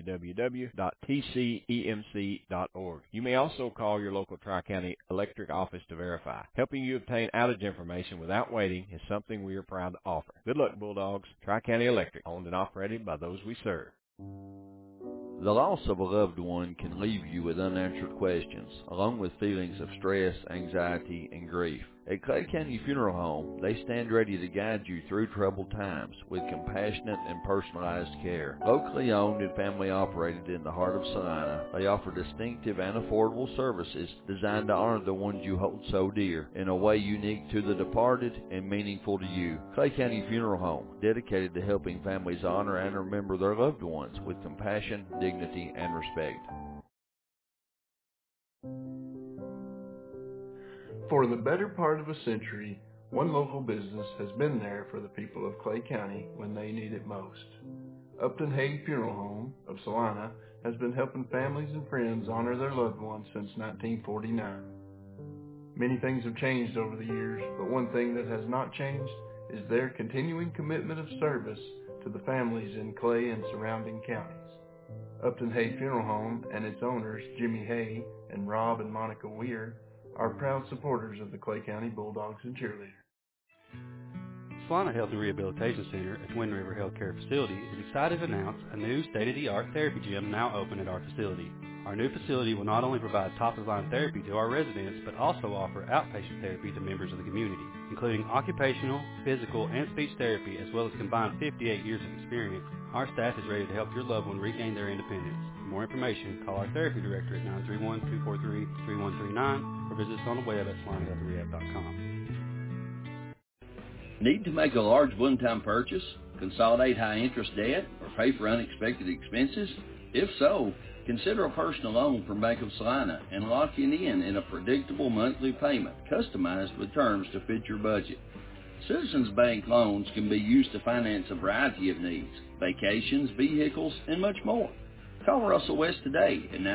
www.tcemc.org. You may also call your local Tri-County Electric office to verify. Helping you obtain outage information without waiting is something we are proud to offer. Good luck, Bulldogs. Tri-County Electric, owned and operated by those we serve. The loss of a loved one can leave you with unanswered questions, along with feelings of stress, anxiety, and grief. At Clay County Funeral Home, they stand ready to guide you through troubled times with compassionate and personalized care. Locally owned and family operated in the heart of Salina, they offer distinctive and affordable services designed to honor the ones you hold so dear in a way unique to the departed and meaningful to you. Clay County Funeral Home, dedicated to helping families honor and remember their loved ones with compassion, dignity, and respect. For the better part of a century, one local business has been there for the people of Clay County when they need it most. Upton Hague Funeral Home of Salina has been helping families and friends honor their loved ones since 1949. Many things have changed over the years, but one thing that has not changed is their continuing commitment of service to the families in Clay and surrounding counties. Upton Hague Funeral Home and its owners, Jimmy Hay and Rob and Monica Weir, are proud supporters of the Clay County Bulldogs and Cheerleaders. Salina Health and Rehabilitation Center, a Twin River Healthcare facility, is excited to announce a new state-of-the-art therapy gym now open at our facility. Our new facility will not only provide top-of-the-line therapy to our residents, but also offer outpatient therapy to members of the community, including occupational, physical, and speech therapy, as well as combined 58 years of experience. Our staff is ready to help your loved one regain their independence. For more information, call our therapy director at 931-243-3139 or visit us on the web at salinahealthrehab.com. Need to make a large one-time purchase, consolidate high-interest debt, or pay for unexpected expenses? If so, consider a personal loan from Bank of Salina and lock it in a predictable monthly payment, customized with terms to fit your budget. Citizens Bank loans can be used to finance a variety of needs, vacations, vehicles, and much more. Call Russell West today at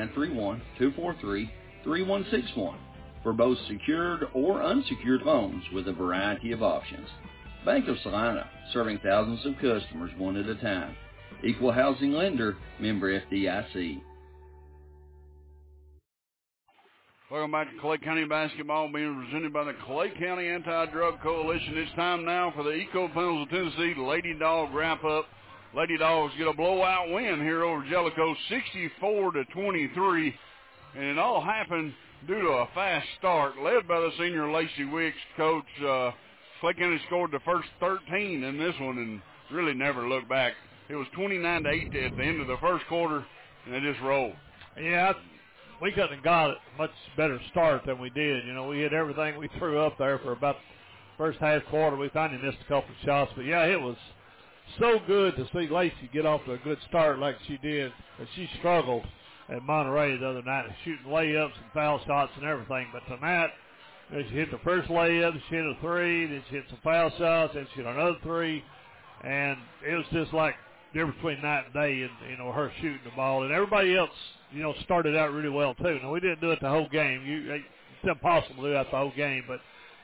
931-243-3161 for both secured or unsecured loans with a variety of options. Bank of Salina, serving thousands of customers one at a time. Equal housing lender, member FDIC. Welcome back to Clay County Basketball, being presented by the Clay County Anti-Drug Coalition. It's time now for the Eco Panels of Tennessee Lady Dog wrap-up. Lady Dogs get a blowout win here over Jellicoe, 64-23, and it all happened due to a fast start, led by the senior Lacey Wicks. Coach, Clay County scored the first 13 in this one and really never looked back. It was 29-8 at the end of the first quarter, and they just rolled. Yeah, we couldn't have got a much better start than we did. You know, we hit everything we threw up there for about the first half quarter. We finally missed a couple of shots. But, yeah, it was so good to see Lacey get off to a good start like she did. But she struggled at Monterey the other night, shooting layups and foul shots and everything. But tonight, you know, she hit the first layup, she hit a three, then she hit some foul shots, then she hit another three. And it was just like difference between night and day, and you know, her shooting the ball, and everybody else, you know, started out really well too. Now we didn't do it the whole game. It's impossible to do that the whole game, but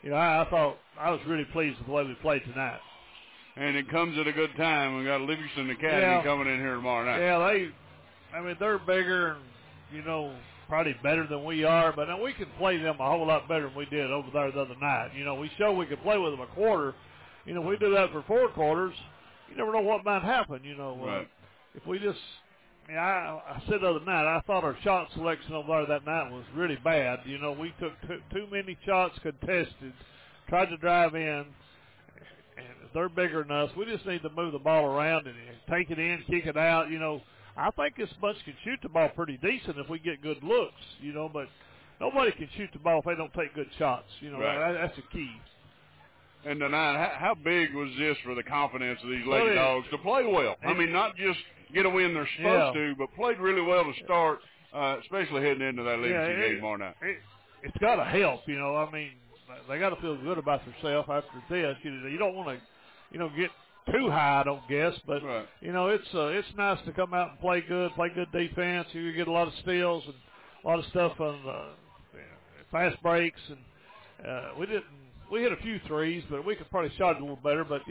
I thought I was really pleased with the way we played tonight. And it comes at a good time. We got Livingston Academy coming in here tomorrow night. Yeah, they're bigger and, probably better than we are, but we can play them a whole lot better than we did over there the other night. We showed we could play with them a quarter. If we do that for 4 quarters, you never know what might happen, Right. If we just, I said the other night, I thought our shot selection over there that night was really bad. We took too many shots contested, tried to drive in, and if they're bigger than us, we just need to move the ball around and take it in, kick it out. I think this bunch can shoot the ball pretty decent if we get good looks, but nobody can shoot the ball if they don't take good shots. Right. That's the key. And tonight, how big was this for the confidence of these Lady Dogs to play well? I mean, not just get a win they're supposed to, but played really well to start, especially heading into that Livingston game tomorrow night. It's got to help, I mean, they got to feel good about themselves after this. You don't want to, get too high, I don't guess, but right. It's nice to come out and play good defense. You get a lot of steals and a lot of stuff on fast breaks, and we hit a few threes, but we could probably shot it a little better. But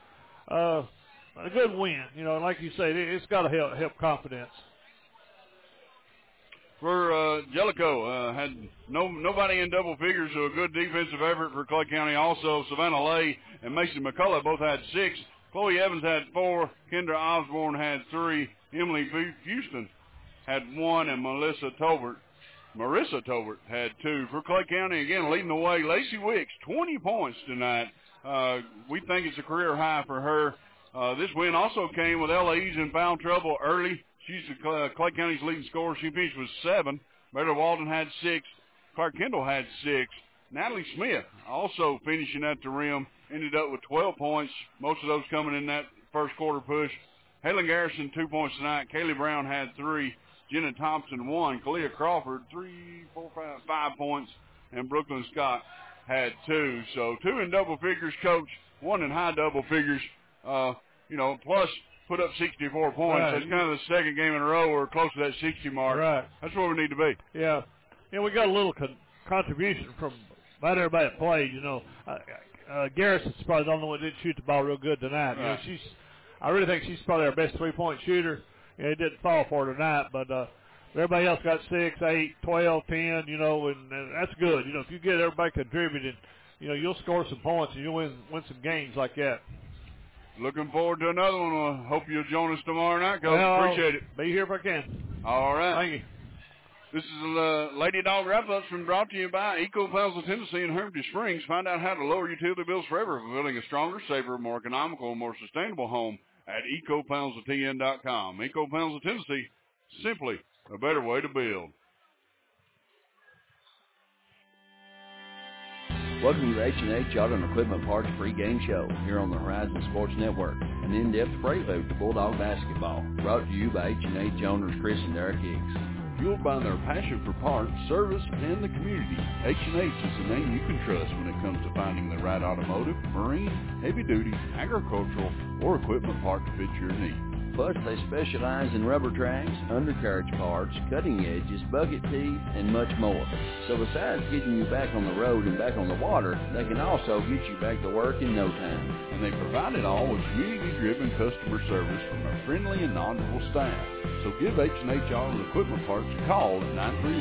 a good win, like you said, it's got to help confidence. For Jellicoe, had nobody in double figures, so a good defensive effort for Clay County. Also, Savannah Lay and Mason McCullough both had 6. Chloe Evans had 4. Kendra Osborne had 3. Emily Houston had 1, and Marissa Tolbert had 2. For Clay County, again, leading the way, Lacey Wicks, 20 points tonight. We think it's a career high for her. This win also came with L.A.'s in foul trouble early. She's Clay County's leading scorer. She finished with 7. Mary Walden had 6. Clark Kendall had 6. Natalie Smith also finishing at the rim, ended up with 12 points, most of those coming in that first quarter push. Halen Garrison, 2 points tonight. Kaylee Brown had 3. Jenna Thompson, 1. Kalia Crawford, 5 points. And Brooklyn Scott had 2. So 2 in double figures, Coach. 1 in high double figures. Plus put up 64 points. Right. That's kind of the second game in a row we're close to that 60 mark. Right. That's where we need to be. Yeah. We got a little contribution from about everybody that played. Garrison's probably the only one that didn't shoot the ball real good tonight. Right. I really think she's probably our best 3-point shooter. It didn't fall for her tonight, but everybody else got 6, 8, 12, 10, and that's good. If you get everybody contributing, you'll score some points and you'll win some games like that. Looking forward to another one. Hope you'll join us tomorrow night, Coach. Appreciate it. Be here if I can. All right. Thank you. This is Lady Dog Wrap-Ups brought to you by Eco Panels of Tennessee and Hermitage Springs. Find out how to lower utility bills forever for building a stronger, safer, more economical, and more sustainable home at ecopanelsofTN.com. Eco Panels of Tennessee, simply a better way to build. Welcome to the H&H Auto and Equipment Parts pregame show here on the Horizon Sports Network. An in-depth prelude to Bulldog basketball, brought to you by H&H owners Chris and Derek Hicks. Fueled by their passion for parts, service, and the community, H&H is the name you can trust when it comes to finding the right automotive, marine, heavy-duty, agricultural, or equipment part to fit your needs. Plus, they specialize in rubber tracks, undercarriage parts, cutting edges, bucket teeth, and much more. So besides getting you back on the road and back on the water, they can also get you back to work in no time. And they provide it all with community-driven customer service from a friendly and knowledgeable staff. So give H&H Auto and Equipment Parts a call at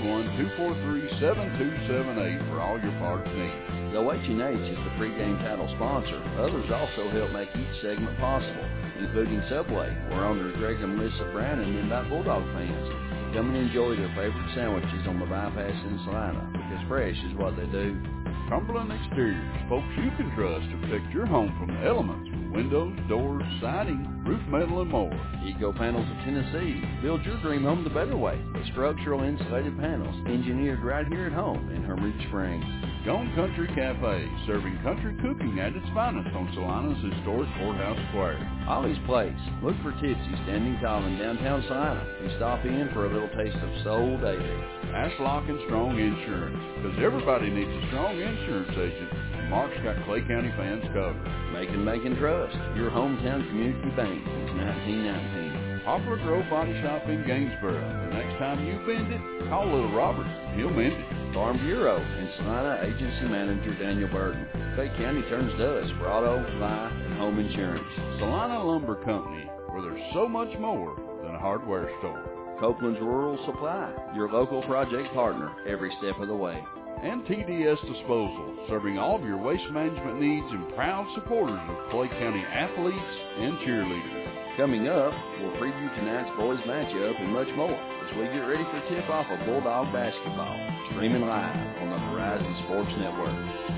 931-243-7278 for all your parts needs. Though H&H is the pregame title sponsor, others also help make each segment possible, including Subway, where owners Greg and Melissa Brannon invite Bulldog fans to come and enjoy their favorite sandwiches on the bypass in Salina, because fresh is what they do. Cumberland Exteriors, folks you can trust to protect your home from the elements with windows, doors, siding, roof metal, and more. Eco Panels of Tennessee. Build your dream home the better way with structural insulated panels engineered right here at home in Hermitage Springs. Gone Country Cafe, serving country cooking at its finest on Salina's historic courthouse square. Ollie's Place. Look for Tipsy standing tall in downtown Salina and stop in for a little taste of Soul Daily. Ask Lock and Strong Insurance, because everybody needs a strong insurance agent, and Mark's got Clay County fans covered. Make and trust. Your hometown community bank since 1919. Poplar Grove Body Shop in Gainesboro. The next time you bend it, call little Robert. He'll mend it. Farm Bureau, and Salina Agency Manager Daniel Burton. Clay County turns to us for auto, life, and home insurance. Salina Lumber Company, where there's so much more than a hardware store. Copeland's Rural Supply, your local project partner every step of the way. And TDS Disposal, serving all of your waste management needs and proud supporters of Clay County athletes and cheerleaders. Coming up, we'll preview tonight's boys matchup and much more as we get ready for tip-off of Bulldog basketball, streaming live on the Horizon Sports Network.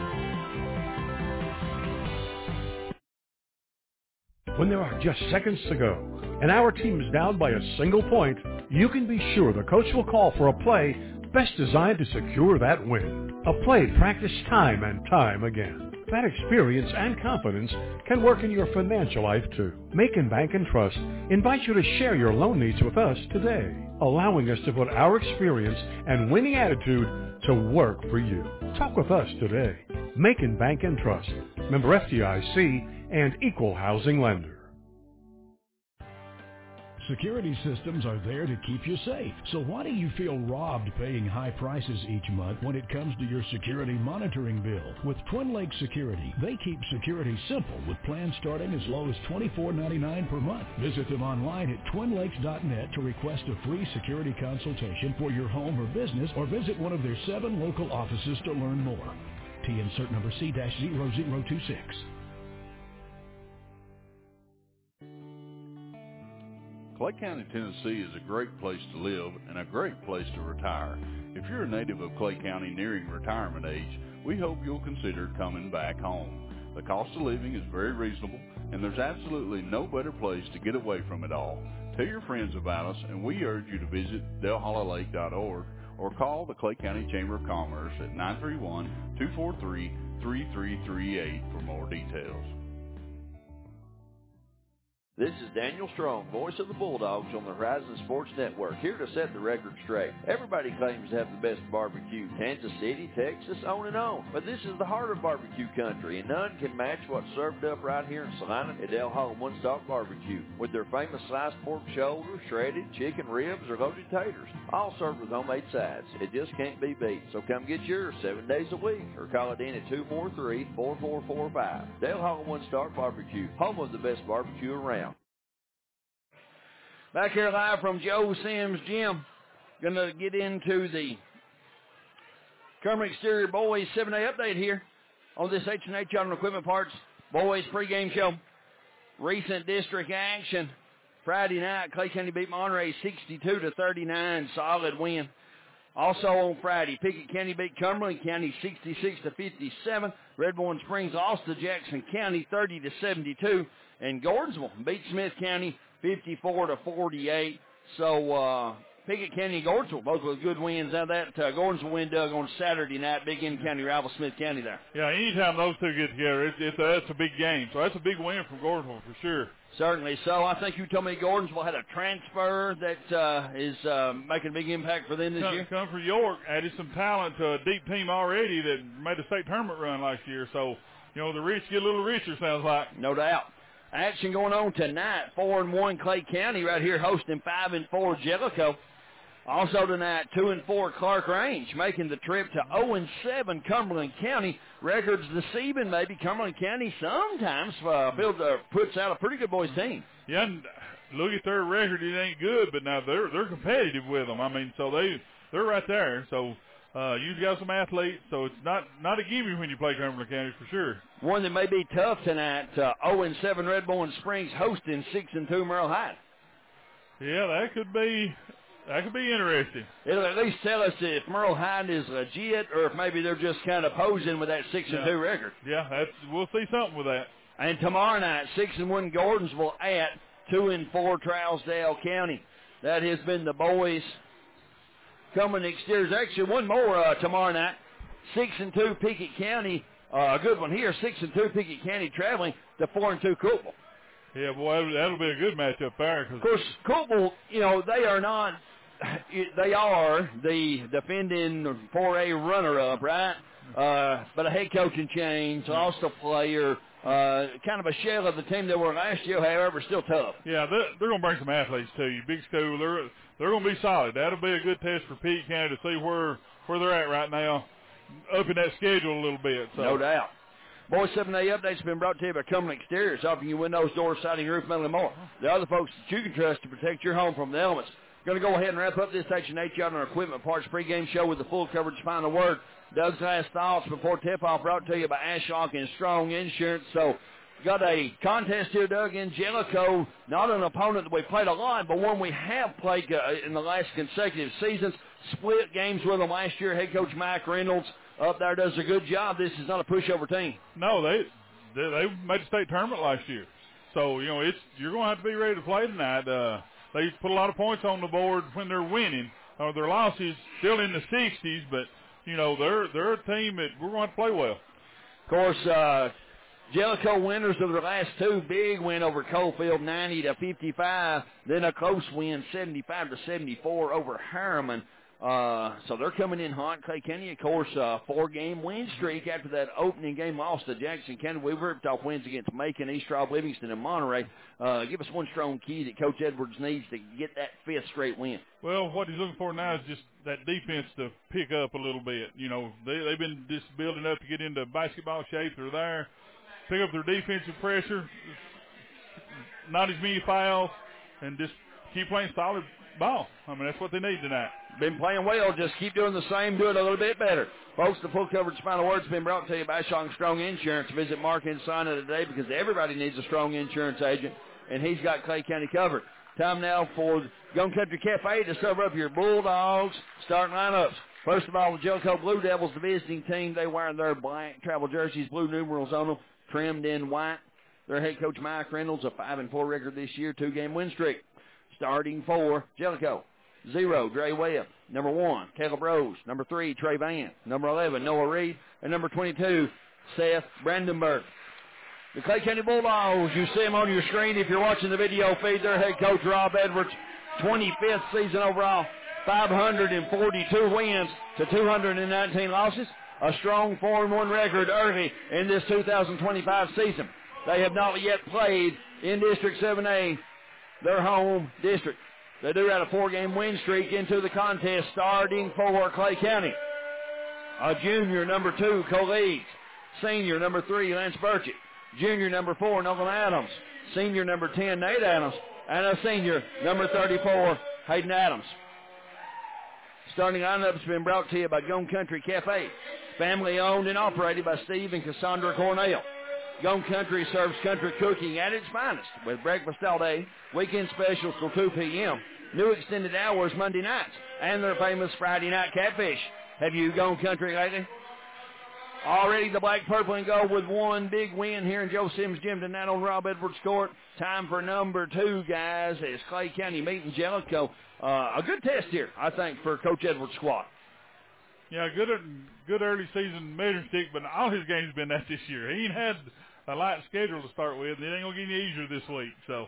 When there are just seconds to go and our team is down by a single point, you can be sure the coach will call for a play best designed to secure that win. A play practiced time and time again. That experience and confidence can work in your financial life too. Macon Bank & Trust invites you to share your loan needs with us today, allowing us to put our experience and winning attitude to work for you. Talk with us today. Macon Bank & Trust, member FDIC and equal housing lender. Security systems are there to keep you safe. So why do you feel robbed paying high prices each month when it comes to your security monitoring bill? With Twin Lakes Security, they keep security simple with plans starting as low as $24.99 per month. Visit them online at twinlakes.net to request a free security consultation for your home or business, or visit one of their 7 local offices to learn more. T insert number C-0026. Clay County, Tennessee is a great place to live and a great place to retire. If you're a native of Clay County nearing retirement age, we hope you'll consider coming back home. The cost of living is very reasonable, and there's absolutely no better place to get away from it all. Tell your friends about us, and we urge you to visit delhollylake.org or call the Clay County Chamber of Commerce at 931-243-3338 for more details. This is Daniel Strong, voice of the Bulldogs on the Horizon Sports Network, here to set the record straight. Everybody claims to have the best barbecue, Kansas City, Texas, on and on. But this is the heart of barbecue country, and none can match what's served up right here in Salina at Del Hollow One Stop Barbecue, with their famous sliced pork shoulder, shredded chicken ribs, or loaded taters, all served with homemade sides. It just can't be beat. So come get yours 7 days a week, or call it in at 243-4445. Del Hollow One Stop Barbecue, home of the best barbecue around. Back here live from Joe Sims Gym. Going to get into the Cumberland Exterior Boys 7-day update here on this H&H Auto Equipment Parts Boys pregame show. Recent district action. Friday night, Clay County beat Monterey 62-39, solid win. Also on Friday, Pickett County beat Cumberland County 66-57. Redbourne Springs lost to Jackson County 30-72. And Gordonsville beat Smith County 54-48. So Pickett County and Gordonsville both with good wins. Now that Gordonsville win, Doug, on Saturday night, big in-county rival Smith County there. Yeah, anytime those two get together, that's a big game. So that's a big win from Gordonsville for sure. Certainly. So I think you told me Gordonsville had a transfer that is making a big impact for them this year. Come from York, added some talent to a deep team already that made a state tournament run last year. So, the rich get a little richer, sounds like. No doubt. Action going on tonight. 4-1 Clay County right here hosting 5-4 Jellicoe. Also tonight, 2-4 Clark Range making the trip to 0-7 Cumberland County. Records deceiving maybe. Cumberland County sometimes puts out a pretty good boys team. Yeah, and look at their record. It ain't good, but now they're competitive with them. I mean, so they're right there. So you've got some athletes, so it's not a gimme when you play Cumberland County for sure. One that may be tough tonight, 0-7 Redbourne Springs hosting 6-2 Merle Hyde. Yeah, that could be interesting. It'll at least tell us if Merle Hyde is legit or if maybe they're just kind of posing with that 6-2 record. Yeah, we'll see something with that. And tomorrow night, 6-1 Gordonsville at 2-4 Trousdale County. That has been the boys coming exteriors. Actually, one more tomorrow night. 6-2 Pickett County. A good one here. 6-2 Pickett County traveling to 4-2 Coupeville. Yeah, boy, that'll be a good matchup there. Of course, Coupeville, they are not. They are the defending 4A runner-up, right? But a head coaching change, lost a player, kind of a shell of the team they were last year, however, still tough. Yeah, they're going to bring some athletes to you. Big school, they're going to be solid. That'll be a good test for Pickett County to see where where they're at right now, upping that schedule a little bit. So. No doubt. Boys 7A Update's been brought to you by Cumberland Exteriors, offering you windows, doors, siding, roof, metal, and more. The other folks that you can trust to protect your home from the elements. Going to go ahead and wrap up this Section 8 Yard on our Equipment Parts pregame show with the full coverage final word. Doug's last thoughts before tip-off brought to you by Ashlock and Strong Insurance. So, got a contest here, Doug, in Jellicoe. Not an opponent that we played a lot, but one we have played in the last consecutive seasons. Split games with them last year. Head coach Mike Reynolds up there does a good job. This is not a pushover team. No, they made the state tournament last year. So, you know, you're going to have to be ready to play tonight. They put a lot of points on the board when they're winning. Their losses still in the 60s, but, you know, they're a team that we're going to play well. Of course, Jellicoe winners of their last two. Big win over Coalfield, 90-55. Then a close win, 75-74 over Harriman. So they're coming in hot. Clay County, of course, 4-game win streak after that opening game loss to Jackson County. We ripped off wins against Macon, East Straub, Livingston, and Monterey. Give us one strong key that Coach Edwards needs to get that 5th straight win. Well, what he's looking for now is just that defense to pick up a little bit. You know, they've been just building up to get into basketball shape. They're there. Pick up their defensive pressure, not as many fouls, and just keep playing solid ball. I mean, that's what they need tonight. Been playing well. Just keep doing the same. Do it a little bit better. Folks, the full coverage final word's been brought to you by Ashlock Strong Insurance. Visit Mark Insana today because everybody needs a strong insurance agent, and he's got Clay County covered. Time now for Young Country Cafe to serve up your Bulldogs starting lineups. First of all, the Jellicoe Blue Devils, the visiting team. They wear their black travel jerseys, blue numerals on them, trimmed in white. Their head coach, Mike Reynolds, a 5-4 record this year, 2-game win streak. Starting for Jellicoe, 0, Dre Webb. Number 1, Caleb Rose. Number 3, Trey Van. Number 11, Noah Reed. And number 22, Seth Brandenburg. The Clay County Bulldogs, you see them on your screen if you're watching the video feed. Their head coach, Rob Edwards, 25th season overall, 542 wins to 219 losses. A strong 4-1 record early in this 2025 season. They have not yet played in District 7A, their home district. They do have a 4-game win streak into the contest starting for Clay County. A junior, number 2, Cole Eads. Senior, number 3, Lance Burchett. Junior, number 4, Nolan Adams. Senior, number 10, Nate Adams. And a senior, number 34, Hayden Adams. Starting lineup has been brought to you by Gone Country Cafe. Family owned and operated by Steve and Cassandra Cornell. Gone Country serves country cooking at its finest with breakfast all day, weekend specials till 2 p.m., new extended hours Monday nights, and their famous Friday night catfish. Have you gone country lately? Already the black, purple, and gold with one big win here in Joe Sims Gym tonight on Rob Edwards Court. Time for number 2, guys, as Clay County meeting Jellicoe. A good test here, I think, for Coach Edwards' squad. Yeah, good early season measuring stick, but all his games have been that this year. He ain't had a light schedule to start with, and it ain't going to get any easier this week. So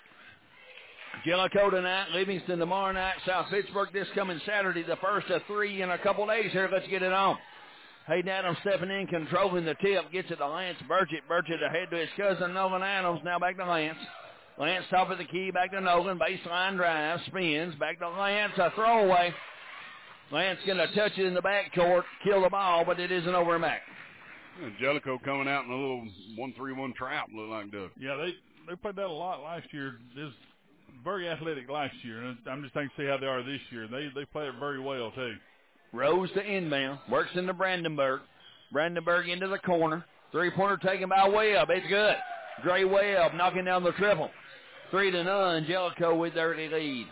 Jellicoe tonight, Livingston tomorrow night, South Pittsburgh this coming Saturday, the first of 3 in a couple days here. Let's get it on. Hayden Adams stepping in, controlling the tip, gets it to Lance Burchett. Burchett ahead to his cousin, Nolan Adams, now back to Lance. Lance top of the key, back to Nolan, baseline drive, spins, back to Lance, a throwaway. Lance going to touch it in the backcourt, kill the ball, but it isn't over and back. Jellicoe coming out in a little 1-3-1 trap, look like Doug. Yeah, they played that a lot last year. It was very athletic last year, and I'm just trying to see how they are this year. They play it very well, too. Rose to inbound, works into Brandenburg. Brandenburg into the corner. Three-pointer taken by Webb. It's good. Dre Webb knocking down the triple. 3-0, Jellicoe with their early lead.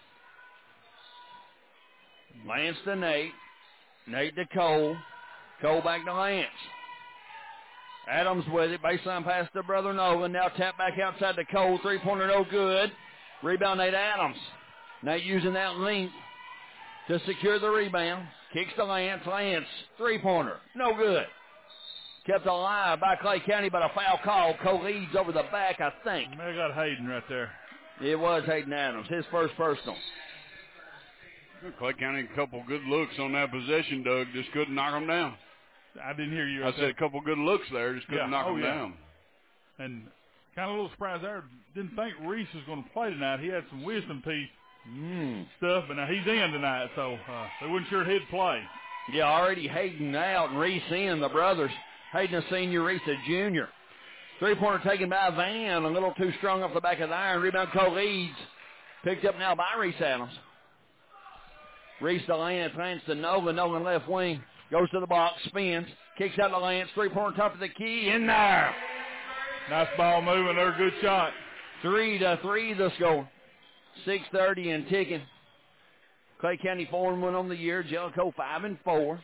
Lance to Nate. Nate to Cole. Cole back to Lance. Adams with it. Baseline pass to brother Nolan. Now tap back outside to Cole. Three-pointer no good. Rebound Nate Adams. Nate using that length to secure the rebound. Kicks to Lance. Lance, three-pointer. No good. Kept alive by Clay County, but a foul call. Cole leads over the back, I think. They got Hayden right there. It was Hayden Adams, his first personal. Clay County a couple good looks on that possession, Doug. Just couldn't knock them down. I didn't hear you. I said a couple good looks there. Just couldn't knock them down. And kind of a little surprise there. Didn't think Reese was going to play tonight. He had some wisdom teeth stuff, but now he's in tonight, so they wasn't sure he'd play. Yeah, already Hayden out and Reese in, the brothers. Hayden a senior, Reese a junior. Three-pointer taken by Van, a little too strong off the back of the iron. Rebound Leeds. Picked up now by Reese Adams. Reese to Lance, Lance to Nolan. Nolan left wing. Goes to the box, spins, kicks out to Lance. Three-pointer top of the key, in there. Nice ball moving there, good shot. 3-3 the score. 6:30 and ticking. Clay County 4-1 on the year. Jellicoe 5-4.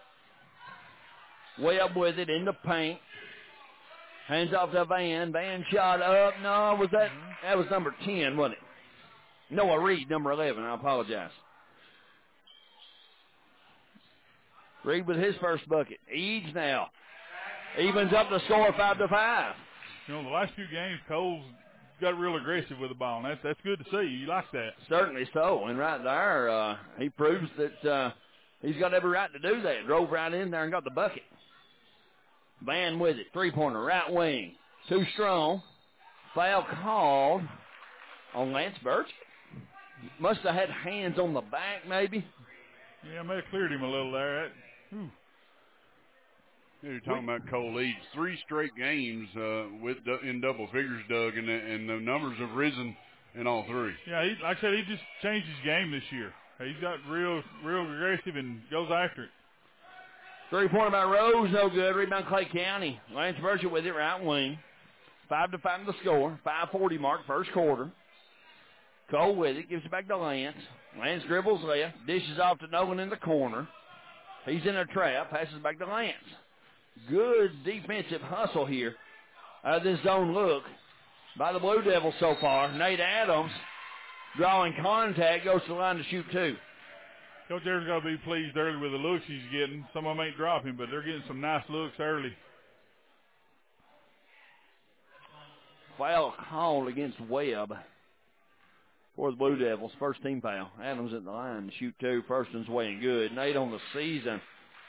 Webb with it in the paint. Hands off to Van. Van shot up. No, was that? That was number 10, wasn't it? Noah Reed, number 11. I apologize. Reed with his first bucket. Eads now. Evens up the score 5-5. You know, the last few games, Cole's got real aggressive with the ball, and that's good to see. You like that. Certainly so. And right there, he proves that he's got every right to do that. Drove right in there and got the bucket. Van with it. Three-pointer, right wing. Too strong. Foul called on Lance Birch. Must have had hands on the back, maybe. Yeah, may have cleared him a little there. You're talking about Cole Eads. 3 straight games in double figures, Doug, and the numbers have risen in all 3. Yeah, like I said, he just changed his game this year. He's got real aggressive and goes after it. Three-pointer by Rose, no good. Rebound Clay County. Lance Burchett with it, right wing. 5-5 the score. 5:40 mark, first quarter. Cole with it, gives it back to Lance. Lance dribbles left, dishes off to Nolan in the corner. He's in a trap, passes back to Lance. Good defensive hustle here out of this zone look by the Blue Devils so far. Nate Adams drawing contact, goes to the line to shoot 2. Coach Ayers got to be pleased early with the looks he's getting. Some of them ain't dropping, but they're getting some nice looks early. Foul called against Webb for the Blue Devils. First team foul. Adams at the line to shoot 2. First one's weighing good. Nate on the season.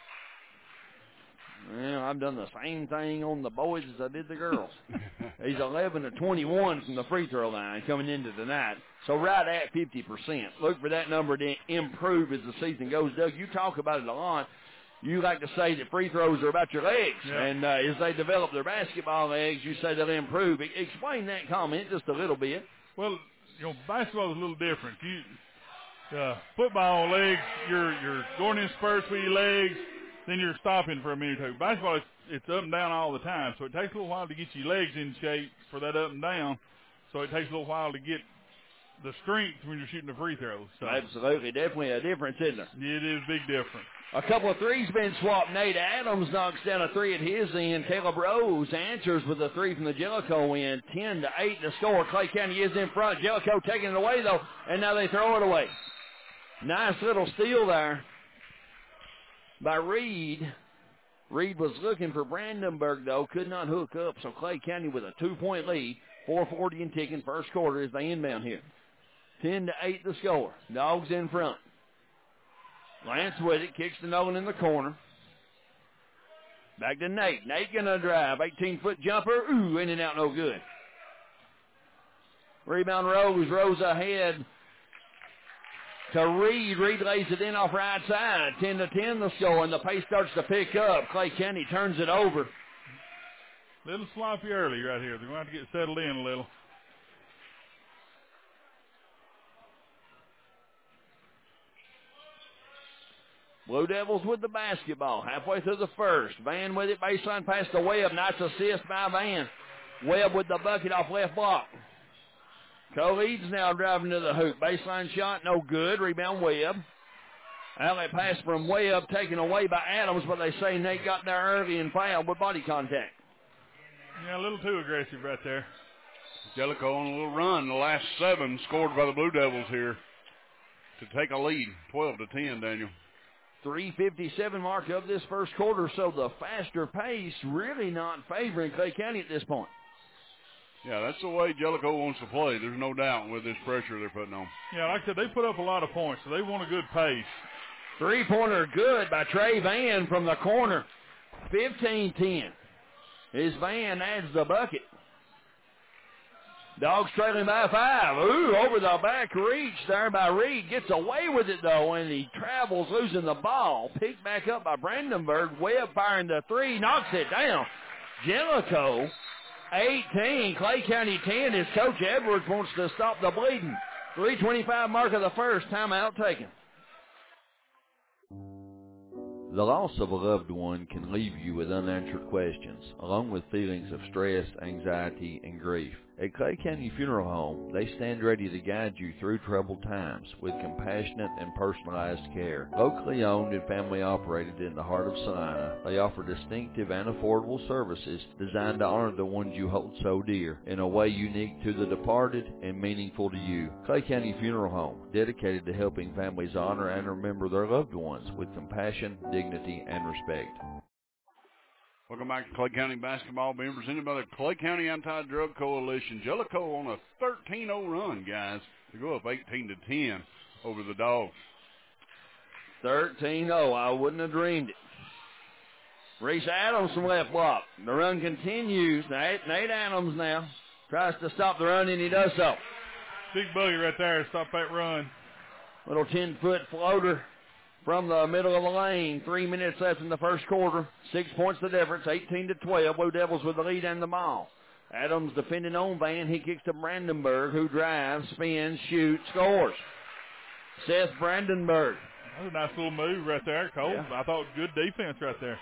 Well, I've done the same thing on the boys as I did the girls. He's 11-21 from the free throw line coming into tonight. So right at 50%. Look for that number to improve as the season goes. Doug, you talk about it a lot. You like to say that free throws are about your legs. Yeah. And as they develop their basketball legs, you say they'll improve. Explain that comment just a little bit. Well, you know, basketball is a little different. Football legs, you're going in spurts with your legs, then you're stopping for a minute or two. Basketball, it's up and down all the time, so it takes a little while to get your legs in shape for that up and down. So it takes a little while to get the strength when you're shooting the free throws. So. Absolutely, definitely a difference, isn't there? It is a big difference. A couple of threes been swapped. Nate Adams knocks down a 3 at his end. Caleb Rose answers with a 3 from the Jellicoe end. 10-8 to score. Clay County is in front. Jellicoe taking it away, though, and now they throw it away. Nice little steal there by Reed. Reed was looking for Brandenburg, though. Could not hook up, so Clay County with a 2-point lead. 4:40 and ticking. First quarter as they inbound here. 10-8 the score. Dogs in front. Lance with it, kicks to Nolan in the corner. Back to Nate. Nate gonna drive. 18-foot jumper. Ooh, in and out, no good. Rebound Rose. Rose ahead to Reed. Reed lays it in off right side. 10-10 the score, and the pace starts to pick up. Clay County turns it over. Little sloppy early right here. They're going to have to get settled in a little. Blue Devils with the basketball. Halfway through the first. Van with it. Baseline pass to Webb. Nice assist by Van. Webb with the bucket off left block. Cole Eads now driving to the hoop. Baseline shot, no good. Rebound Webb. Outlet pass from Webb taken away by Adams, but they say Nate got there early and fouled with body contact. Yeah, a little too aggressive right there. Jellicoe on a little run. The last 7 scored by the Blue Devils here to take a lead. 12-10, Daniel. 3:57 mark of this first quarter, so the faster pace really not favoring Clay County at this point. Yeah, that's the way Jellicoe wants to play. There's no doubt with this pressure they're putting on. Yeah, like I said, they put up a lot of points, so they want a good pace. Three-pointer good by Trey Van from the corner. 15-10. His Van adds the bucket. Dogs trailing by 5. Ooh, over the back reach there by Reed. Gets away with it, though, and he travels, losing the ball. Picked back up by Brandenburg. Webb firing the 3. Knocks it down. Jellicoe, 18. Clay County 10. As Coach Edwards wants to stop the bleeding. 3:25 mark of the first. Timeout taken. The loss of a loved one can leave you with unanswered questions, along with feelings of stress, anxiety, and grief. At Clay County Funeral Home, they stand ready to guide you through troubled times with compassionate and personalized care. Locally owned and family operated in the heart of Salina, they offer distinctive and affordable services designed to honor the ones you hold so dear in a way unique to the departed and meaningful to you. Clay County Funeral Home, dedicated to helping families honor and remember their loved ones with compassion, dignity, and respect. Welcome back to Clay County basketball, being presented by the Clay County Anti-Drug Coalition. Jellicoe on a 13-0 run, guys, to go up 18-10 over the Dogs. 13-0. I wouldn't have dreamed it. Reese Adams from left block. The run continues. Nate Adams now tries to stop the run, and he does so. Big buggy right there. Stop that run. Little 10-foot floater from the middle of the lane. 3 minutes left in the first quarter. 6 points the difference. 18-12. Blue Devils with the lead and the ball. Adams defending on Van. He kicks to Brandenburg, who drives, spins, shoots, scores. Seth Brandenburg. That was a nice little move right there, Cole. Yeah. I thought good defense right there.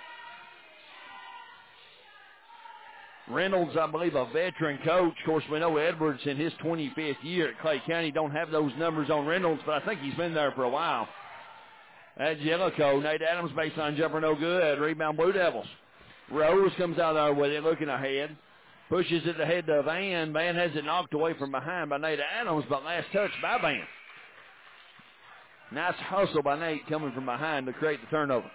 Reynolds, I believe, a veteran coach. Of course, we know Edwards in his 25th year at Clay County. Don't have those numbers on Reynolds, but I think he's been there for a while. At Jellicoe, Nate Adams, baseline jumper, no good. Rebound, Blue Devils. Rose comes out there with it, looking ahead. Pushes it ahead to Van. Van has it knocked away from behind by Nate Adams, but last touch by Van. Nice hustle by Nate coming from behind to create the turnover.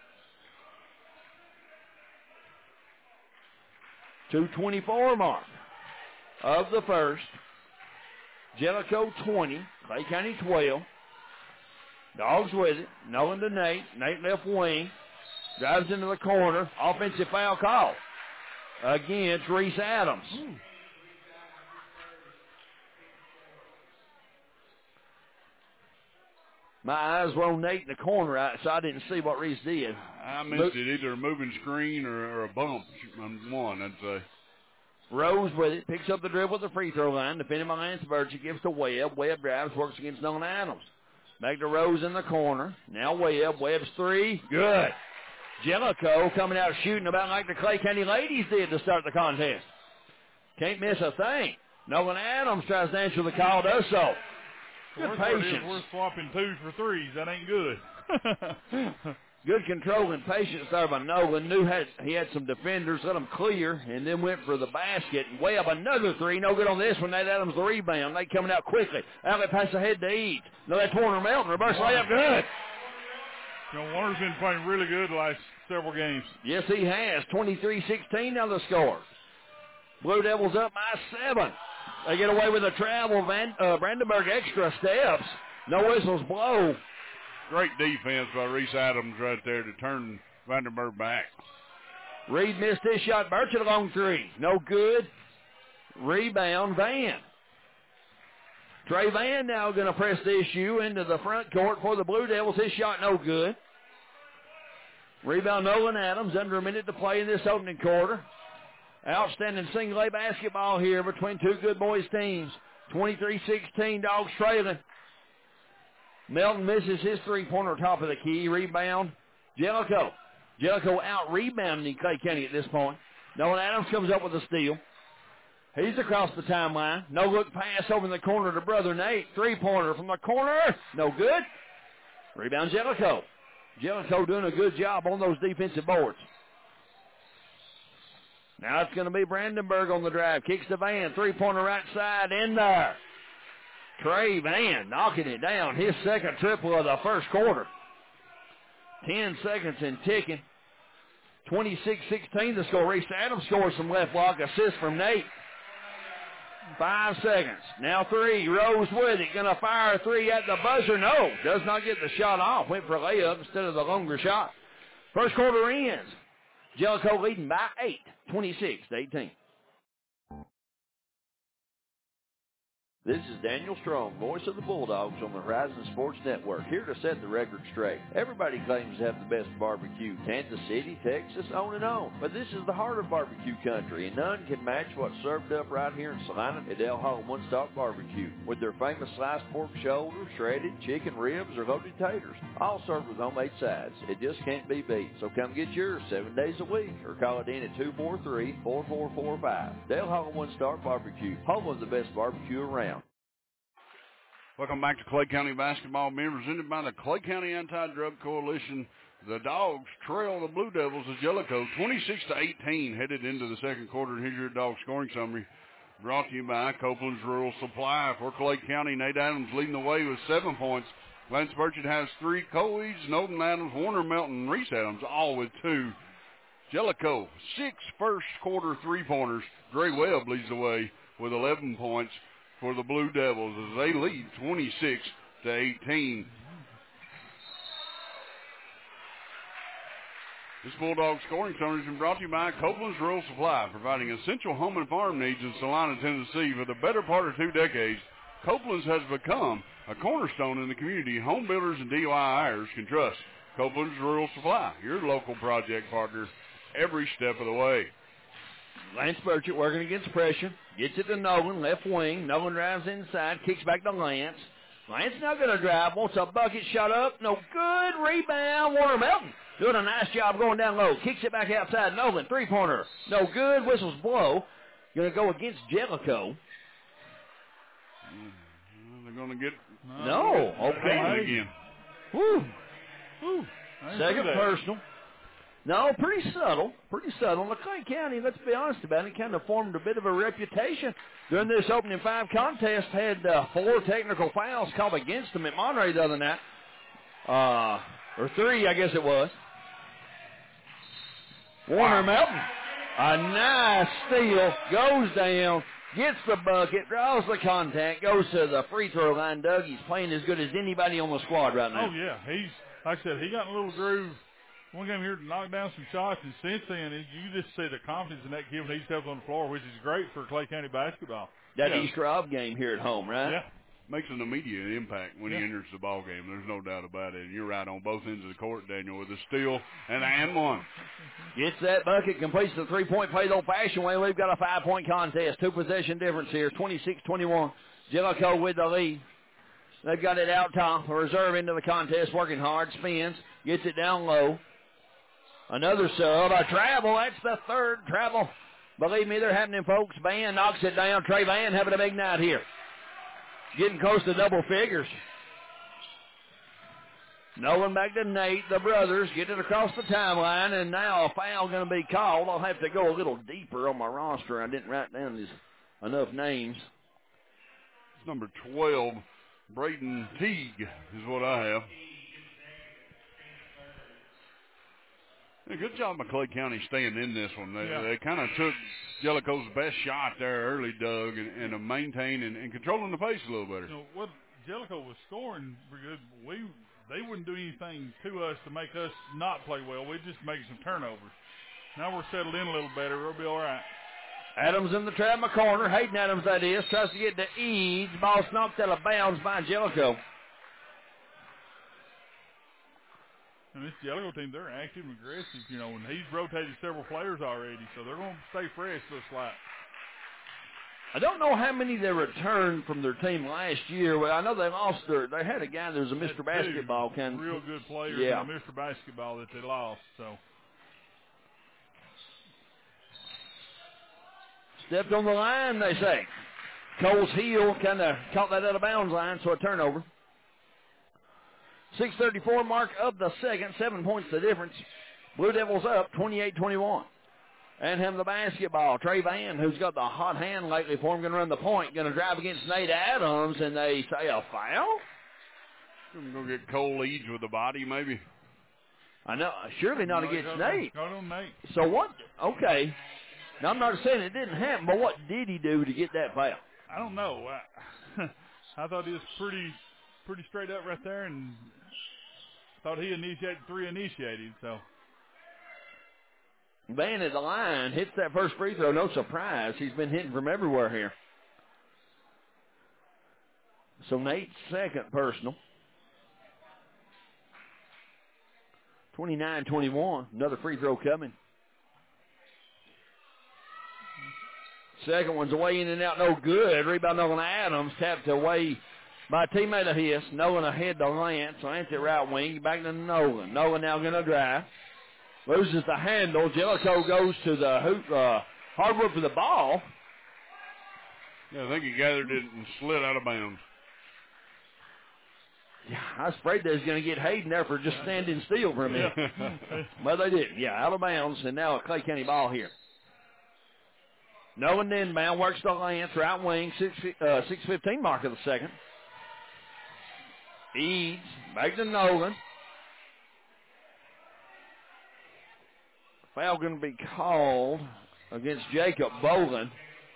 2:24 mark of the first. Jellicoe 20, Clay County 12. Dogs with it. Nolan to Nate. Nate left wing. Drives into the corner. Offensive foul call against Reese Adams. My eyes were on Nate in the corner, so I didn't see what Reese did. I missed it. Either a moving screen or a bump on one, I'd say. Rose with it. Picks up the dribble at the free throw line. Defended by Lance Birch. He gives to Webb. Webb drives. Works against Nolan Adams. Back to Rose in the corner. Now Webb. Webb's 3. Good. Jellicoe coming out shooting about like the Clay County ladies did to start the contest. Can't miss a thing. Nolan Adams tries to answer the call. Does so. Good patience. We're swapping 2 for 3s. That ain't good. Good control and patience there by Nolan. Knew he had some defenders, let them clear, and then went for the basket. Webb, another 3. No good on this one. Nate Adams the rebound. They coming out quickly. Outlet pass ahead to Eads. No, that's Warner Melton. Reverse layup. Good. Warner's been playing really good the last several games. Yes, he has. 23-16 now the score. Blue Devils up by 7. They get away with a travel. Brandenburg extra steps. No whistles blow. Great defense by Reese Adams right there to turn Vandenberg back. Reed missed his shot. Burchett a long 3. No good. Rebound, Van. Trey Van now going to press the issue into the front court for the Blue Devils. His shot no good. Rebound, Nolan Adams. Under a minute to play in this opening quarter. Outstanding single A basketball here between two good boys teams. 23-16, Dogs trailing. Melton misses his three-pointer top of the key. Rebound, Jellicoe. Jellicoe out-rebounding Clay County at this point. Nolan Adams comes up with a steal. He's across the timeline. No-look pass over in the corner to brother Nate. Three-pointer from the corner. No good. Rebound, Jellicoe. Jellicoe doing a good job on those defensive boards. Now it's going to be Brandenburg on the drive. Kicks to Van. Three-pointer right side in there. Trey Van knocking it down. His second triple of the first quarter. 10 seconds and ticking. 26-16 the score. Reese Adams scores from left block. Assist from Nate. 5 seconds. Now 3. Rose with it. Going to fire a 3 at the buzzer. No. Does not get the shot off. Went for a layup instead of the longer shot. First quarter ends. Jellicoe leading by 8. 26-18. This is Daniel Strong, voice of the Bulldogs on the Horizon Sports Network, here to set the record straight. Everybody claims to have the best barbecue, Kansas City, Texas, on and on. But this is the heart of barbecue country, and none can match what's served up right here in Salina at El Home One Stop Barbecue, with their famous sliced pork shoulder, shredded chicken ribs, or loaded taters, all served with homemade sides. It just can't be beat. So come get yours 7 days a week, or call it in at 243-4445. Del Home One Stop Barbecue, home of the best barbecue around. Welcome back to Clay County basketball, being presented by the Clay County Anti-Drug Coalition. The Dogs trail the Blue Devils of Jellicoe 26-18 headed into the second quarter. And here's your Dog scoring summary, brought to you by Copeland's Rural Supply. For Clay County, Nate Adams leading the way with 7 points. Lance Burchett has 3. Cole Eads, Nolan Adams, Warner Melton, and Reese Adams all with 2. Jellicoe, 6 first quarter three-pointers. Dre Webb leads the way with 11 points for the Blue Devils as they lead 26-18. This Bulldog scoring summary has been brought to you by Copeland's Rural Supply, providing essential home and farm needs in Salina, Tennessee. For the better part of 2 decades, Copeland's has become a cornerstone in the community home builders and DIYers can trust. Copeland's Rural Supply, your local project partner every step of the way. Lance Burchett working against pressure. Gets it to Nolan, left wing. Nolan drives inside, kicks back to Lance. Lance now going to drive, wants a bucket shot up. No good. Rebound. Warner Melton doing a nice job going down low. Kicks it back outside. Nolan, three-pointer. No good. Whistles blow. Going to go against Jellicoe. They're going to get... No. Okay. Again. Woo. Second personal. No, pretty subtle. The Clay County, let's be honest about it, kind of formed a bit of a reputation during this opening 5 contest. Had 4 technical fouls called against them at Monterey the other night. Or 3, I guess it was. Warner Melton, a nice steal, goes down, gets the bucket, draws the contact, goes to the free throw line. Doug, he's playing as good as anybody on the squad right now. Oh, yeah. He's, like I said, he got in a little groove. One game here to knock down some shots, and since then, you just see the confidence in that kid when he steps on the floor, which is great for Clay County basketball. That Easter Rob game here at home, right? Yeah. Makes an immediate impact when he enters the ball game. There's no doubt about it. And you're right on both ends of the court, Daniel, with a steal and one. Gets that bucket, completes the three-point play the old-fashioned way. We've got a 5-point contest, 2-possession difference here, 26-21. Jellicoe with the lead. They've got it out top, a reserve into the contest, working hard, spins, gets it down low. Another sub, a travel. That's the 3rd travel. Believe me, they're happening, folks. Van knocks it down. Trey Van having a big night here. Getting close to double figures. Nolan back to Nate. The brothers get it across the timeline, and now a foul going to be called. I'll have to go a little deeper on my roster. I didn't write down enough names. It's number 12, Braden Teague is what I have. Good job by Clay County staying in this one. They kind of took Jellicoe's best shot there early, Doug, and maintaining and controlling the pace a little better. You know, what Jellicoe was scoring pretty good. They wouldn't do anything to us to make us not play well. We'd just make some turnovers. Now we're settled in a little better. We'll be all right. Adams in the trap in the corner. Hayden Adams, that is. Tries to get to Eads. Ball's knocked out of bounds by Jellicoe. And this Jellicoe team, they're active and aggressive, you know, and he's rotated several players already, so they're going to stay fresh, looks like. I don't know how many they returned from their team last year. Well, I know they lost they had a guy that was a Mr. Basketball kind of. Real good players in Mr. Basketball that they lost, so. Stepped on the line, they say. Cole's heel kind of caught that out of bounds line, so a turnover. 6:34 mark of the second, 7 points the difference. Blue Devils up 28-21. And have the basketball. Trey Van, who's got the hot hand lately for him, going to run the point. Going to drive against Nate Adams, and they say a foul? I'm going to get Cole Eads with the body, maybe. I know. Surely not against Nate. Not on Nate. So what? Okay. Now, I'm not saying it didn't happen, but what did he do to get that foul? I don't know. I thought he was pretty straight up right there, and thought he initiated 3 initiated, so. Van at the line, hits that first free throw, no surprise. He's been hitting from everywhere here. So Nate's second personal. 29-21. Another free throw coming. Second one's away in and out, no good. Rebound Nolan Adams, tapped away by a teammate of his. Nolan ahead to Lance. Lance at right wing, back to Nolan. Nolan now going to drive. Loses the handle. Jellicoe goes to the hoop, hardwood for the ball. Yeah, I think he gathered it and slid out of bounds. Yeah, I was afraid they was going to get Hayden there for just standing still for a minute. But they didn't. Yeah, out of bounds, and now a Clay County ball here. Nolan inbound, works to Lance, right wing, 6:15 mark of the second. Eads, back to Nolan. Foul going to be called against Jacob Boland.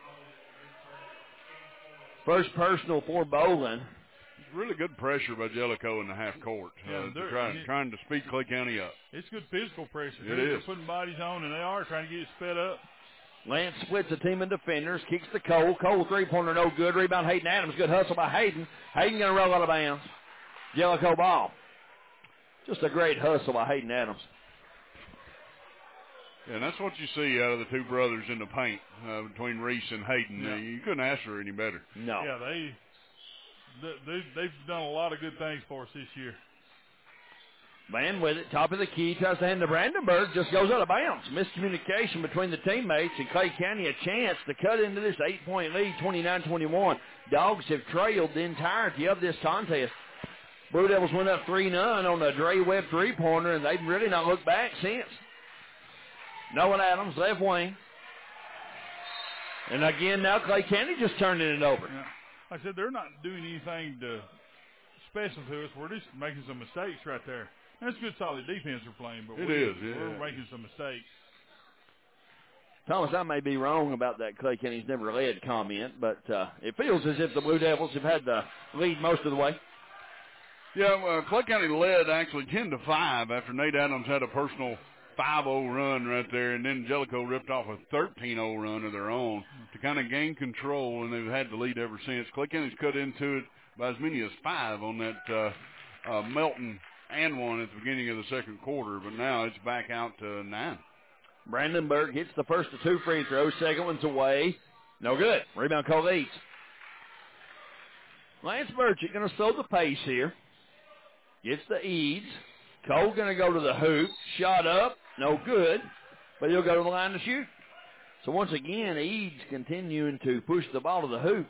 First personal for Boland. Really good pressure by Jellicoe in the half court. Trying to speed Clay County up. It's good physical pressure. It They're is. putting bodies on, and they are trying to get it sped up. Lance splits a team of defenders, kicks to Cole. Cole three-pointer, no good. Rebound Hayden Adams. Good hustle by Hayden. Hayden going to roll out of bounds. Jellicoe ball. Just a great hustle by Hayden Adams. Yeah, and that's what you see out of the two brothers in the paint between Reese and Hayden. Yeah. You couldn't ask for any better. No. Yeah, they've done a lot of good things for us this year. Man with it, top of the key, tries to hand to Brandenburg, just goes out of bounds. Miscommunication between the teammates, and Clay County a chance to cut into this 8-point lead, 29-21. Dogs have trailed the entirety of this contest. Blue Devils went up 3-0 on the Dre Webb three-pointer, and they've really not looked back since. Nolan Adams, left wing. And again, now Clay County just turning it over. Yeah. Like I said, they're not doing anything special to us. We're just making some mistakes right there. That's good, solid defense we're playing, but we're making some mistakes. Thomas, I may be wrong about that Clay County's never led comment, but it feels as if the Blue Devils have had the lead most of the way. Yeah, Clay County led actually 10-5 after Nate Adams had a personal 5-0 run right there, and then Jellicoe ripped off a 13-0 run of their own to kind of gain control, and they've had the lead ever since. Clay County's cut into it by as many as 5 on that Melton and one at the beginning of the second quarter, but now it's back out to 9. Brandenburg hits the first of 2 free throws. Second one's away. No good. Rebound Cole Eads. Lance Burchett going to slow the pace here. Gets the Eads. Cole going to go to the hoop. Shot up. No good. But he'll go to the line to shoot. So once again, Eads continuing to push the ball to the hoop.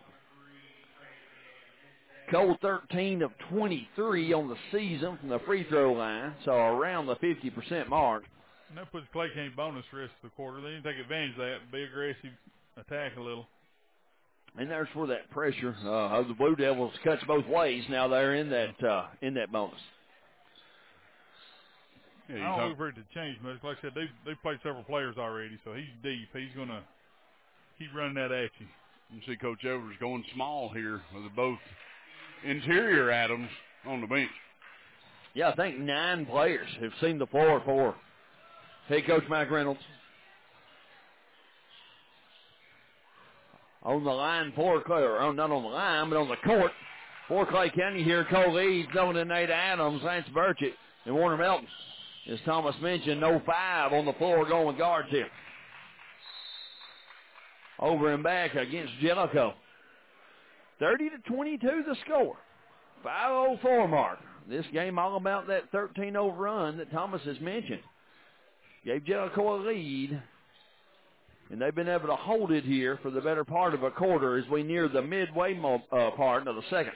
Cole 13 of 23 on the season from the free throw line, so around the 50% mark. And that puts Clay County bonus the rest of the quarter. They didn't take advantage of that. Be aggressive, attack a little. And there's where that pressure of the Blue Devils cuts both ways. Now they're in that bonus. Yeah, I don't look for it to change much. Like I said, they've played several players already, so he's deep. He's going to keep running that at you. You see Coach Evers going small here with both interior Adams on the bench. Yeah, I think 9 players have seen the floor for head coach Mike Reynolds. On the line for Clay, or not on the line, but on the court for Clay County here. Cole Eads, Nolan and Nate Adams, Lance Burchett, and Warner Melton. As Thomas mentioned, no 5 on the floor going with guards here. Over and back against Jellicoe. 30-22 the score. 5:04 mark. This game all about that 13-0 run that Thomas has mentioned. Gave Jellicoe a lead, and they've been able to hold it here for the better part of a quarter as we near the midway part of the second.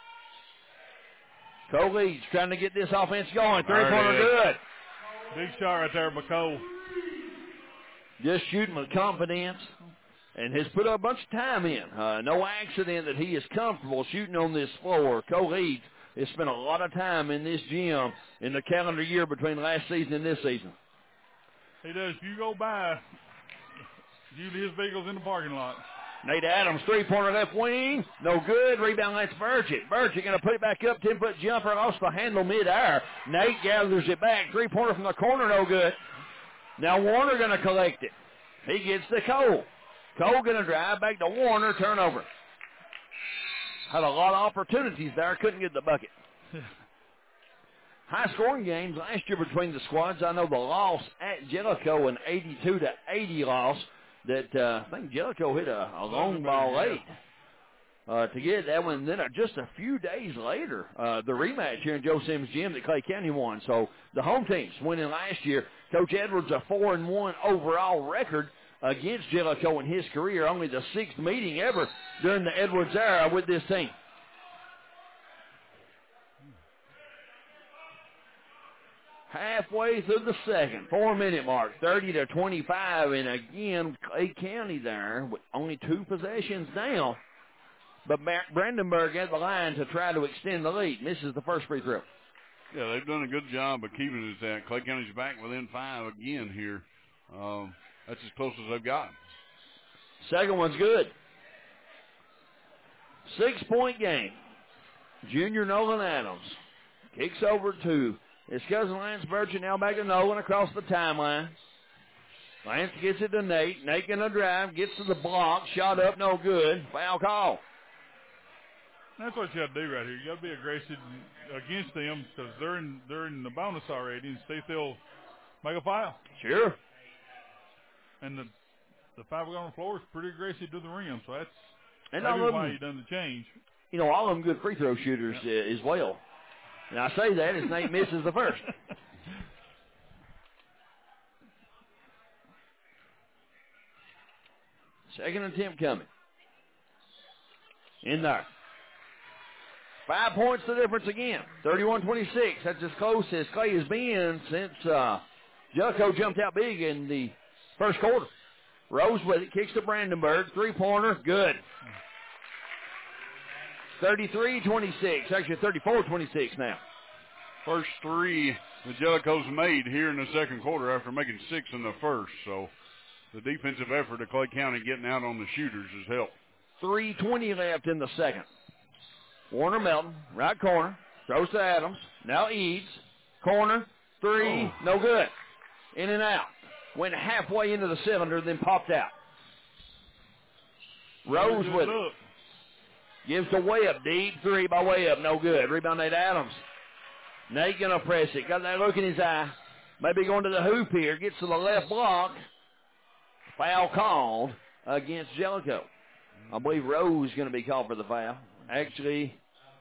Cole Eads trying to get this offense going. Three-pointer good. Big shot right there by Cole. Just shooting with confidence. And has put a bunch of time in. No accident that he is comfortable shooting on this floor. Cole Eads has spent a lot of time in this gym in the calendar year between last season and this season. He does. If you go by, usually his vehicle's in the parking lot. Nate Adams, three-pointer left wing. No good. Rebound, that's Burchett. Burchett going to put it back up. 10-foot jumper. Lost the handle mid-air. Nate gathers it back. Three-pointer from the corner. No good. Now Warner going to collect it. He gets to Cole. Cole going to drive back to Warner. Turnover. Had a lot of opportunities there, couldn't get the bucket. High-scoring games last year between the squads. I know the loss at Jellicoe, an 82-80 loss that I think Jellicoe hit a long ball late to get that one. And then just a few days later, the rematch here in Joe Sims Gym that Clay County won. So the home teams winning last year. Coach Edwards, a 4-1 overall record against Jellicoe in his career. Only the 6th meeting ever during the Edwards era with this team. Halfway through the second, 4-minute mark, 30-25, and again, Clay County there with only 2 possessions down. But Brandenburg at the line to try to extend the lead. Misses the first free throw. Yeah, they've done a good job of keeping it at that. Clay County's back within 5 again here. That's as close as they've gotten. Second one's good. 6-point game. Junior Nolan Adams kicks over to his cousin Lance Burchett, now back to Nolan across the timeline. Lance gets it to Nate. Nate gonna drive, gets to the block, shot up, no good. Foul call. That's what you got to do right here. You got to be aggressive against them because they're in the bonus already, and see if they'll make a foul. Sure. And the 5 on the floor is pretty aggressive to the rim, so that's and maybe why you done the change. You know, all of them good free throw shooters as well. And I say that as Nate misses the first. Second attempt coming. In there. 5 points the difference again. 31-26. That's as close as Clay has been since Jellicoe jumped out big in the first quarter. Rose with it. Kicks to Brandenburg. 3-pointer. Good. 33-26. Actually 34-26 now. First 3 the Jellicoe's made here in the second quarter after making 6 in the first. So the defensive effort of Clay County getting out on the shooters has helped. 3:20 left in the second. Warner Melton, right corner, throws to Adams. Now Eads, corner, 3, no good. In and out. Went halfway into the cylinder, then popped out. Rose with it. Gives to Webb, deep 3 by Webb, no good. Rebound Nate Adams. Nate gonna press it. Got that look in his eye. Maybe going to the hoop here. Gets to the left block. Foul called against Jellicoe. I believe Rose is going to be called for the foul. Actually,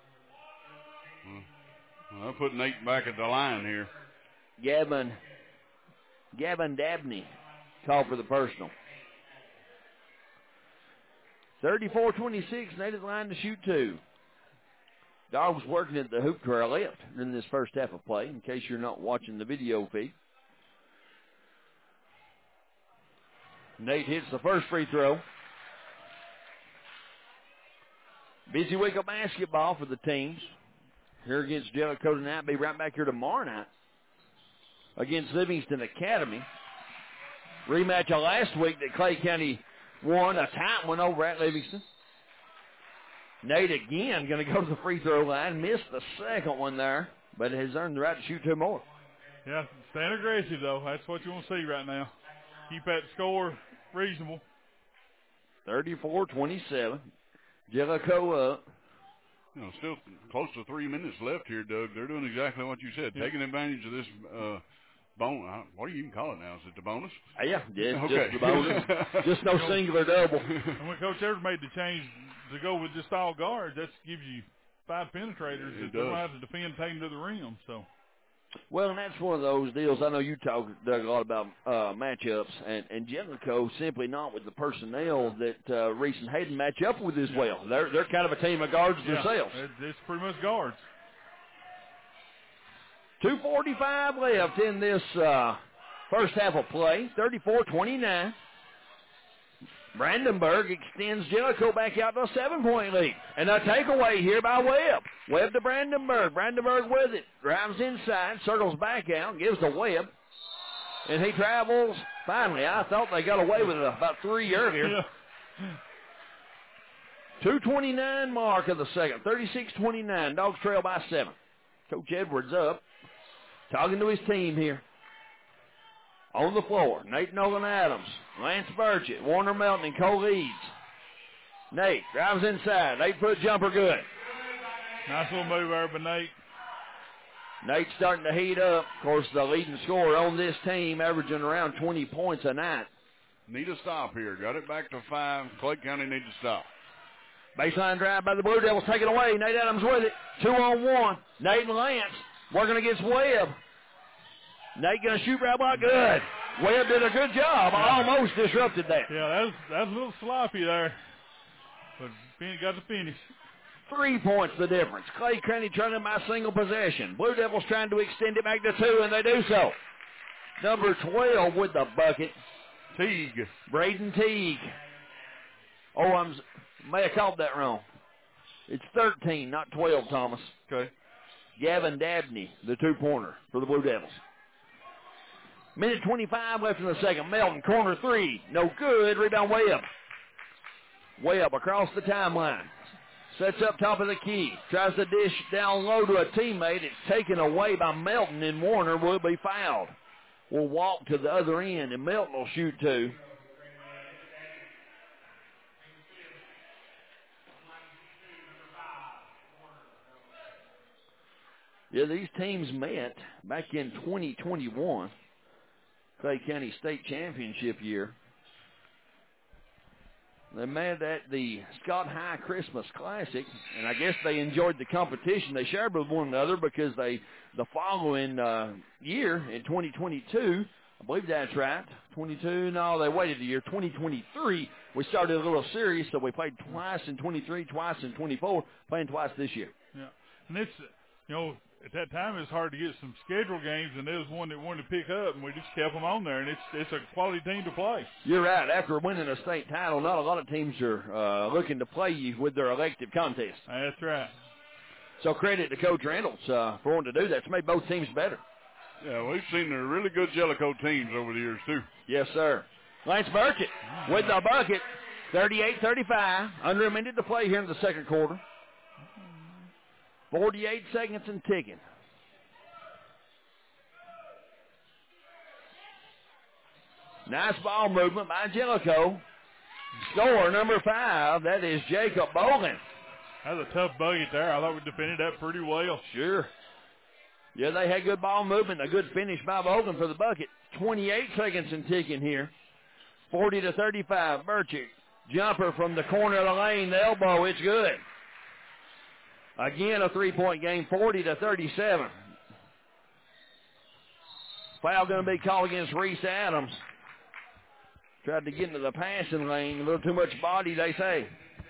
I'll put Nate back at the line here. Gavin Dabney called for the personal. 34-26, Nate at the line to shoot 2. Dogs working at the hoop to our left in this first half of play, in case you're not watching the video feed. Nate hits the first free throw. Busy week of basketball for the teams. Here against Jellicoe tonight. Be right back here tomorrow night against Livingston Academy. Rematch of last week that Clay County won. A tight one over at Livingston. Nate again going to go to the free throw line. Missed the second one there, but has earned the right to shoot 2 more. Yeah, stand aggressive, though. That's what you want to see right now. Keep that score reasonable. 34-27. Jellicoe up. You know, still close to 3 minutes left here, Doug. They're doing exactly what you said, taking advantage of this bonus. What do you even call it now? Is it the bonus? Yeah, okay. Just the bonus. Just no single or double. And when Coach Evers made the change to go with just all guards, that gives you 5 penetrators that they don't have to defend taking to the rim. So. Well, and that's one of those deals. I know you talk, Doug, a lot about matchups, and Jellicoe simply not with the personnel that Reese and Hayden match up with as well. They're kind of a team of guards themselves. It's pretty much guards. 2:45 left in this first half of play. 34-29. Brandenburg extends Jellicoe back out to a 7-point lead. And a takeaway here by Webb. Webb to Brandenburg. Brandenburg with it. Drives inside, circles back out, gives to Webb. And he travels. Finally, I thought they got away with it about 3 earlier. Yeah. 2:29 mark of the second. 36-29. Dogs trail by 7. Coach Edwards up. Talking to his team here. On the floor, Nate Nolan Adams, Lance Burchett, Warner Melton, and Cole Eads. Nate drives inside. 8-foot jumper good. Nice little move there by Nate. Nate's starting to heat up. Of course, the leading scorer on this team, averaging around 20 points a night. Need a stop here. Got it back to 5. Clay County needs to stop. Baseline drive by the Blue Devils, taken away. Nate Adams with it. 2-on-1. Nate and Lance working against Webb. Nate going to shoot right by good. Webb did a good job. Almost disrupted that. Yeah, that was a little sloppy there. But got the finish. 3 points the difference. Clay County trying by single possession. Blue Devils trying to extend it back to 2, and they do so. Number 12 with the bucket. Teague. Braden Teague. Oh, may have called that wrong. It's 13, not 12, Thomas. Okay. Gavin Dabney, the 2-pointer for the Blue Devils. Minute 25 left in the second. Melton, corner 3. No good. Rebound Webb. Webb across the timeline. Sets up top of the key. Tries to dish down low to a teammate. It's taken away by Melton, and Warner will be fouled. Will walk to the other end, and Melton will shoot 2. Yeah, these teams met back in 2021, Clay County State Championship year. They met at the Scott High Christmas Classic, and I guess they enjoyed the competition. They shared with one another because the following year, in 2022, I believe that's right, 22, no, they waited a year, 2023, we started a little series, so we played twice in 23, twice in 24, playing twice this year. Yeah, and it's, at that time it was hard to get some scheduled games, and there was one that wanted to pick up, and we just kept them on there, and it's a quality team to play. You're right. After winning a state title, not a lot of teams are looking to play you with their elective contest. That's right. So credit to Coach Reynolds for wanting to do that. It's made both teams better. Yeah, we've seen the really good Jellicoe teams over the years, too. Yes, sir. Lance Burkett with the bucket, 38-35. Under a minute to play here in the second quarter. 48 seconds and ticking. Nice ball movement by Jellicoe. Scorer number 5, that is Jacob Bogan. That was a tough bucket there. I thought we defended that pretty well. Sure. Yeah, they had good ball movement, a good finish by Bogan for the bucket. 28 seconds and ticking here. 40-35. Burchett, jumper from the corner of the lane, the elbow, it's good. Again, a 3-point game, 40-37. Foul going to be called against Reese Adams. Tried to get into the passing lane, a little too much body, they say.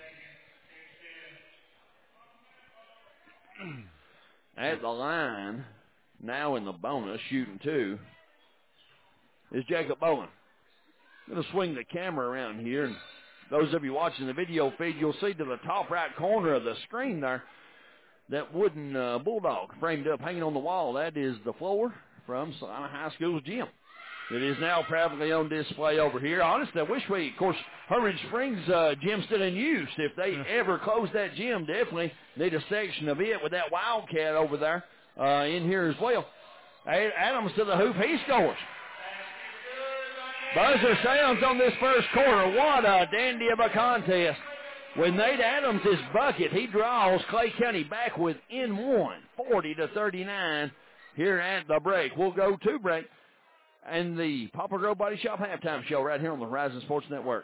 At the line, now in the bonus, shooting 2, is Jacob Bowen. Going to swing the camera around here, and those of you watching the video feed, you'll see to the top right corner of the screen there, that wooden bulldog framed up, hanging on the wall. That is the floor from Salina High School's gym. It is now proudly on display over here. Honestly, I wish of course, Hermitage Springs gym still in use. If they ever close that gym, definitely need a section of it with that Wildcat over there in here as well. Adams to the hoop, he scores. Buzzer sounds on this first quarter. What a dandy of a contest. With Nate Adams' bucket, he draws Clay County back within 1, 40-39 here at the break. We'll go to break and the Poplar Grove Body Shop halftime show right here on the Horizon Sports Network.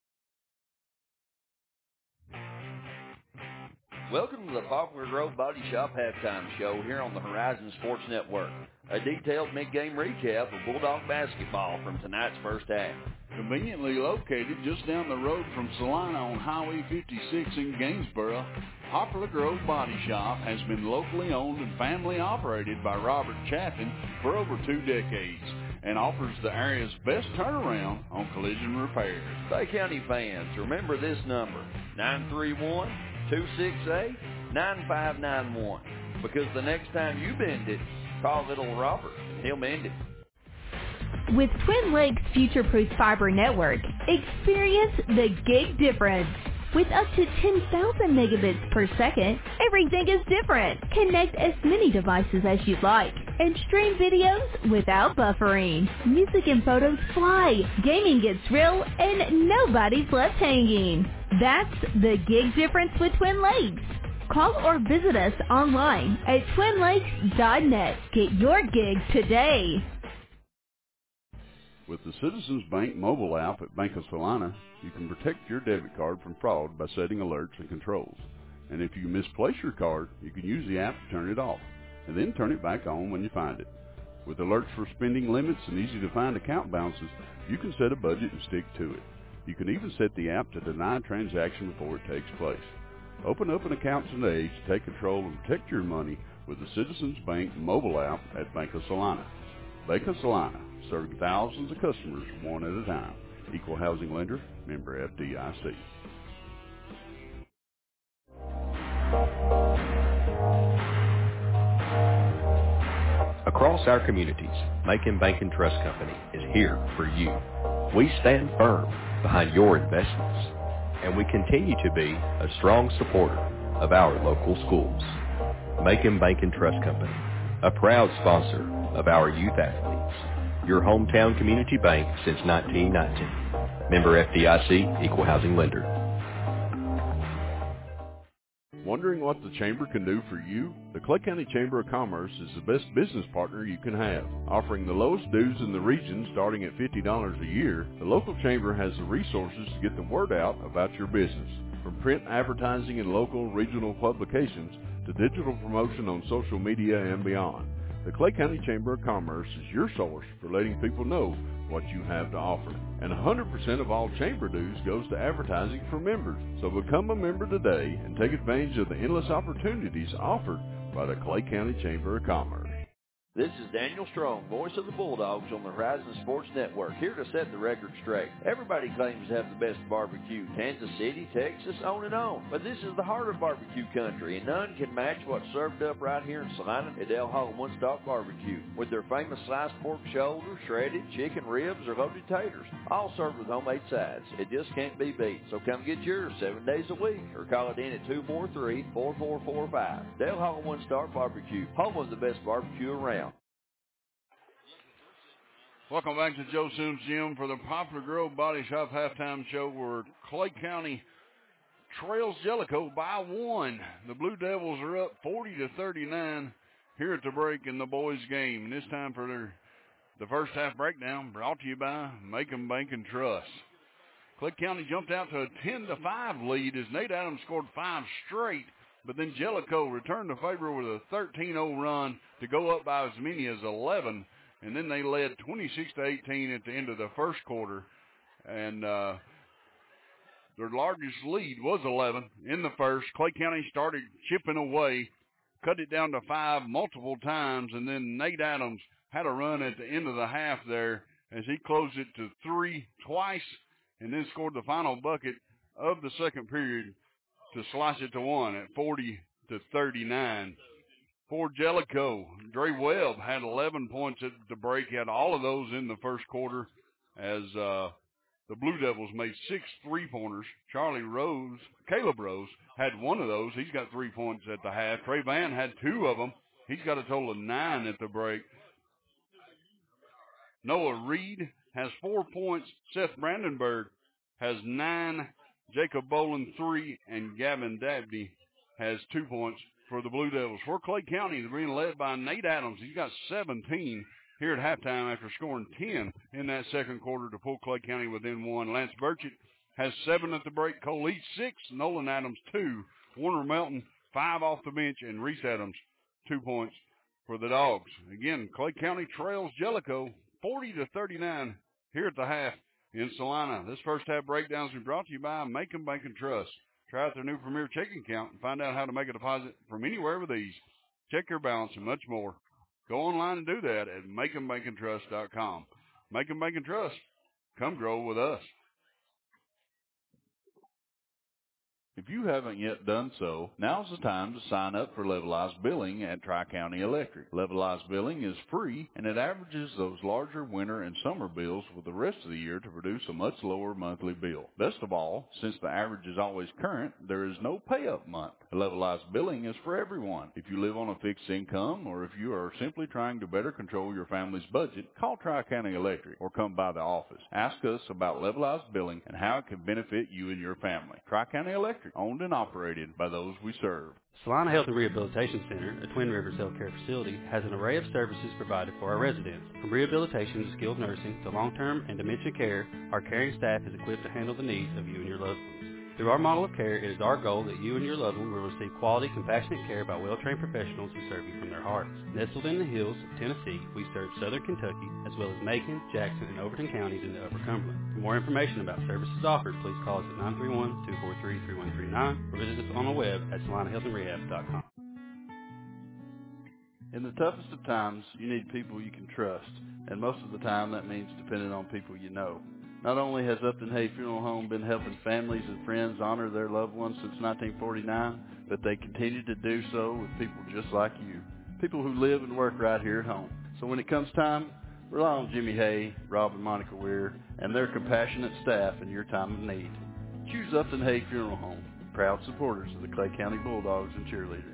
Welcome to the Poplar Grove Body Shop halftime show here on the Horizon Sports Network. A detailed mid-game recap of Bulldog basketball from tonight's first half. Conveniently located just down the road from Salina on Highway 56 in Gainesboro, Poplar Grove Body Shop has been locally owned and family operated by Robert Chaffin for over 2 decades and offers the area's best turnaround on collision repairs. Clay County fans, remember this number, 931-268-9591, because the next time you bend it, call little Robert and he'll mend it. With Twin Lakes Future-Proof Fiber Network, experience the gig difference. With up to 10,000 megabits per second, everything is different. Connect as many devices as you'd like and stream videos without buffering. Music and photos fly, gaming gets real, and nobody's left hanging. That's the gig difference with Twin Lakes. Call or visit us online at twinlakes.net. Get your gig today. With the Citizens Bank mobile app at Bank of Salina, you can protect your debit card from fraud by setting alerts and controls. And if you misplace your card, you can use the app to turn it off, and then turn it back on when you find it. With alerts for spending limits and easy-to-find account balances, you can set a budget and stick to it. You can even set the app to deny a transaction before it takes place. Open up an account today to take control and protect your money with the Citizens Bank mobile app at Bank of Salina. Bank of Salina, serving thousands of customers one at a time. Equal housing lender, member FDIC. Across our communities, Macon Bank and Trust Company is here for you. We stand firm behind your investments, and we continue to be a strong supporter of our local schools. Macon Bank and Trust Company, a proud sponsor of our youth athletes. Your hometown community bank since 1919. Member FDIC, Equal Housing Lender. Wondering what the Chamber can do for you? The Clay County Chamber of Commerce is the best business partner you can have. Offering the lowest dues in the region starting at $50 a year, the local Chamber has the resources to get the word out about your business. From print advertising in local and regional publications to digital promotion on social media and beyond. The Clay County Chamber of Commerce is your source for letting people know what you have to offer. And 100% of all chamber dues goes to advertising for members. So become a member today and take advantage of the endless opportunities offered by the Clay County Chamber of Commerce. This is Daniel Strong, voice of the Bulldogs on the Horizon Sports Network, here to set the record straight. Everybody claims to have the best barbecue, Kansas City, Texas, on and on. But this is the heart of barbecue country, and none can match what's served up right here in Salina at El Hall One Stop Barbecue, with their famous sliced pork shoulder, shredded chicken ribs, or loaded taters, all served with homemade sides. It just can't be beat. So come get yours 7 days a week, or call it in at 243-4445. El Hall One Stop Barbecue, home of the best barbecue around. Welcome back to Joe Sims Gym for the Poplar Grove Body Shop halftime show, where Clay County trails Jellicoe by 1. The Blue Devils are up 40-39 here at the break in the boys' game. This time for the first half breakdown, brought to you by Macon Bank and Trust. Clay County jumped out to a 10-5 lead as Nate Adams scored 5 straight, but then Jellicoe returned the favor with a 13-0 run to go up by as many as 11. And then they led 26-18 at the end of the first quarter. And their largest lead was 11 in the first. Clay County started chipping away, cut it down to 5 multiple times, and then Nate Adams had a run at the end of the half there as he closed it to 3 twice and then scored the final bucket of the second period to slice it to 1 at 40-39. For Jellicoe, Dre Webb had 11 points at the break. He had all of those in the first quarter as the Blue Devils made 6 3-pointers. Caleb Rose had 1 of those. He's got 3 points at the half. Trey Van had 2 of them. He's got a total of 9 at the break. Noah Reed has 4 points. Seth Brandenburg has 9. Jacob Boland 3, and Gavin Dabney has 2 points for the Blue Devils. For Clay County, they're being led by Nate Adams. He's got 17 here at halftime after scoring 10 in that second quarter to pull Clay County within 1. Lance Burchett has 7 at the break. Cole Leach 6. Nolan Adams 2. Warner Melton 5 off the bench, and Reese Adams 2 points for the Dogs. Again, Clay County trails Jellicoe 40-39 here at the half in Salina. This first half breakdown has been brought to you by Macon Bank and Trust. Try out their new Premier checking account and find out how to make a deposit from anywhere with ease. Check your balance and much more. Go online and do that at MaconBankandTrust.com. Macon Bank and Trust. Come grow with us. If you haven't yet done so, now's the time to sign up for Levelized Billing at Tri-County Electric. Levelized Billing is free, and it averages those larger winter and summer bills with the rest of the year to produce a much lower monthly bill. Best of all, since the average is always current, there is no pay-up month. Levelized Billing is for everyone. If you live on a fixed income, or if you are simply trying to better control your family's budget, call Tri-County Electric or come by the office. Ask us about Levelized Billing and how it can benefit you and your family. Tri-County Electric, owned and operated by those we serve. Salina Health and Rehabilitation Center, a Twin Rivers Health Care facility, has an array of services provided for our residents. From rehabilitation to skilled nursing to long-term and dementia care, our caring staff is equipped to handle the needs of you and your loved ones. Through our model of care, it is our goal that you and your loved one will receive quality, compassionate care by well-trained professionals who serve you from their hearts. Nestled in the hills of Tennessee, we serve southern Kentucky, as well as Macon, Jackson, and Overton counties in the Upper Cumberland. For more information about services offered, please call us at 931-243-3139 or visit us on the web at salinahealthandrehab.com. In the toughest of times, you need people you can trust, and most of the time that means depending on people you know. Not only has Upton Hay Funeral Home been helping families and friends honor their loved ones since 1949, but they continue to do so with people just like you, people who live and work right here at home. So when it comes time, rely on Jimmy Hay, Rob and Monica Weir, and their compassionate staff in your time of need. Choose Upton Hay Funeral Home, proud supporters of the Clay County Bulldogs and cheerleaders.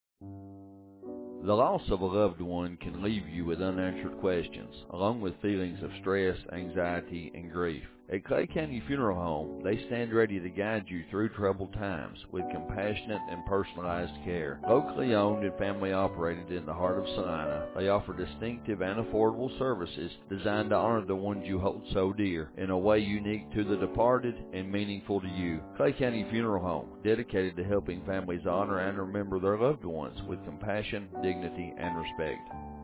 The loss of a loved one can leave you with unanswered questions, along with feelings of stress, anxiety, and grief. At Clay County Funeral Home, they stand ready to guide you through troubled times with compassionate and personalized care. Locally owned and family operated in the heart of Salina, they offer distinctive and affordable services designed to honor the ones you hold so dear in a way unique to the departed and meaningful to you. Clay County Funeral Home, dedicated to helping families honor and remember their loved ones with compassion, dignity, and respect.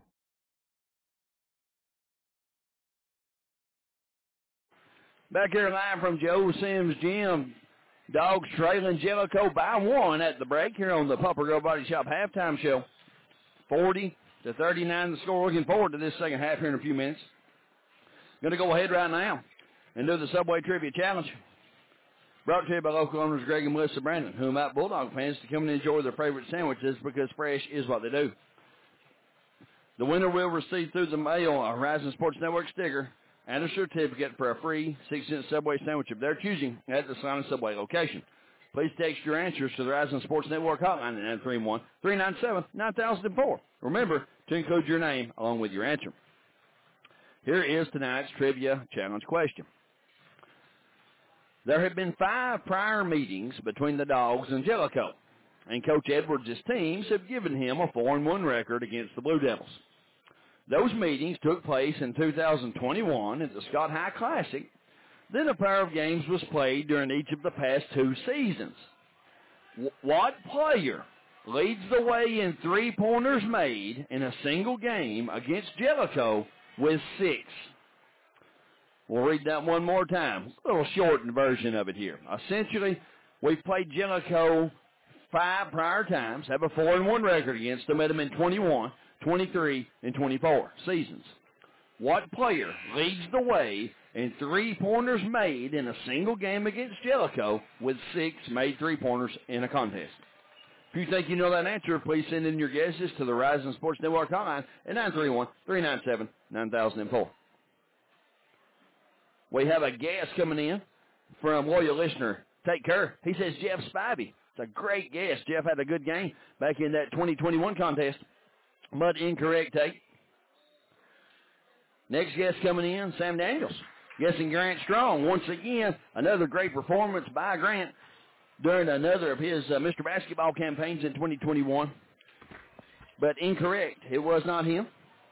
Back here live from Joe Sims Gym. Dogs trailing Jellicoe by 1 at the break here on the Pupper Girl Body Shop halftime show. 40-39 the score. Looking forward to this second half here in a few minutes. Going to go ahead right now and do the Subway Trivia Challenge. Brought to you by local owners Greg and Melissa Brandon, who invite Bulldog fans to come and enjoy their favorite sandwiches because fresh is what they do. The winner will receive through the mail a Horizon Sports Network sticker and a certificate for a free 6-cent Subway sandwich of their choosing at the Salina Subway location. Please text your answers to the Horizon Sports Network hotline at 931-397-9004. Remember to include your name along with your answer. Here is tonight's Trivia Challenge question. There have been 5 prior meetings between the Dogs and Jellicoe, and Coach Edwards' teams have given him a 4-1 record against the Blue Devils. Those meetings took place in 2021 at the Scott High Classic. Then a pair of games was played during each of the past 2 seasons. What player leads the way in 3-pointers made in a single game against Jellicoe with 6? We'll read that one more time. A little shortened version of it here. Essentially, we've played Jellicoe 5 prior times, have a 4-1 record against them, met them in 21, 23, and 24 seasons. What player leads the way in 3-pointers made in a single game against Jellicoe with 6 made 3-pointers in a contest? If you think you know that answer, please send in your guesses to the Horizon Sports Network hotline at 931-397-9004. We have a guess coming in from loyal listener Tate Kerr. He says Jeff Spivey. It's a great guess. Jeff had a good game back in that 2021 contest. But incorrect, Tate. Next guess coming in, Sam Daniels. Guessing Grant Strong. Once again, another great performance by Grant during another of his Mr. Basketball campaigns in 2021. But incorrect. It was not him.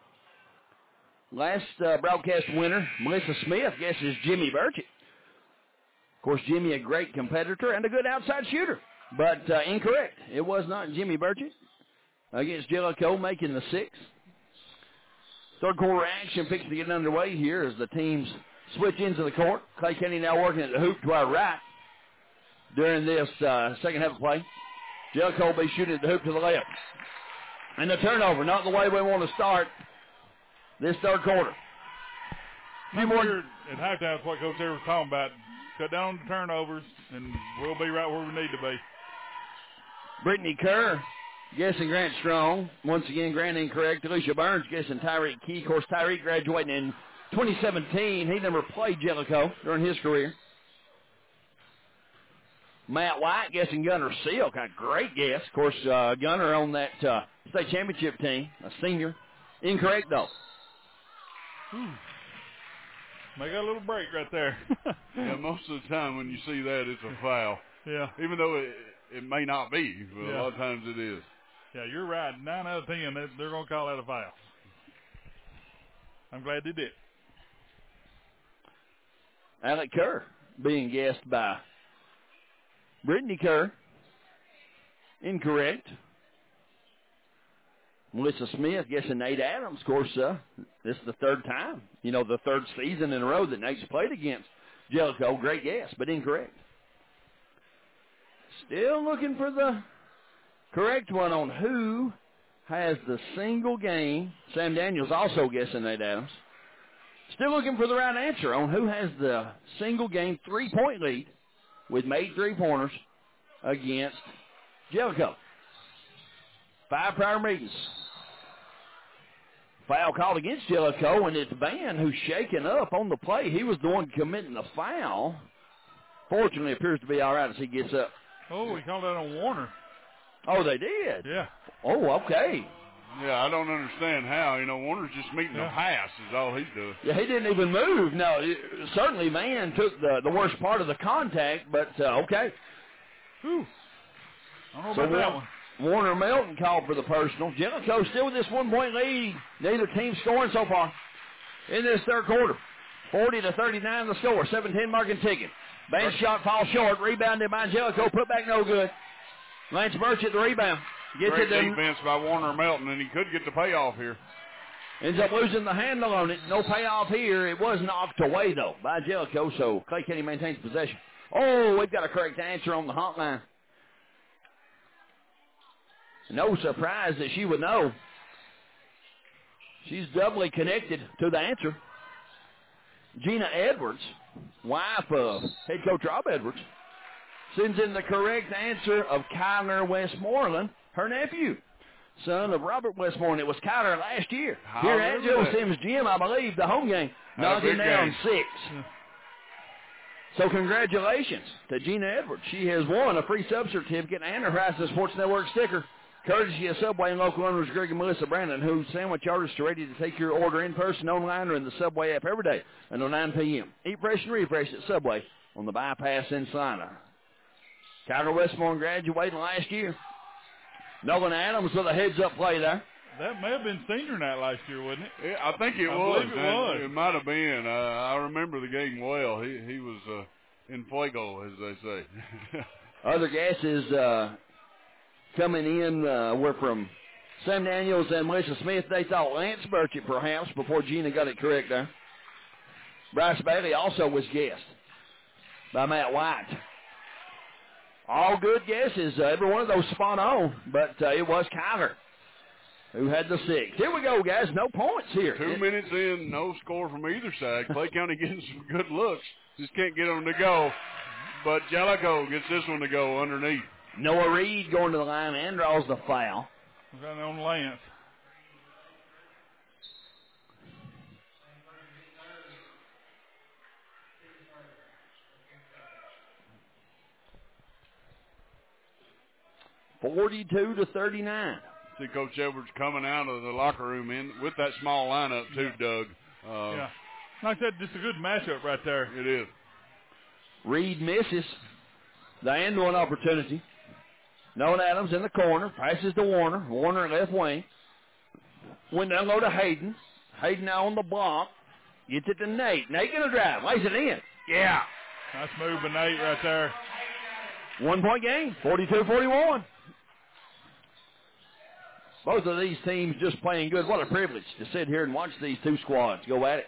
Last broadcast winner, Melissa Smith, guesses Jimmy Burchett. Of course, Jimmy, a great competitor and a good outside shooter. But incorrect. It was not Jimmy Burchett against Jellicoe, making the 6. Third quarter action fixing to get underway here as the teams switch into the court. Clay County now working at the hoop to our right during this second half of play. Jellicoe will be shooting at the hoop to the left. And the turnover, not the way we want to start this third quarter. Few more at halftime is what Coach Edwards was talking about. cut down on the turnovers, and we'll be right where we need to be. Brittany Kerr guessing Grant Strong. Once again, Grant incorrect. Alicia Burns guessing Tyreek Key. Of course, Tyreek graduating in 2017. He never played Jellicoe during his career. Matt White guessing Gunner Silk. A great guess. Of course, Gunner on that state championship team, a senior. Incorrect, though. Make a little break right there. Yeah, most of the time when you see that, it's a foul. Yeah. Even though it may not be, but a lot of times it is. Yeah, you're right. 9 out of 10, they're going to call that a foul. I'm glad they did. Alec Kerr being guessed by Brittany Kerr. Incorrect. Melissa Smith guessing Nate Adams. Of course, this is the third time, the third season in a row that Nate's played against Jellicoe. Great guess, but incorrect. Still looking for the correct one on who has the single game. Sam Daniels also guessing Nate Adams. Still looking for the right answer on who has the single game 3-point lead with made 3-pointers against Jellicoe. 5 prior meetings. Foul called against Jellicoe, and it's Van who's shaking up on the play. He was the one committing the foul. Fortunately, it appears to be all right as he gets up. Oh, we called that on Warner. Oh, they did? Yeah. Oh, okay. Yeah, I don't understand how. Warner's just meeting the pass is all he's doing. Yeah, he didn't even move. No, certainly Van took the worst part of the contact, but okay. Whew. I don't know about that one. Warner Melton called for the personal. Jellicoe still with this 1-point lead. Neither team scoring so far in this third quarter. 40-39 the score. 7-10 marking ticket. Van's shot falls short. Rebounded by Jellicoe. Put back no good. Lance Birch at the rebound. Gets Great it defense by Warner Melton, and he could get the payoff here. Ends up losing the handle on it. No payoff here. It was knocked away, though, by Jellicoe, so Clay County maintains possession. Oh, we've got a correct answer on the hotline. No surprise that she would know. She's doubly connected to the answer. Gina Edwards, wife of head coach Rob Edwards, sends in the correct answer of Kyler Westmoreland, her nephew, son of Robert Westmoreland. It was Kyler last year here at Joe Sims Gym, I believe, the home game, knocking down 6. So congratulations to Gina Edwards. She has won a free sub certificate and a Horizon Sports Network sticker, courtesy of Subway and local owners Greg and Melissa Brandon, whose sandwich artists are ready to take your order in person, online, or in the Subway app every day until 9 p.m. Eat fresh and refresh at Subway on the bypass in Salina. Kyler Westmoreland graduated last year. Nolan Adams with a heads-up play there. That may have been senior night last year, wasn't it? Yeah, I think it was. I believe it was. It might have been. I remember the game well. He was in fuego, as they say. Other guesses coming in were from Sam Daniels and Melissa Smith. They thought Lance Burchett perhaps before Gina got it correct there. Bryce Bailey also was guessed by Matt White. All good guesses. Every one of those spot on, but it was Kyler who had the 6. Here we go, guys. No points here. 2 minutes in, no score from either side. Clay County getting some good looks. Just can't get them to go. But Jellicoe gets this one to go underneath. Noah Reed going to the line and draws the foul. Got on Lance. (42-39). See Coach Edwards coming out of the locker room in with that small lineup too, Doug. Yeah, like I said, just a good matchup right there. It is. Reed misses the and one opportunity. Nolan Adams in the corner, passes to Warner. Warner left wing. Went down low to Hayden. Hayden now on the block. Gets it to Nate. Nate gonna drive. Lays it in. Yeah. Nice move by Nate right there. 1-point game. 42-41. Both of these teams just playing good. What a privilege to sit here and watch these two squads go at it.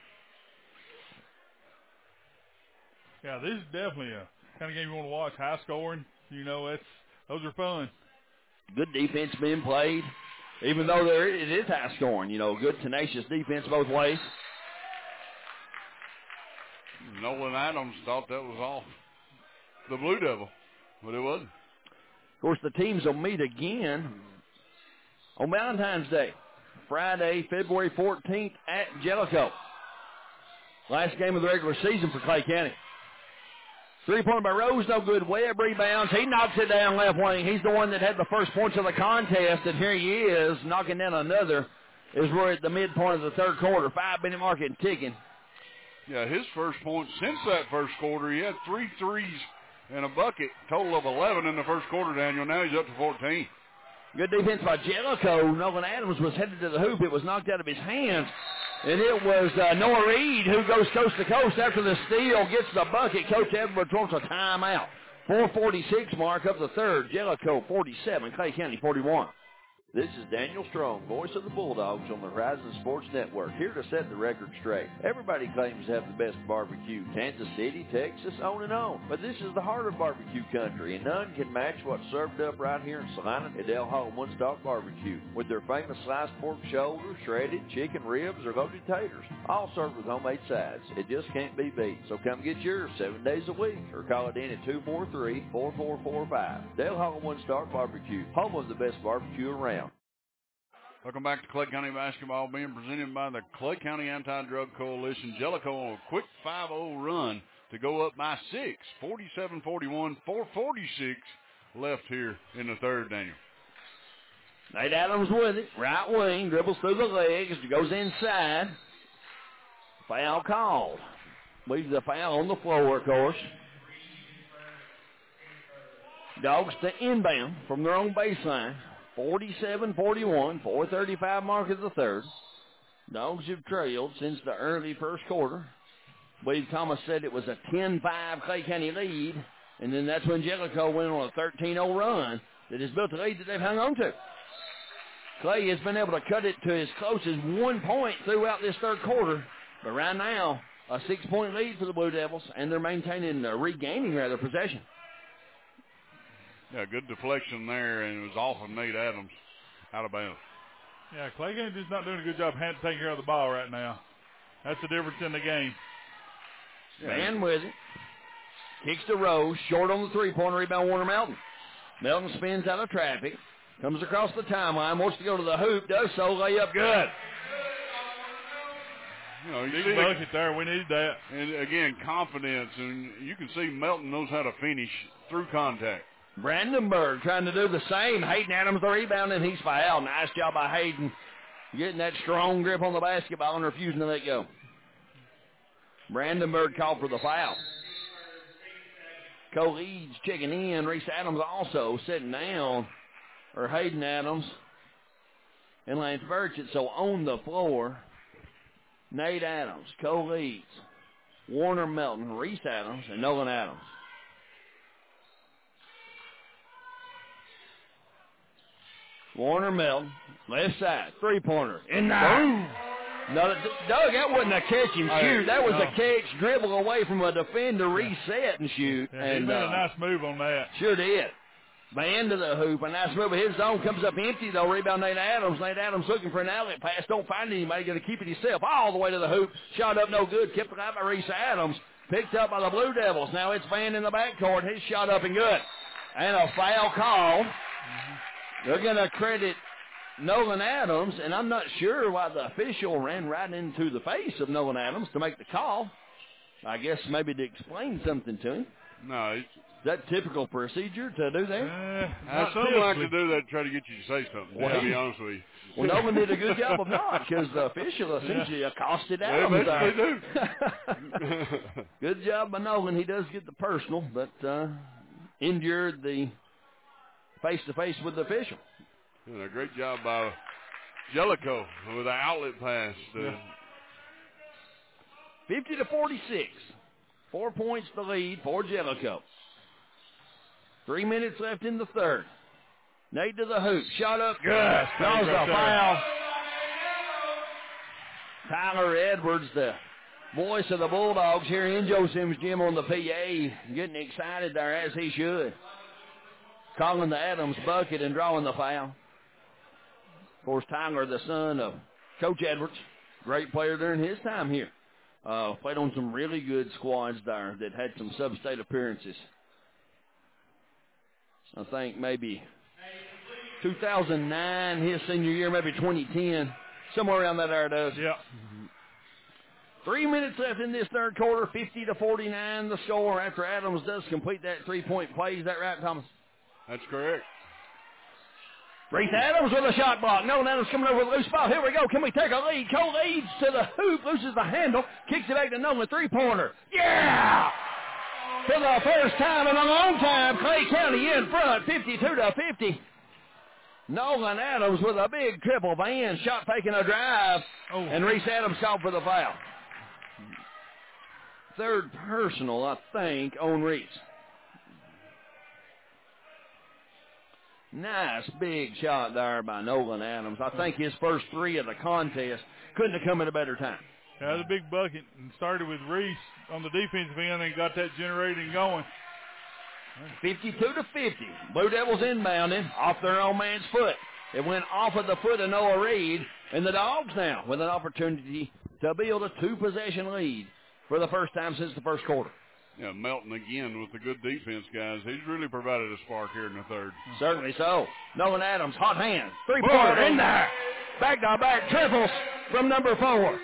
Yeah, this is definitely a kind of game you want to watch. High scoring. Those are fun. Good defense being played, even though it is high scoring. Good tenacious defense both ways. Nolan Adams thought that was off the Blue Devil, but it wasn't. Of course, the teams will meet again on Valentine's Day, Friday, February 14th at Jellicoe. Last game of the regular season for Clay County. 3-pointer by Rose, no good. Webb rebounds. He knocks it down left wing. He's the one that had the first points of the contest, and here he is knocking down another as we're at the midpoint of the third quarter. 5-minute mark and ticking. Yeah, his first point since that first quarter. He had 3 threes and a bucket, total of 11 in the first quarter, Daniel. Now he's up to 14. Good defense by Jellicoe. Nolan Adams was headed to the hoop. It was knocked out of his hands. And it was Noah Reed who goes coast to coast after the steal, gets the bucket. Coach Edwards wants a timeout. 4:46 mark of the third. Jellicoe 47, Clay County 41. This is Daniel Strong, voice of the Bulldogs on the Horizon Sports Network, here to set the record straight. Everybody claims to have the best barbecue, Kansas City, Texas, on and on. But this is the heart of barbecue country, and none can match what's served up right here in Salina at Del Hall One Stop Barbecue, with their famous sliced pork shoulder, shredded chicken ribs, or loaded taters, all served with homemade sides. It just can't be beat. So come get yours 7 days a week, or call it in at 243-4445. Del Hall One Stop Barbecue, home of the best barbecue around. Welcome back to Clay County basketball, being presented by the Clay County Anti-Drug Coalition. Jellicoe on a quick 5-0 run to go up by 6, 47-41, 4:46 left here in the third, Daniel. Nate Adams with it, right wing, dribbles through the legs, goes inside. Foul called. Leaves the foul on the floor, of course. Dogs to inbound from their own baseline. 47-41, 4:35 mark of the third. Dogs have trailed since the early first quarter. I believe Thomas said it was a 10-5 Clay County lead, and then that's when Jellicoe went on a 13-0 run that has built a lead that they've hung on to. Clay has been able to cut it to as close as 1 point throughout this third quarter, but right now a 6-point lead for the Blue Devils, and they're regaining possession. Yeah, good deflection there, and it was off of Nate Adams, out of bounds. Yeah, Clay County just not doing a good job taking care of the ball right now. That's the difference in the game. Man with it. Kicks to Rose, short on the three-pointer, rebound Warner Melton. Melton spins out of traffic, comes across the timeline, wants to go to the hoop, does so, layup good. You know, you see bucket there. We need that. And again, confidence, and you can see Melton knows how to finish through contact. Brandenburg trying to do the same. Hayden Adams the rebound, and he's fouled. Nice job by Hayden getting that strong grip on the basketball and refusing to let go. Brandenburg called for the foul. Cole Eads checking in. Reese Adams also sitting down, or Hayden Adams and Lance Burchett. So on the floor, Nate Adams, Cole Eads, Warner Melton, Reese Adams, and Nolan Adams. Warner Melton, left side, three-pointer, in there. No, Doug, that wasn't a catch and shoot. That was a catch, dribble away from a defender, reset and shoot. Yeah, and he made a nice move on that. Sure did. Band to the hoop, a nice move. His zone comes up empty, though. Rebound Nate Adams. Nate Adams looking for an outlet pass. Don't find anybody. Going to keep it himself all the way to the hoop. Shot up no good. Kept alive by Reese Adams. Picked up by the Blue Devils. Now it's Van in the backcourt. His shot up and good. And a foul call. They're going to credit Nolan Adams, and I'm not sure why the official ran right into the face of Nolan Adams to make the call. I guess maybe to explain something to him. No, is that typical procedure to do that? Some like to do that to try to get you to say something, to be honest with you. Well, Nolan did a good job of not, because the official essentially accosted Adams. They do. Good job by Nolan. He does get the personal, but endured the face-to-face with the official. A great job by Jellicoe with an outlet pass. 50-46. 4 points the lead for Jellicoe. 3 minutes left in the third. Nate to the hoop. Shot up. Good. Draws a foul. Tyler Edwards, the voice of the Bulldogs here in Joe Sims Gym on the PA, getting excited there as he should. Calling the Adams bucket and drawing the foul. Of course, Tyler, the son of Coach Edwards, great player during his time here. Played on some really good squads there that had some sub-state appearances. I think maybe 2009, his senior year, maybe 2010, somewhere around that area, does. Yeah. 3 minutes left in this third quarter, 50-49 the score after Adams does complete that three-point play. Is that right, Thomas? That's correct. Reese Adams with a shot block. Nolan Adams coming over with a loose ball. Here we go. Can we take a lead? Cole leads to the hoop, loses the handle, kicks it back to Nolan. Three-pointer. Yeah! For the first time in a long time, Clay County in front, 52-50. Nolan Adams with a big triple band, shot faking a drive, and Reese Adams called for the foul. Third personal, I think, on Reese. Nice big shot there by Nolan Adams. I think his first three of the contest couldn't have come at a better time. Yeah, the big bucket and started with Reese on the defensive end and got that generating going. 52-50. Blue Devils inbounding off their own man's foot. It went off of the foot of Noah Reed, and the Dogs now with an opportunity to build a two-possession lead for the first time since the first quarter. Yeah, Melton again with the good defense, guys. He's really provided a spark here in the third. Certainly so. Nolan Adams, hot hand. Three-pointer in there. Back-to-back triples from number 4.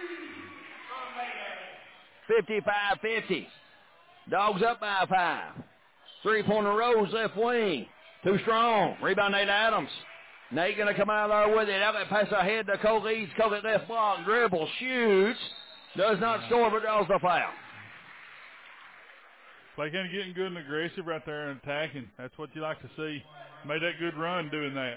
55-50. Dogs up by 5. Three-pointer Rose left wing. Too strong. Rebound Nate Adams. Nate going to come out there with it. Outlet pass ahead to Cole Eads. Cole at left block. Dribble. Shoots. Does not score, but draws the foul. Clay County getting good and aggressive right there and attacking. That's what you like to see. Made that good run doing that.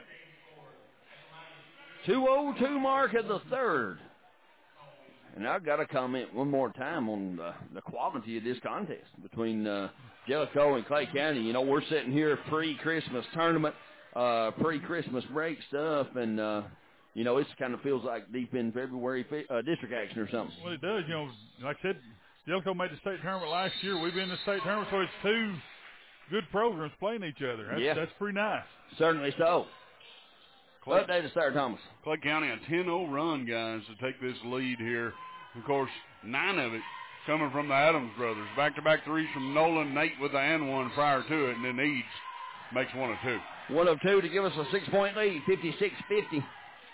2:02 mark of the third. And I've got to comment one more time on the quality of this contest between Jellicoe and Clay County. You know, we're sitting here pre-Christmas tournament, pre-Christmas break stuff, and, you know, it kind of feels like deep in February district action or something. Well, it does. You know, like I said, Jellicoe made the state tournament last year. We've been in the state tournament, so it's two good programs playing each other. That's pretty nice. Certainly so. What day to start, Thomas? Clay County, a 10-0 run, guys, to take this lead here. Of course, 9 of it coming from the Adams brothers. Back-to-back threes from Nolan, Nate with the and one prior to it, and then Eads makes 1 of 2. 1 of 2 to give us a 6-point lead, 56-50.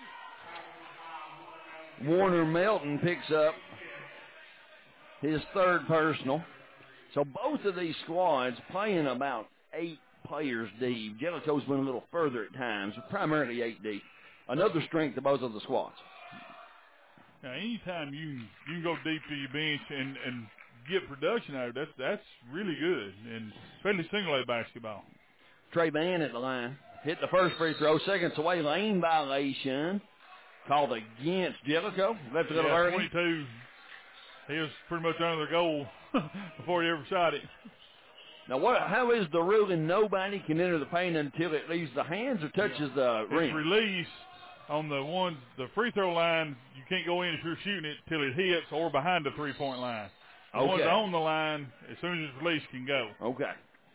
Warner Melton picks up his third personal. So both of these squads playing about 8 players deep. Jellicoe's been a little further at times, primarily 8 deep. Another strength of both of the squads. Now, anytime you can go deep to your bench and get production out of it, that's really good, and especially single-A basketball. Trey Van at the line. Hit the first free throw. Seconds away, lane violation. Called against Jellicoe. Left it to Early. 22. He was pretty much under the goal before he ever shot it. Now, how is the ruling nobody can enter the paint until it leaves the hands or touches the rim? It's release on the free throw line. You can't go in if you're shooting it till it hits or behind the three-point line. The ones on the line, as soon as it's released, can go. Okay.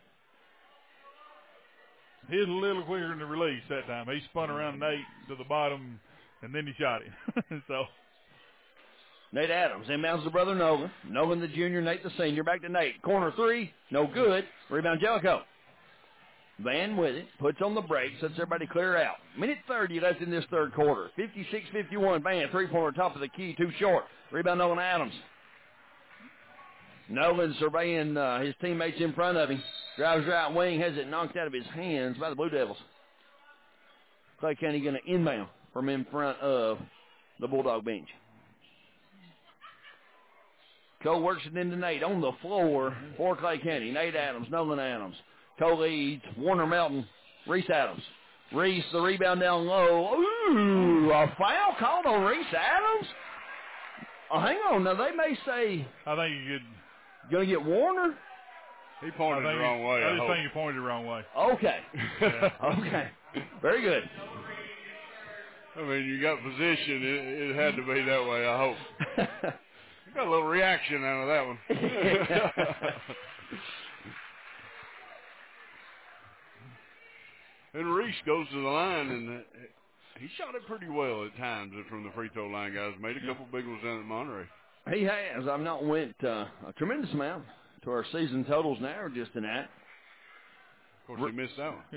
He was a little quicker in the release that time. He spun around Nate to the bottom, and then he shot it. So Nate Adams inbounds to brother Nolan. Nolan the junior, Nate the senior. Back to Nate. Corner 3, no good. Rebound Jellicoe. Van with it, puts on the brakes, lets everybody clear out. Minute 30 left in this third quarter. 56-51, Van, three-pointer top of the key, too short. Rebound Nolan Adams. Nolan surveying his teammates in front of him. Drives right wing, has it knocked out of his hands by the Blue Devils. Clay County going to inbound from in front of the Bulldog bench. Cole works it into Nate on the floor for Clay County. Nate Adams, Nolan Adams. Cole leads, Warner Melton, Reese Adams. Reese, the rebound down low. Ooh, a foul called on Reese Adams? Oh, hang on. Now, they may say, I think you could. Going to get Warner? He pointed the wrong way. I just think he pointed the wrong way. Okay. Okay. Very good. I mean, you got position. It had to be that way, I hope. You got a little reaction out of that one. And Reese goes to the line, and he shot it pretty well at times from the free throw line, guys. Made a couple big ones down at Monterey. He has. I've not went a tremendous amount to our season totals now, or just in that. Of course, he missed out. Yeah.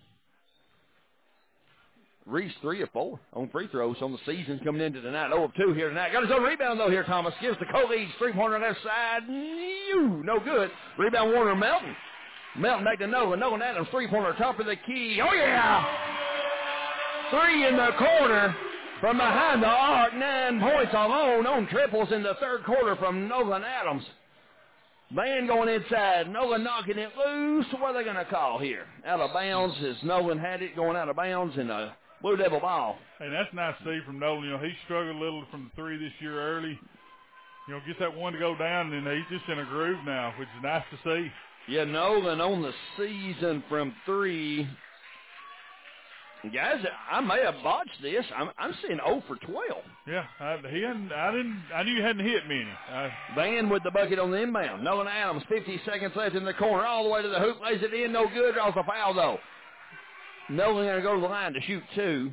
Reese 3 of 4 on free throws on the season, coming into tonight. 0 of 2 here tonight. Got his own rebound, though, here, Thomas. Gives the Coleads 3-pointer left side. No good. Rebound, Warner Melton. Melton back to Nolan. Nolan Adams, 3-pointer, top of the key. Oh, yeah! 3 in the corner from behind the arc. 9 points alone on triples in the third quarter from Nolan Adams. Van going inside. Nolan knocking it loose. What are they going to call here? Out of bounds as Nolan had it, going out of bounds, and a Blue Devil ball. Hey, that's nice to see from Nolan. You know, he struggled a little from the 3 this year early. You know, gets that one to go down, and he's just in a groove now, which is nice to see. Yeah, Nolan on the season from 3. Guys, I may have botched this. I'm seeing 0 for 12. Yeah, I knew he hadn't hit many. Van with the bucket on the inbound. Nolan Adams, 50 seconds left in the corner, all the way to the hoop, lays it in, no good, draws the foul though. Nolan going to go to the line to shoot 2.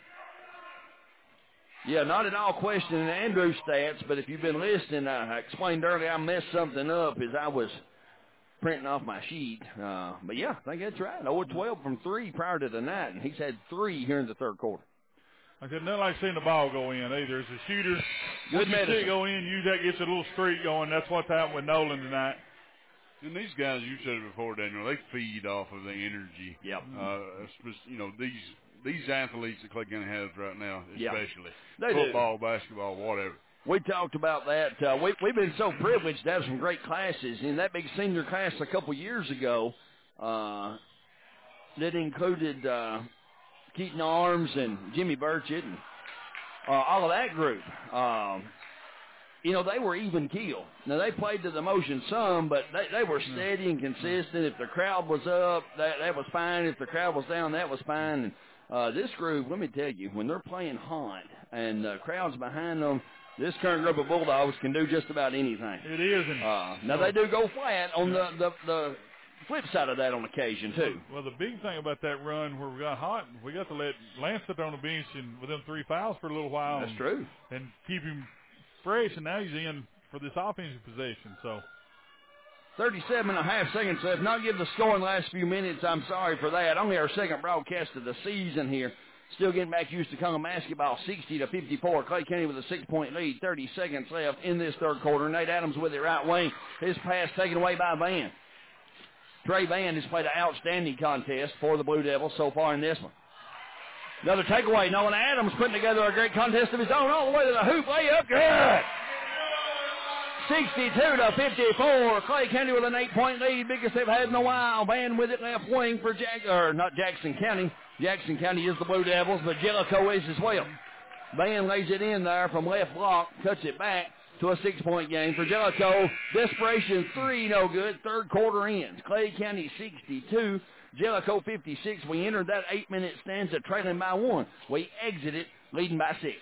Yeah, not at all questioning Andrew's stats, but if you've been listening, I explained earlier I messed something up as I was printing off my sheet. But yeah, I think that's right. 0-12 from 3 prior to tonight, and he's had 3 here in the third quarter. I said nothing like seeing the ball go in either. As a shooter, good medicine. You see it go in, usually that gets a little streak going. That's what's happened with Nolan tonight. And these guys, you said it before, Daniel, they feed off of the energy. Yep. You know, these athletes that Clay County has right now, especially. They football, basketball, whatever. We talked about that. We've been so privileged to have some great classes. In that big senior class a couple years ago, that included Keaton Arms and Jimmy Burchett and all of that group. You know, they were even keel. Now, they played to the motion some, but they were steady and consistent. If the crowd was up, that was fine. If the crowd was down, that was fine. And this group, let me tell you, when they're playing hot and the crowd's behind them, this current group of Bulldogs can do just about anything. It is. Now, they do go flat on the flip side of that on occasion, too. Well, the big thing about that run where we got hot, we got to let Lance sit on the bench and with them 3 fouls for a little while. That's true. And keep him fresh, and now he's in for this offensive possession. So 37.5 seconds left. Not give the score in the last few minutes. I'm sorry for that. Only our second broadcast of the season here. Still getting back used to Congo basketball, 60-54. Clay County with a 6-point lead. 30 seconds left in this third quarter. Nate Adams with it right wing. His pass taken away by Van. Trey Van has played an outstanding contest for the Blue Devils so far in this one. Another takeaway. Nolan Adams putting together a great contest of his own all the way to the hoop. Layup, good. 62-54. Clay County with an 8-point lead, biggest they've had in a while. Van with it left wing for Jackson County. Jackson County is the Blue Devils, but Jellicoe is as well. Van lays it in there from left block, cuts it back to a 6-point game for Jellicoe. Desperation 3, no good. Third quarter ends. Clay County 62, Jellicoe 56. We entered that 8-minute stanza trailing by 1. We exited leading by 6.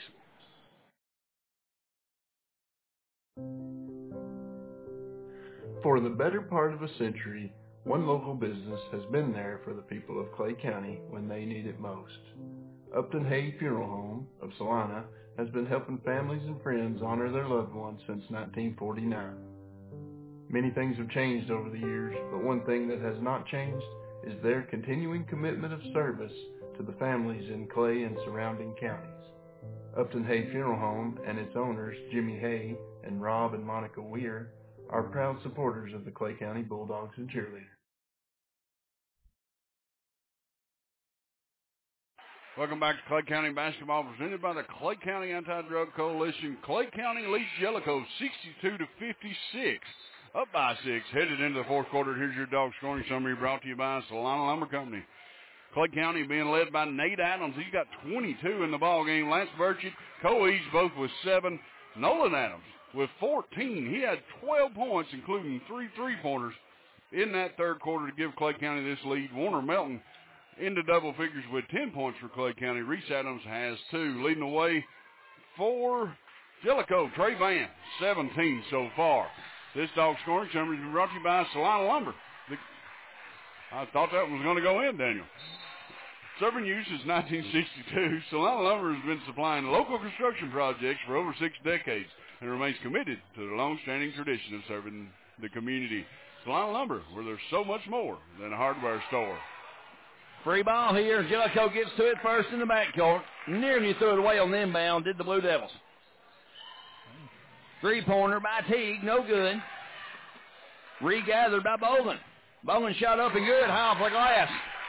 For the better part of a century, one local business has been there for the people of Clay County when they need it most. Upton Hay Funeral Home of Salina has been helping families and friends honor their loved ones since 1949. Many things have changed over the years, but one thing that has not changed is their continuing commitment of service to the families in Clay and surrounding counties. Upton Hay Funeral Home and its owners, Jimmy Hay and Rob and Monica Weir, are proud supporters of the Clay County Bulldogs and Cheerleaders. Welcome back to Clay County Basketball, presented by the Clay County Anti-Drug Coalition. Clay County leads Jellicoe 62-56, up by 6, headed into the fourth quarter. Here's your dog scoring summary brought to you by Salina Lumber Company. Clay County being led by Nate Adams. He's got 22 in the ball game. Lance Burchett, Coeage both with 7. Nolan Adams with 14. He had 12 points, including 3 3-pointers in that third quarter to give Clay County this lead. Warner Melton into double figures with 10 points for Clay County. Reese Adams has 2. Leading the way for Jellicoe, Trey Van, 17 so far. This dog scoring summary is brought to you by Salina Lumber. I thought that was going to go in, Daniel. Serving use since 1962, Salina Lumber has been supplying local construction projects for over 6 decades. and remains committed to the long-standing tradition of serving the community. Salina Lumber, where there's so much more than a hardware store. Free ball here. Jellicoe gets to it first in the backcourt. Nearly threw it away on the inbound, did the Blue Devils. Three-pointer by Teague, no good. Regathered by Bogan. Bogan shot up and good, high off the glass.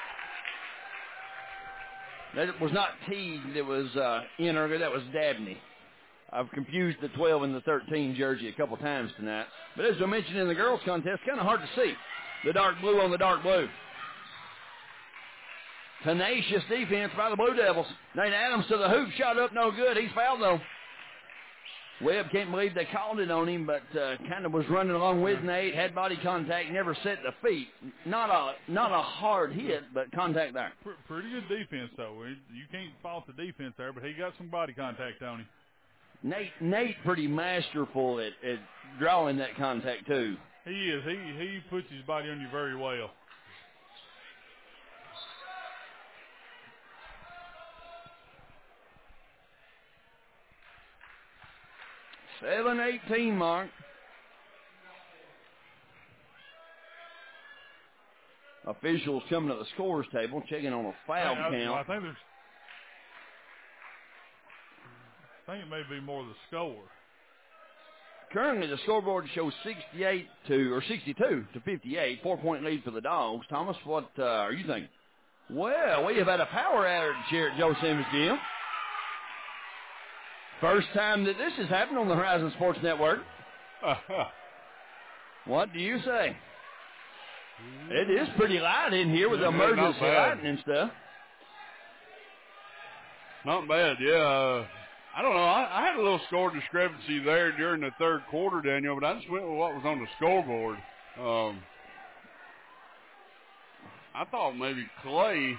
That was not Teague that was in, that was Dabney. I've confused the 12 and the 13 jersey a couple times tonight. But as I mentioned in the girls' contest, kind of hard to see. The dark blue on the dark blue. Tenacious defense by the Blue Devils. Nate Adams to the hoop, shot up, no good. He's fouled, though. Webb can't believe they called it on him, but kind of was running along with Nate, had body contact, never set the feet. Not a hard hit, but contact there. Pretty good defense, though. You can't fault the defense there, but he got some body contact on him. Nate pretty masterful at drawing that contact, too. He is. He puts his body on you very well. .7:18 mark. Officials coming to the scores table, checking on a foul count. I think it may be more the score. Currently, the scoreboard shows 62 to 58, 4-point lead for the Dogs. Thomas, what are you thinking? Well, we have had a power outage here at Joe Sims Gym. First time that this has happened on the Horizon Sports Network. What do you say? It is pretty light in here with the emergency lighting and stuff. Not bad, yeah. I don't know. I had a little score discrepancy there during the third quarter, Daniel, but I just went with what was on the scoreboard. I thought maybe Clay.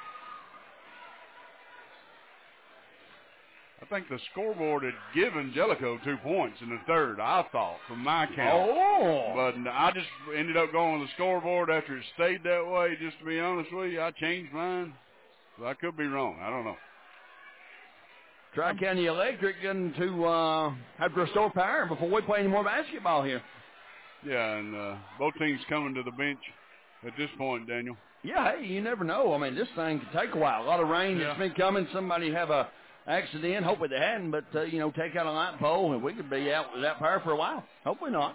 I think the scoreboard had given Jellicoe 2 points in the third, I thought, from my count. Oh. But I just ended up going with the scoreboard after it stayed that way, just to be honest with you. I changed mine. So I could be wrong. I don't know. Tri-County Electric going to have to restore power before we play any more basketball here. Yeah, and both teams coming to the bench at this point, Daniel. Yeah, hey, you never know. I mean, this thing could take a while. A lot of rain that's been coming. Somebody have a accident. Hopefully they hadn't, but, take out a light pole, and we could be out without power for a while. Hopefully not.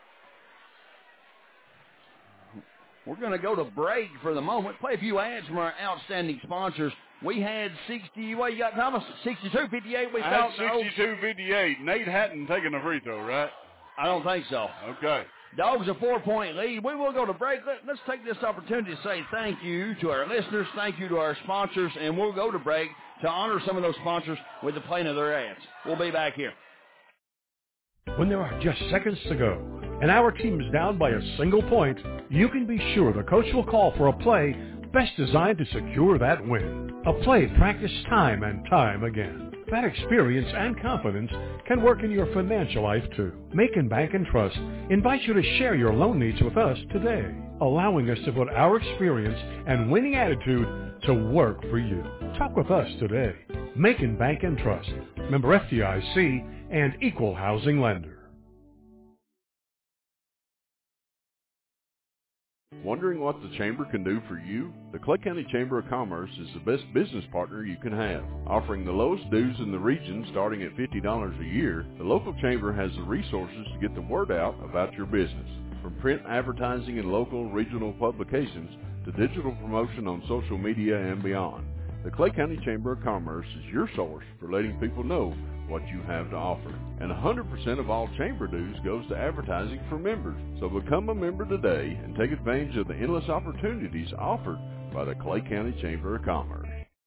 We're going to go to break for the moment. Play a few ads from our outstanding sponsors. We had 60, what you got, Thomas? 62-58. I had 62-58. Nate hadn't taken a free throw, right? I don't think so. Okay. Dogs a 4-point lead. We will go to break. Let's take this opportunity to say thank you to our listeners, thank you to our sponsors, and we'll go to break to honor some of those sponsors with the playing of their ads. We'll be back here. When there are just seconds to go and our team is down by a single point, you can be sure the coach will call for a play best designed to secure that win. A play practiced time and time again. That experience and confidence can work in your financial life too. Macon Bank and Trust invites you to share your loan needs with us today, allowing us to put our experience and winning attitude to work for you. Talk with us today. Macon Bank and Trust, member FDIC and equal housing lender. Wondering what the Chamber can do for you? The Clay County Chamber of Commerce is the best business partner you can have. Offering the lowest dues in the region starting at $50 a year, the local Chamber has the resources to get the word out about your business. From print advertising in local and regional publications to digital promotion on social media and beyond, the Clay County Chamber of Commerce is your source for letting people know what you have to offer. And 100% of all chamber dues goes to advertising for members. So become a member today and take advantage of the endless opportunities offered by the Clay County Chamber of Commerce.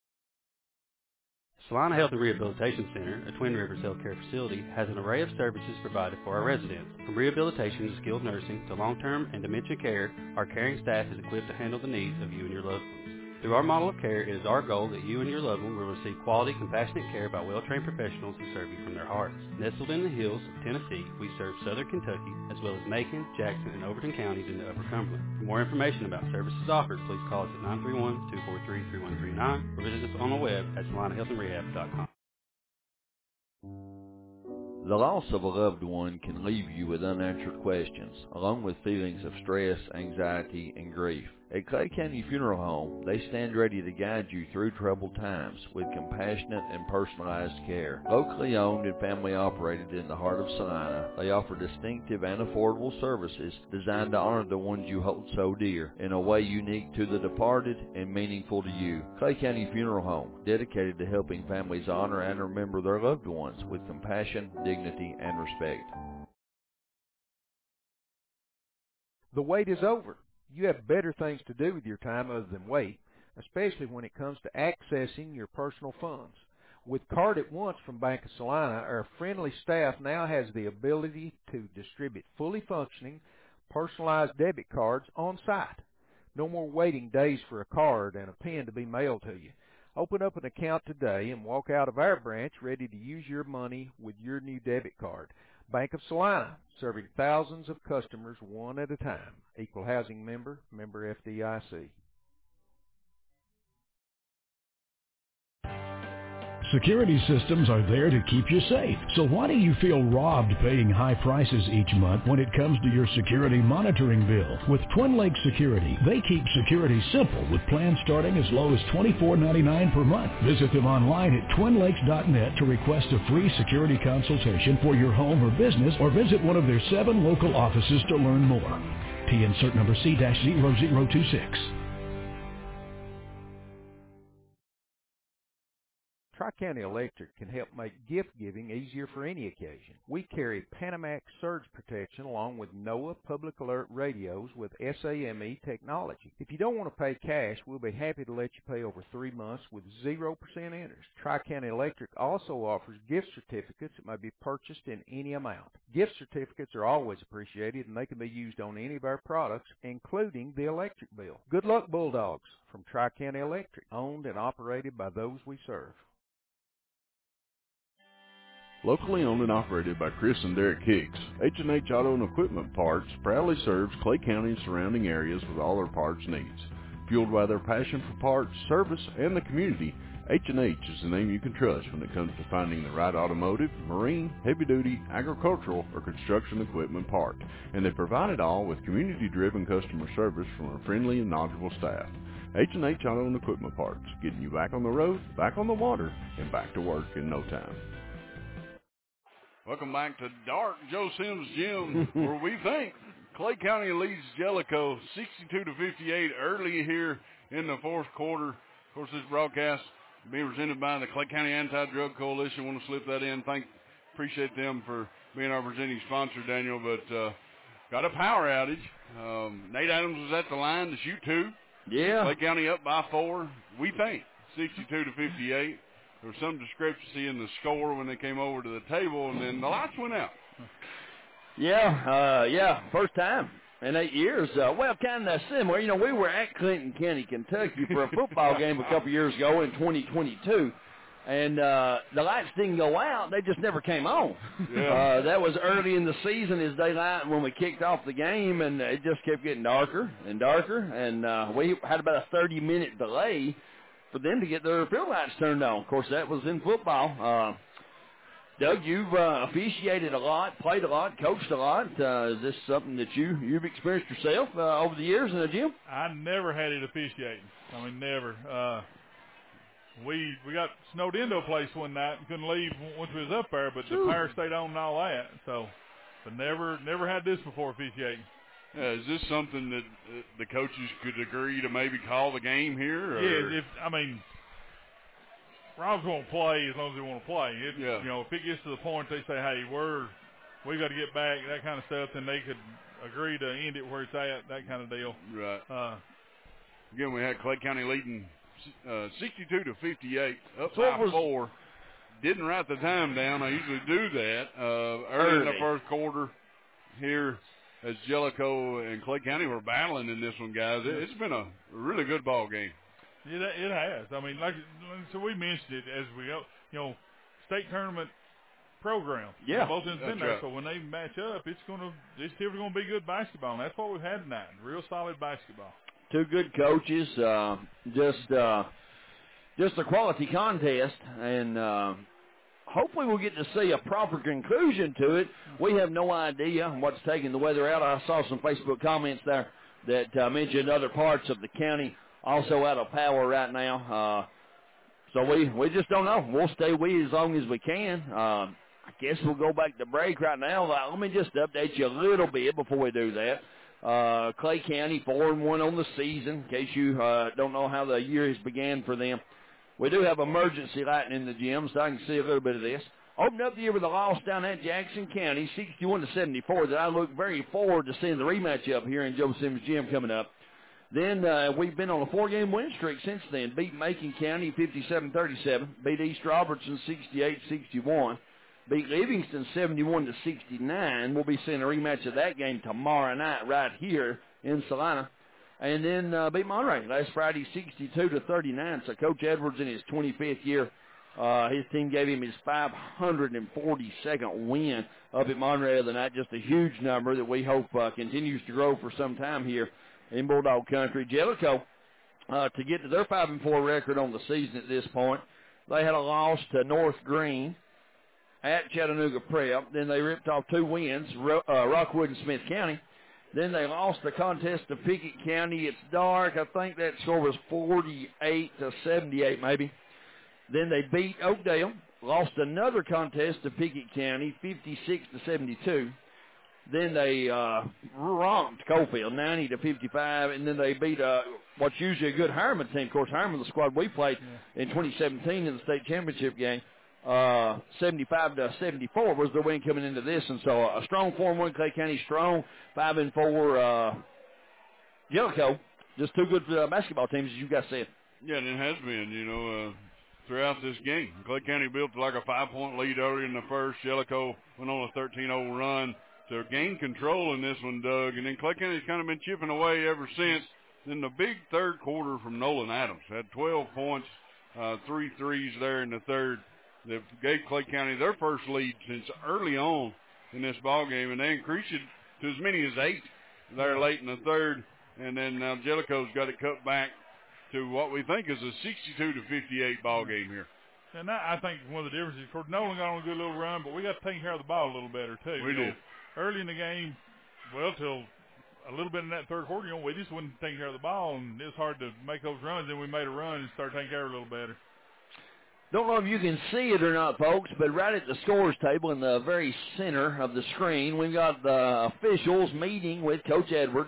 Salina Health and Rehabilitation Center, a Twin Rivers healthcare facility, has an array of services provided for our residents. From rehabilitation to skilled nursing to long-term and dementia care, our caring staff is equipped to handle the needs of you and your loved ones. Through our model of care, it is our goal that you and your loved one will receive quality, compassionate care by well-trained professionals who serve you from their hearts. Nestled in the hills of Tennessee, we serve southern Kentucky, as well as Macon, Jackson, and Overton counties into Upper Cumberland. For more information about services offered, please call us at 931-243-3139 or visit us on the web at salinahealthandrehab.com. The loss of a loved one can leave you with unanswered questions, along with feelings of stress, anxiety, and grief. At Clay County Funeral Home, they stand ready to guide you through troubled times with compassionate and personalized care. Locally owned and family operated in the heart of Salina, they offer distinctive and affordable services designed to honor the ones you hold so dear in a way unique to the departed and meaningful to you. Clay County Funeral Home, dedicated to helping families honor and remember their loved ones with compassion, dignity, and respect. The wait is over. You have better things to do with your time other than wait, especially when it comes to accessing your personal funds. With Card at Once from Bank of Salina, our friendly staff now has the ability to distribute fully functioning, personalized debit cards on site. No more waiting days for a card and a pen to be mailed to you. Open up an account today and walk out of our branch ready to use your money with your new debit card. Bank of Salina, serving thousands of customers one at a time. Equal housing member, member FDIC. Security systems are there to keep you safe. So why do you feel robbed paying high prices each month when it comes to your security monitoring bill? With Twin Lakes Security, they keep security simple with plans starting as low as $24.99 per month. Visit them online at twinlakes.net to request a free security consultation for your home or business, or visit one of their 7 local offices to learn more. T insert number C-0026. Tri-County Electric can help make gift-giving easier for any occasion. We carry Panamax surge protection along with NOAA Public Alert radios with SAME technology. If you don't want to pay cash, we'll be happy to let you pay over 3 months with 0% interest. Tri-County Electric also offers gift certificates that may be purchased in any amount. Gift certificates are always appreciated, and they can be used on any of our products, including the electric bill. Good luck, Bulldogs, from Tri-County Electric, owned and operated by those we serve. Locally owned and operated by Chris and Derek Hicks, H&H Auto and Equipment Parts proudly serves Clay County and surrounding areas with all their parts needs. Fueled by their passion for parts, service, and the community, H&H is the name you can trust when it comes to finding the right automotive, marine, heavy-duty, agricultural, or construction equipment part. And they provide it all with community-driven customer service from a friendly and knowledgeable staff. H&H Auto and Equipment Parts, getting you back on the road, back on the water, and back to work in no time. Welcome back to Dark Joe Sims Gym, where we think Clay County leads Jellicoe 62-58 early here in the fourth quarter. Of course, this broadcast being presented by the Clay County Anti-Drug Coalition. I want to slip that in. Appreciate them for being our presenting sponsor, Daniel. But got a power outage. Nate Adams was at the line to shoot 2. Yeah. Clay County up by 4. We think 62-58. There was some discrepancy in the score when they came over to the table, and then the lights went out. Yeah, first time in 8 years. Well, kind of similar. You know, we were at Clinton County, Kentucky for a football game a couple years ago in 2022, and the lights didn't go out. They just never came on. Yeah. That was early in the season as daylight when we kicked off the game, and it just kept getting darker and darker, and we had about a 30-minute delay for them to get their field lights turned on. Of course, that was in football. Doug, you've officiated a lot, played a lot, coached a lot. Is this something that you've experienced yourself over the years in the gym? I never had it officiating. I mean, never. We got snowed into a place one night and couldn't leave once we was up there, but the power stayed on and all that. So, but never had this before officiating. Yeah, is this something that the coaches could agree to maybe call the game here? Or? Yeah, Rob's going to play as long as they want to play. Yeah. You know, if it gets to the point they say, hey, we got to get back, that kind of stuff, then they could agree to end it where it's at, that kind of deal. Right. Again, we had Clay County leading 62-58, up So by 4. Didn't write the time down. I usually do that early in the first quarter here. As Jellicoe and Clay County were battling in this one, guys. It's been a really good ball game. It has. I mean, so we mentioned it as we go, state tournament program. Yeah. Both ends been there. Right. So when they match up, it's typically going to be good basketball. And that's what we've had tonight. Real solid basketball. Two good coaches, just a quality contest, and hopefully we'll get to see a proper conclusion to it. We have no idea what's taking the weather out. I saw some Facebook comments there that mentioned other parts of the county also out of power right now. So we just don't know. We'll stay as long as we can. I guess we'll go back to break right now. Let me just update you a little bit before we do that. Clay County 4-1 on the season, in case you don't know how the year has began for them. We do have emergency lighting in the gym, so I can see a little bit of this. Opened up the year with a loss down at Jackson County, 61-74, that I look very forward to seeing the rematch up here in Joe Simmons Gym coming up. Then we've been on a 4-game win streak since then. Beat Macon County 57-37, beat East Robertson 68-61, beat Livingston 71-69. We'll be seeing a rematch of that game tomorrow night right here in Salina. And then beat Monterey last Friday 62-39. So Coach Edwards in his 25th year, his team gave him his 542nd win up at Monterey the other night. Just a huge number that we hope continues to grow for some time here in Bulldog Country. Jellicoe, to get to their 5-4 record on the season at this point, they had a loss to North Green at Chattanooga Prep. Then they ripped off 2 wins, Rockwood and Smith County. Then they lost the contest to Pickett County. It's dark. I think that score was 48-78 maybe. Then they beat Oakdale, lost another contest to Pickett County, 56-72. Then they romped Coalfield, 90-55, and then they beat what's usually a good Harriman team. Of course, Harriman, the squad we played in 2017 in the state championship game, 75-74 was the win coming into this, and so a strong 4-1 Clay County, strong 5-4 Jellicoe. Just 2 good basketball teams, as you guys said. Yeah, and it has been, throughout this game. Clay County built like a 5-point lead early in the first. Jellicoe went on a 13-0 run to gain control in this one, Doug. And then Clay County's kind of been chipping away ever since. Then the big third quarter from Nolan Adams had 12 points, 3 threes there in the third. That gave Clay County their first lead since early on in this ball game, and they increased it to as many as 8 there late in the third. And then now Jellicoe's got it cut back to what we think is a 62-58 ball game here. And I think one of the differences, of course, Nolan got on a good little run, but we got to take care of the ball a little better too. We did. Early in the game, till a little bit in that third quarter, we just wasn't taking care of the ball, and it was hard to make those runs. Then we made a run and started taking care of it a little better. Don't know if you can see it or not, folks, but right at the scores table in the very center of the screen, we've got the officials meeting with Coach Edwards,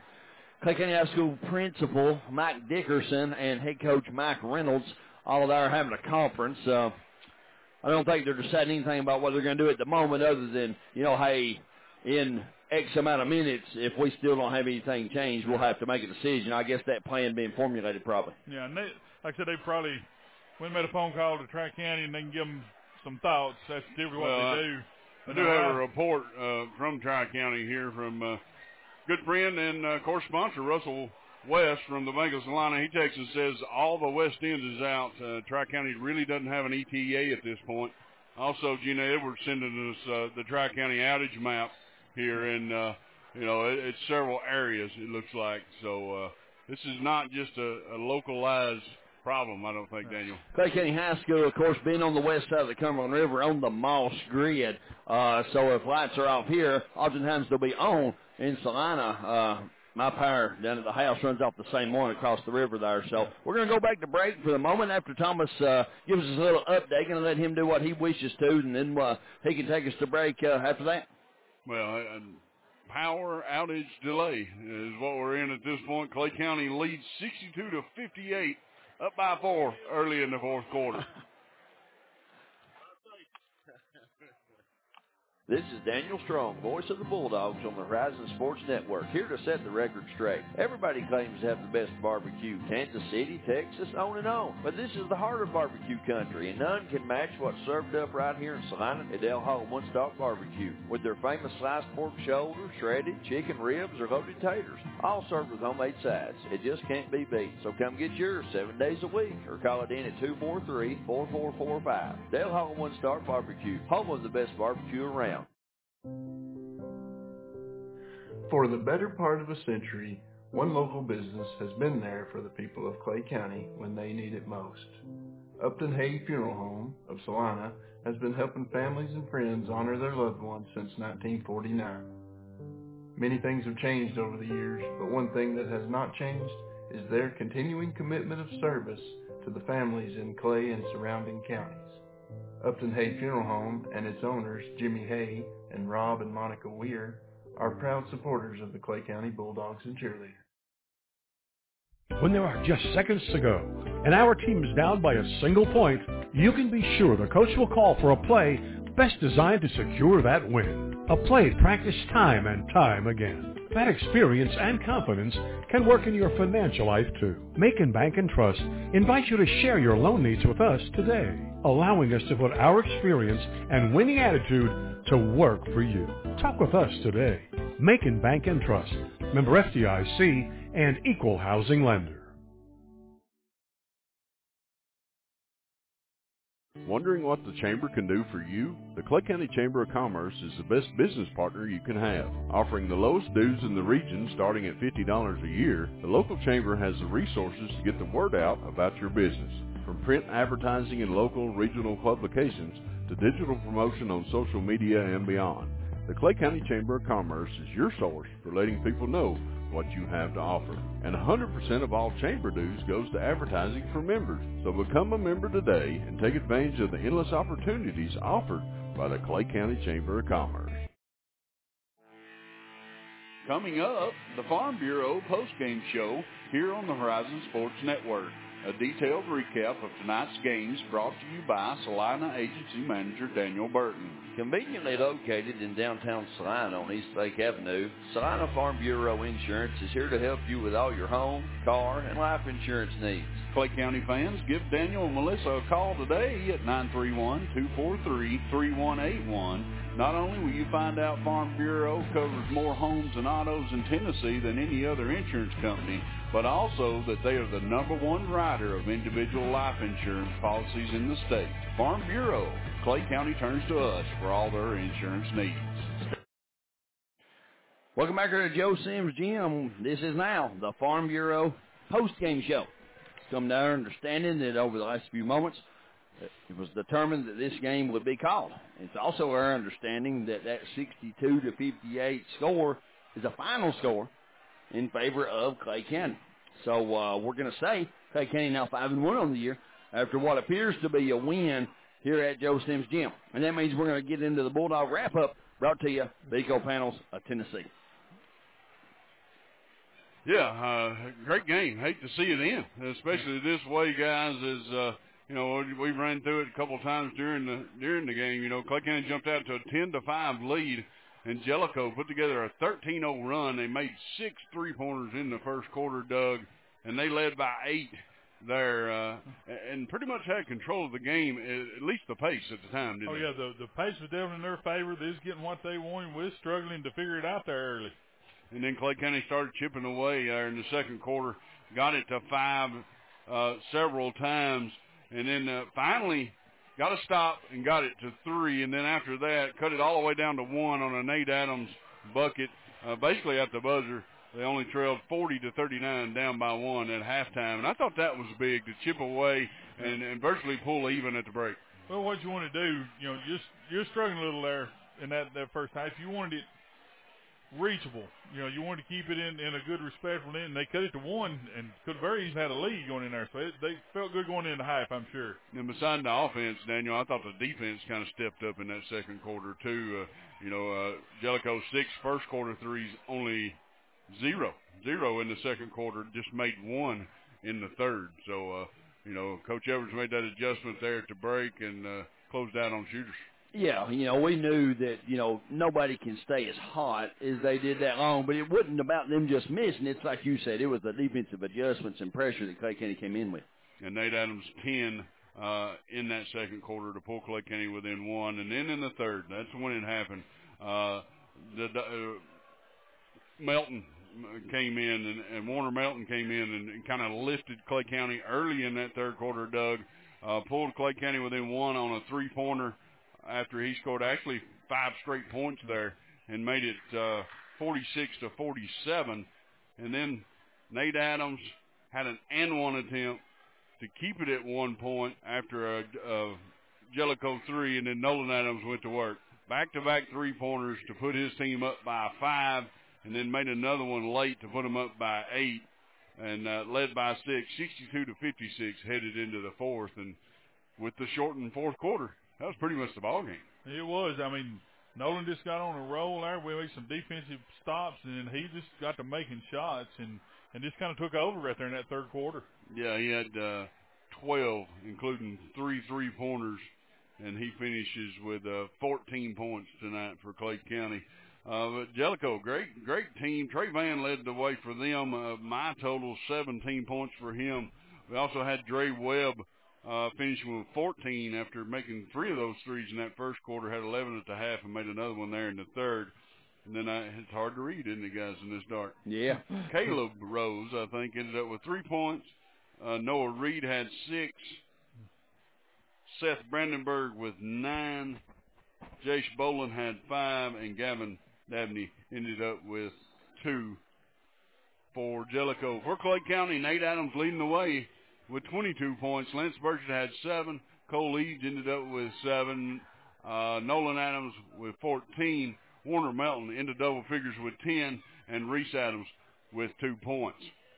Clay County High School principal Mike Dickerson, and head coach Mike Reynolds. All of them are having a conference. I don't think they're deciding anything about what they're going to do at the moment other than, hey, in X amount of minutes, if we still don't have anything changed, we'll have to make a decision. I guess that plan being formulated probably. Yeah, and like I said, they probably went and made a phone call to Tri-County and they can give them some thoughts. That's typically what they do. I do have a report from Tri-County here from good friend and, of course, sponsor Russell West from the Bank of Salina. He texts and says all the West End is out. Tri-County really doesn't have an ETA at this point. Also, Gina Edwards sending us the Tri-County outage map here, and, it's several areas, it looks like. So this is not just a localized problem, I don't think, Daniel. Clay County High School, of course, being on the west side of the Cumberland River on the Moss grid. So if lights are off here, oftentimes they'll be on in Salina. My power down at the house runs off the same one across the river there. So we're going to go back to break for the moment after Thomas gives us a little update. Going to let him do what he wishes to, and then he can take us to break after that. Well, power outage delay is what we're in at this point. Clay County leads 62-58, up by 4 early in the fourth quarter. This is Daniel Strong, voice of the Bulldogs on the Horizon Sports Network, here to set the record straight. Everybody claims to have the best barbecue, Kansas City, Texas, on and on. But this is the heart of barbecue country, and none can match what's served up right here in Salina at Del Hall One Stop Barbecue, with their famous sliced pork shoulder, shredded chicken ribs, or loaded taters, all served with homemade sides. It just can't be beat. So come get yours 7 days a week, or call it in at 243-4445. Del Hall One Stop Barbecue, home of the best barbecue around. For the better part of a century, one local business has been there for the people of Clay County when they need it most. Upton Hague Funeral Home of Salina has been helping families and friends honor their loved ones since 1949. Many things have changed over the years, but one thing that has not changed is their continuing commitment of service to the families in Clay and surrounding counties. Upton Hay Funeral Home and its owners, Jimmy Hay and Rob and Monica Weir, are proud supporters of the Clay County Bulldogs and Cheerleaders. When there are just seconds to go and our team is down by a single point, you can be sure the coach will call for a play best designed to secure that win. A play practiced time and time again. That experience and confidence can work in your financial life too. Macon Bank and Trust invite you to share your loan needs with us today, allowing us to put our experience and winning attitude to work for you. Talk with us today. Macon Bank and Trust, member FDIC and equal housing lender. Wondering what the Chamber can do for you? The Clay County Chamber of Commerce is the best business partner you can have. Offering the lowest dues in the region starting at $50 a year, the local Chamber has the resources to get the word out about your business. From print advertising in local and regional publications to digital promotion on social media and beyond, the Clay County Chamber of Commerce is your source for letting people know what you have to offer. And 100% of all chamber dues goes to advertising for members. So become a member today and take advantage of the endless opportunities offered by the Clay County Chamber of Commerce. Coming up, the Farm Bureau postgame show here on the Horizon Sports Network. A detailed recap of tonight's games brought to you by Salina Agency Manager Daniel Burton. Conveniently located in downtown Salina on East Lake Avenue, Salina Farm Bureau Insurance is here to help you with all your home, car, and life insurance needs. Clay County fans, give Daniel and Melissa a call today at 931-243-3181. Not only will you find out Farm Bureau covers more homes and autos in Tennessee than any other insurance company, but also that they are the #1 writer of individual life insurance policies in the state. Farm Bureau. Clay County turns to us for all their insurance needs. Welcome back here to Joe Sims Gym. This is now the Farm Bureau post-game show. It's come to our understanding that over the last few moments, it was determined that this game would be called. It's also our understanding that that 62-58 score is a final score in favor of Clay County. So we're going to say Clay County now 5-1 on the year after what appears to be a win here at Joe Sims Gym. And that means we're going to get into the Bulldog wrap-up brought to you by Eco Panels of Tennessee. Yeah, great game. Hate to see it end, especially this way, guys, as we ran through it a couple of times during the game. Clay County jumped out to a 10-5 lead, and Jellicoe put together a 13-0 run. They made 6 3-pointers in the first quarter, Doug, and they led by 8 there, and pretty much had control of the game, at least the pace at the time, didn't they? Oh, yeah, the pace was definitely in their favor. They was getting what they wanted. We was struggling to figure it out there early. And then Clay County started chipping away there in the second quarter, got it to 5 several times, and then finally got a stop and got it to 3, and then after that cut it all the way down to 1 on a Nate Adams bucket, basically at the buzzer. They only trailed 40-39 down by 1 at halftime, and I thought that was big to chip away and virtually pull even at the break. Well, what you want to do, you're struggling a little there in that first half. You wanted it reachable. You wanted to keep it in a good, respectful end. They cut it to 1 and could very easily had a lead going in there. So they felt good going into half, I'm sure. And beside the offense, Daniel, I thought the defense kind of stepped up in that second quarter too. Jellicoe's 6 first quarter threes, only 0 in the second quarter, just made 1 in the third. So, Coach Evers made that adjustment there to break and closed out on shooters. Yeah, we knew that, nobody can stay as hot as they did that long, but it wasn't about them just missing. It's like you said, it was the defensive adjustments and pressure that Clay County came in with. And Nate Adams 10 in that second quarter to pull Clay County within 1. And then in the third, that's when it happened. Melton came in, and Warner Melton came in and kind of lifted Clay County early in that third quarter, Doug. Pulled Clay County within 1 on a 3-pointer after he scored actually 5 straight points there and made it 46-47. And then Nate Adams had an and one attempt to keep it at 1 point after Jellicoe 3, and then Nolan Adams went to work. Back-to-back three-pointers to put his team up by 5, and then made another one late to put them up by 8, and led by 6, 62-56, headed into the fourth. And with the shortened fourth quarter, that was pretty much the ball game. It was. I mean, Nolan just got on a roll there. We made some defensive stops, and he just got to making shots and just kind of took over right there in that third quarter. Yeah, he had 12, including 3 3-pointers, and he finishes with 14 points tonight for Clay County. But Jellicoe, great team. Trey Van led the way for them. My total, 17 points for him. We also had Dre Webb finishing with 14 after making 3 of those threes in that first quarter. Had 11 at the half and made another one there in the third. And then it's hard to read, isn't it, guys, in this dark? Yeah. Caleb Rose, I think, ended up with 3 points. Noah Reed had 6. Seth Brandenburg with 9. Jace Boland had 5. And Gavin Dabney ended up with 2 for Jellicoe. For Clay County, Nate Adams leading the way with 22 points. Lance Burchett had 7. Cole Eads ended up with 7. Nolan Adams with 14. Warner Melton into double figures with 10. And Reese Adams with 2 points.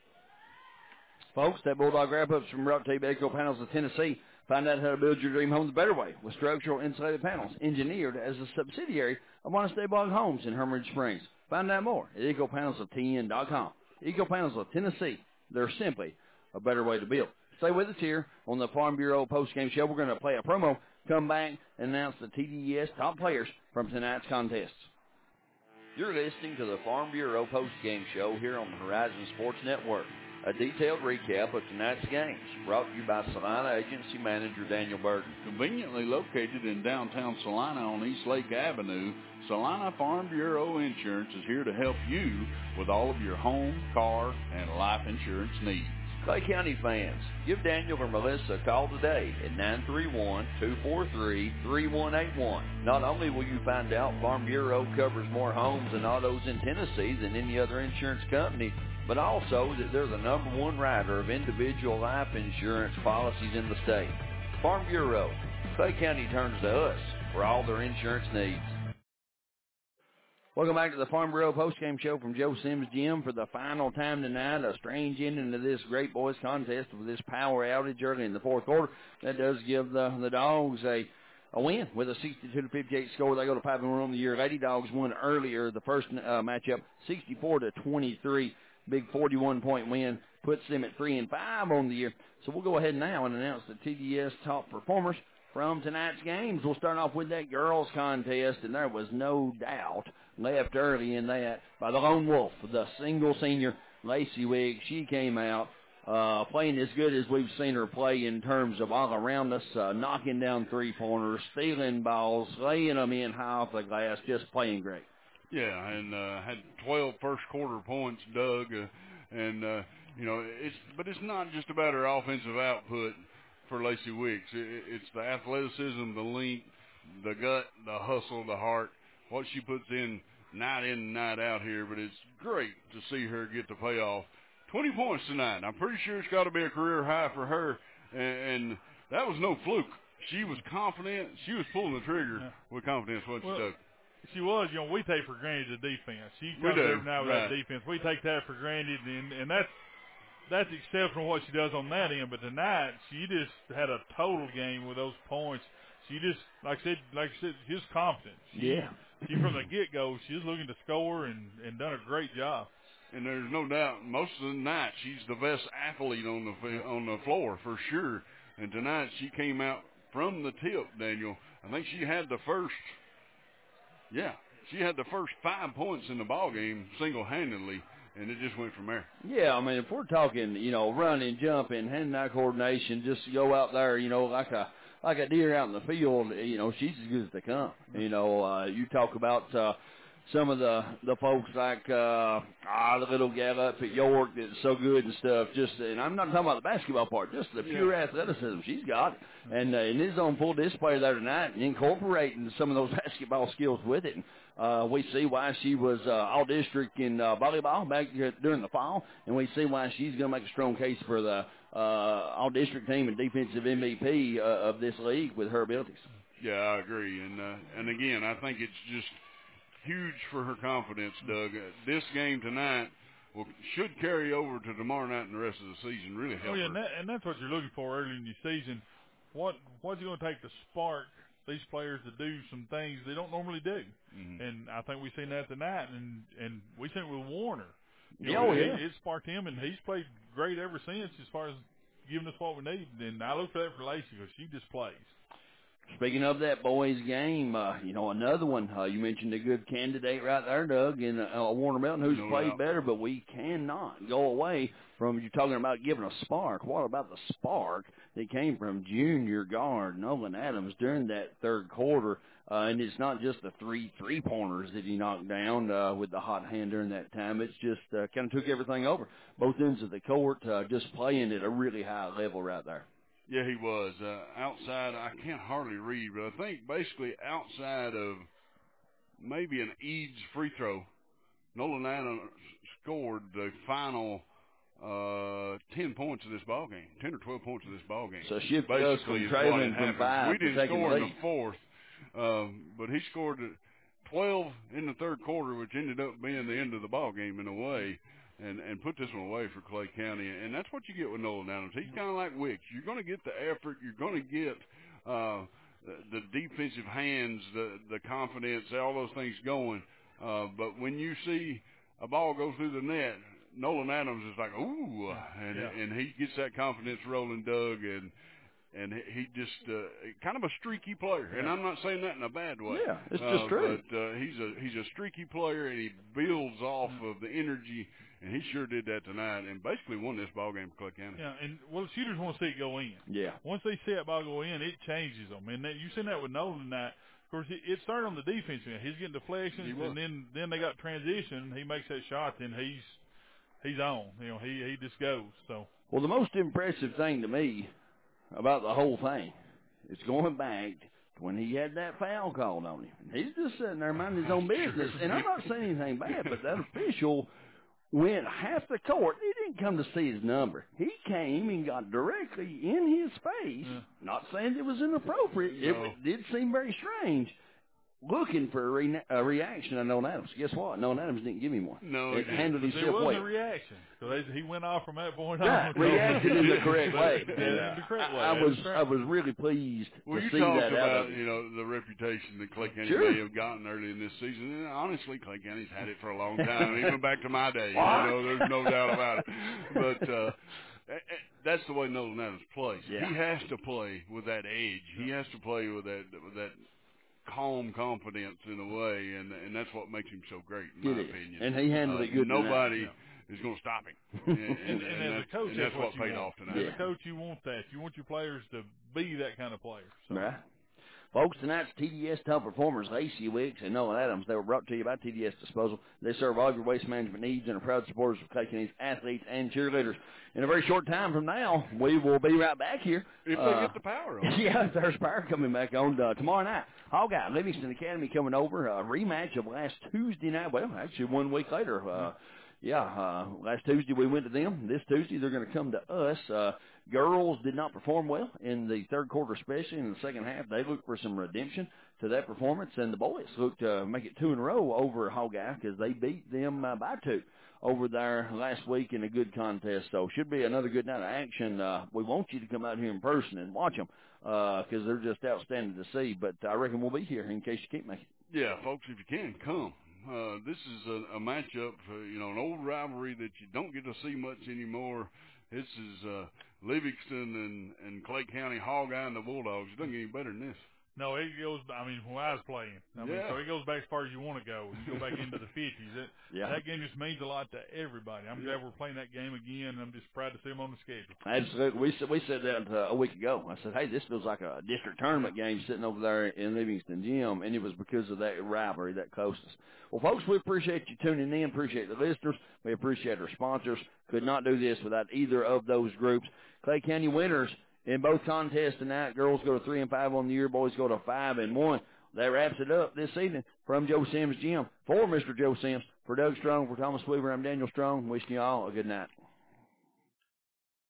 Folks, that Bulldog wrap-up's from brought to you by Eco Panels of Tennessee. Find out how to build your dream home the better way with structural insulated panels engineered as a subsidiary of Honest Bulldog Homes in Hermitage Springs. Find out more at ecopanelsoftn.com. Eco Panels of Tennessee. They're simply a better way to build. Stay with us here on the Farm Bureau postgame show. We're going to play a promo, come back, and announce the TDS top players from tonight's contests. You're listening to the Farm Bureau postgame show here on the Horizon Sports Network. A detailed recap of tonight's games, brought to you by Salina Agency Manager Daniel Burton. Conveniently located in downtown Salina on East Lake Avenue, Salina Farm Bureau Insurance is here to help you with all of your home, car, and life insurance needs. Clay County fans, give Daniel or Melissa a call today at 931-243-3181. Not only will you find out Farm Bureau covers more homes and autos in Tennessee than any other insurance company, but also that they're the #1 writer of individual life insurance policies in the state. Farm Bureau, Clay County turns to us for all their insurance needs. Welcome back to the Farm Bureau postgame show from Joe Sims Gym for the final time tonight. A strange ending to this great boys contest with this power outage early in the fourth quarter. That does give the Dogs a win with a 62-58 score. They go to 5-1 on the year. Lady Dogs won earlier the first matchup, 64-23. Big 41-point win puts them at 3-5 on the year. So we'll go ahead now and announce the TDS top performers from tonight's games. We'll start off with that girls contest, and there was no doubt left early in that by the lone wolf, the single senior Lacey Wigg. She came out playing as good as we've seen her play in terms of all around us, knocking down three-pointers, stealing balls, laying them in high off the glass, just playing great. Yeah, and had 12 first-quarter points, Doug, it's not just about her offensive output for Lacey Wiggs. It's the athleticism, the length, the gut, the hustle, the heart, what she puts in and night out here. But it's great to see her get the payoff. 20 points tonight. I'm pretty sure it's got to be a career high for her, and that was no fluke. She was confident. She was pulling the trigger with confidence, wasn't she, Doug? She was. We take for granted the defense. She comes every now with that defense. We take that for granted, and that's exceptional what she does on that end. But tonight, she just had a total game with those points. She just, like I said, she's confident. She from the get-go, she was looking to score and done a great job. And there's no doubt, most of the night, she's the best athlete on the floor for sure. And tonight, she came out from the tip, Daniel. I think she had the first 5 points in the ball game single-handedly, and it just went from there. Yeah, I mean, if we're talking, running, jumping, hand-eye coordination, just go out there, like a deer out in the field, she's as good as they come. You talk about some of the folks like the little gal up at York that's so good and stuff. And I'm not talking about the basketball part, just the pure athleticism she's got, and it's on full display there tonight, and incorporating some of those basketball skills with it. We see why she was all district in volleyball back during the fall, and we see why she's going to make a strong case for the all district team and defensive MVP of this league with her abilities. Yeah, I agree, and again, I think it's just huge for her confidence, Doug. This game tonight should carry over to tomorrow night and the rest of the season. Really help her. And that's what you're looking for early in your season. What's it going to take to spark these players to do some things they don't normally do? Mm-hmm. And I think we've seen that tonight, and we seen it with Warner. It sparked him, and he's played great ever since as far as giving us what we need. And I look for that for Lacey because she just plays. Speaking of that boys game, another one, you mentioned a good candidate right there, Doug, in Warner Melton, who's played better, but we cannot go away from you talking about giving a spark. What about the spark that came from junior guard Nolan Adams during that third quarter? And it's not just the three-pointers that he knocked down with the hot hand during that time. It's just kind of took everything over. Both ends of the court just playing at a really high level right there. Yeah, he was. Outside, I can't hardly read, but I think basically outside of maybe an Eads free throw, Nolan Adams scored the final 10 points of this ball game, 10 or 12 points of this ball game. So she basically trailing from 5 We didn't score the in the fourth, but he scored 12 in the third quarter, which ended up being the end of the ball game in a way. And put this one away for Clay County. And that's what you get with Nolan Adams. He's kind of like Wicks. You're going to get the effort. You're going to get the defensive hands, the confidence, all those things going. But when you see a ball go through the net, Nolan Adams is like, ooh, and he gets that confidence rolling, Doug, and he just kind of a streaky player. And I'm not saying that in a bad way. Yeah, it's just true. But he's a streaky player, and he builds off of the energy. And he sure did that tonight and basically won this ball game for Clay County. Yeah, and shooters want to see it go in. Yeah. Once they see that ball go in, it changes them. And you've seen that with Nolan tonight. Of course, it started on the defense end. He's getting deflections, and then they got transition. He makes that shot, then he's on. He just goes. So. Well, the most impressive thing to me about the whole thing is going back to when he had that foul called on him. He's just sitting there minding his own business. And I'm not saying anything bad, but that official went half the court. He didn't come to see his number. He came and got directly in his face. Yeah. Not saying it was inappropriate. No. It did seem very strange. Looking for a reaction on Nolan Adams. Guess what? Nolan Adams didn't give him one. No, it handled himself well. There was a reaction. So he went off from that point on. Right, reacted in the correct way. I was really pleased to see talk that about the reputation that Clay County may have gotten early in this season. And honestly, Clay County's had it for a long time, even back to my day. There's no doubt about it. But that's the way Nolan Adams plays. Yeah. He has to play with that edge. He has to play with that calm confidence in a way, and that's what makes him so great, in my opinion. And he handled it good. Nobody is going to stop him. And as a coach, that's what paid off tonight. As a coach, you want that. You want your players to be that kind of player. So. Right. Folks, tonight's TDS top performers, Lacey Wicks and Nolan Adams. They were brought to you by TDS Disposal. They serve all your waste management needs and are proud supporters of Clay County's athletes and cheerleaders. In a very short time from now, we will be right back here. If they get the power on. Yeah, there's power coming back on tomorrow night. Hawkeye, Livingston Academy coming over. A rematch of last Tuesday night. Well, actually 1 week later. Last Tuesday we went to them. This Tuesday they're going to come to us. Girls did not perform well in the third quarter, especially in the second half. They looked for some redemption to that performance, and the boys looked to make it 2 in a row over Hawkeye because they beat them by 2 over there last week in a good contest. So should be another good night of action. We want you to come out here in person and watch them because they're just outstanding to see. But I reckon we'll be here in case you can't make it. Yeah, folks, if you can, come. This is a matchup, an old rivalry that you don't get to see much anymore. This is Livingston and Clay County Hawkeye and the Bulldogs. It doesn't get any better than this. No, it goes. I mean, when I was playing, so it goes back as far as you want to go. You go back into the 50s. That game just means a lot to everybody. I'm glad we're playing that game again. I'm just proud to see them on the schedule. Absolutely. We said that a week ago. I said, hey, this feels like a district tournament game sitting over there in Livingston Gym, and it was because of that rivalry, that closeness. Well, folks, we appreciate you tuning in. Appreciate the listeners. We appreciate our sponsors. Could not do this without either of those groups. Clay County winners in both contests tonight. Girls go to 3-5 on the year. Boys go to 5-1. That wraps it up this evening from Joe Sims Gym. For Mr. Joe Sims, for Doug Strong, for Thomas Weaver, I'm Daniel Strong. Wishing you all a good night.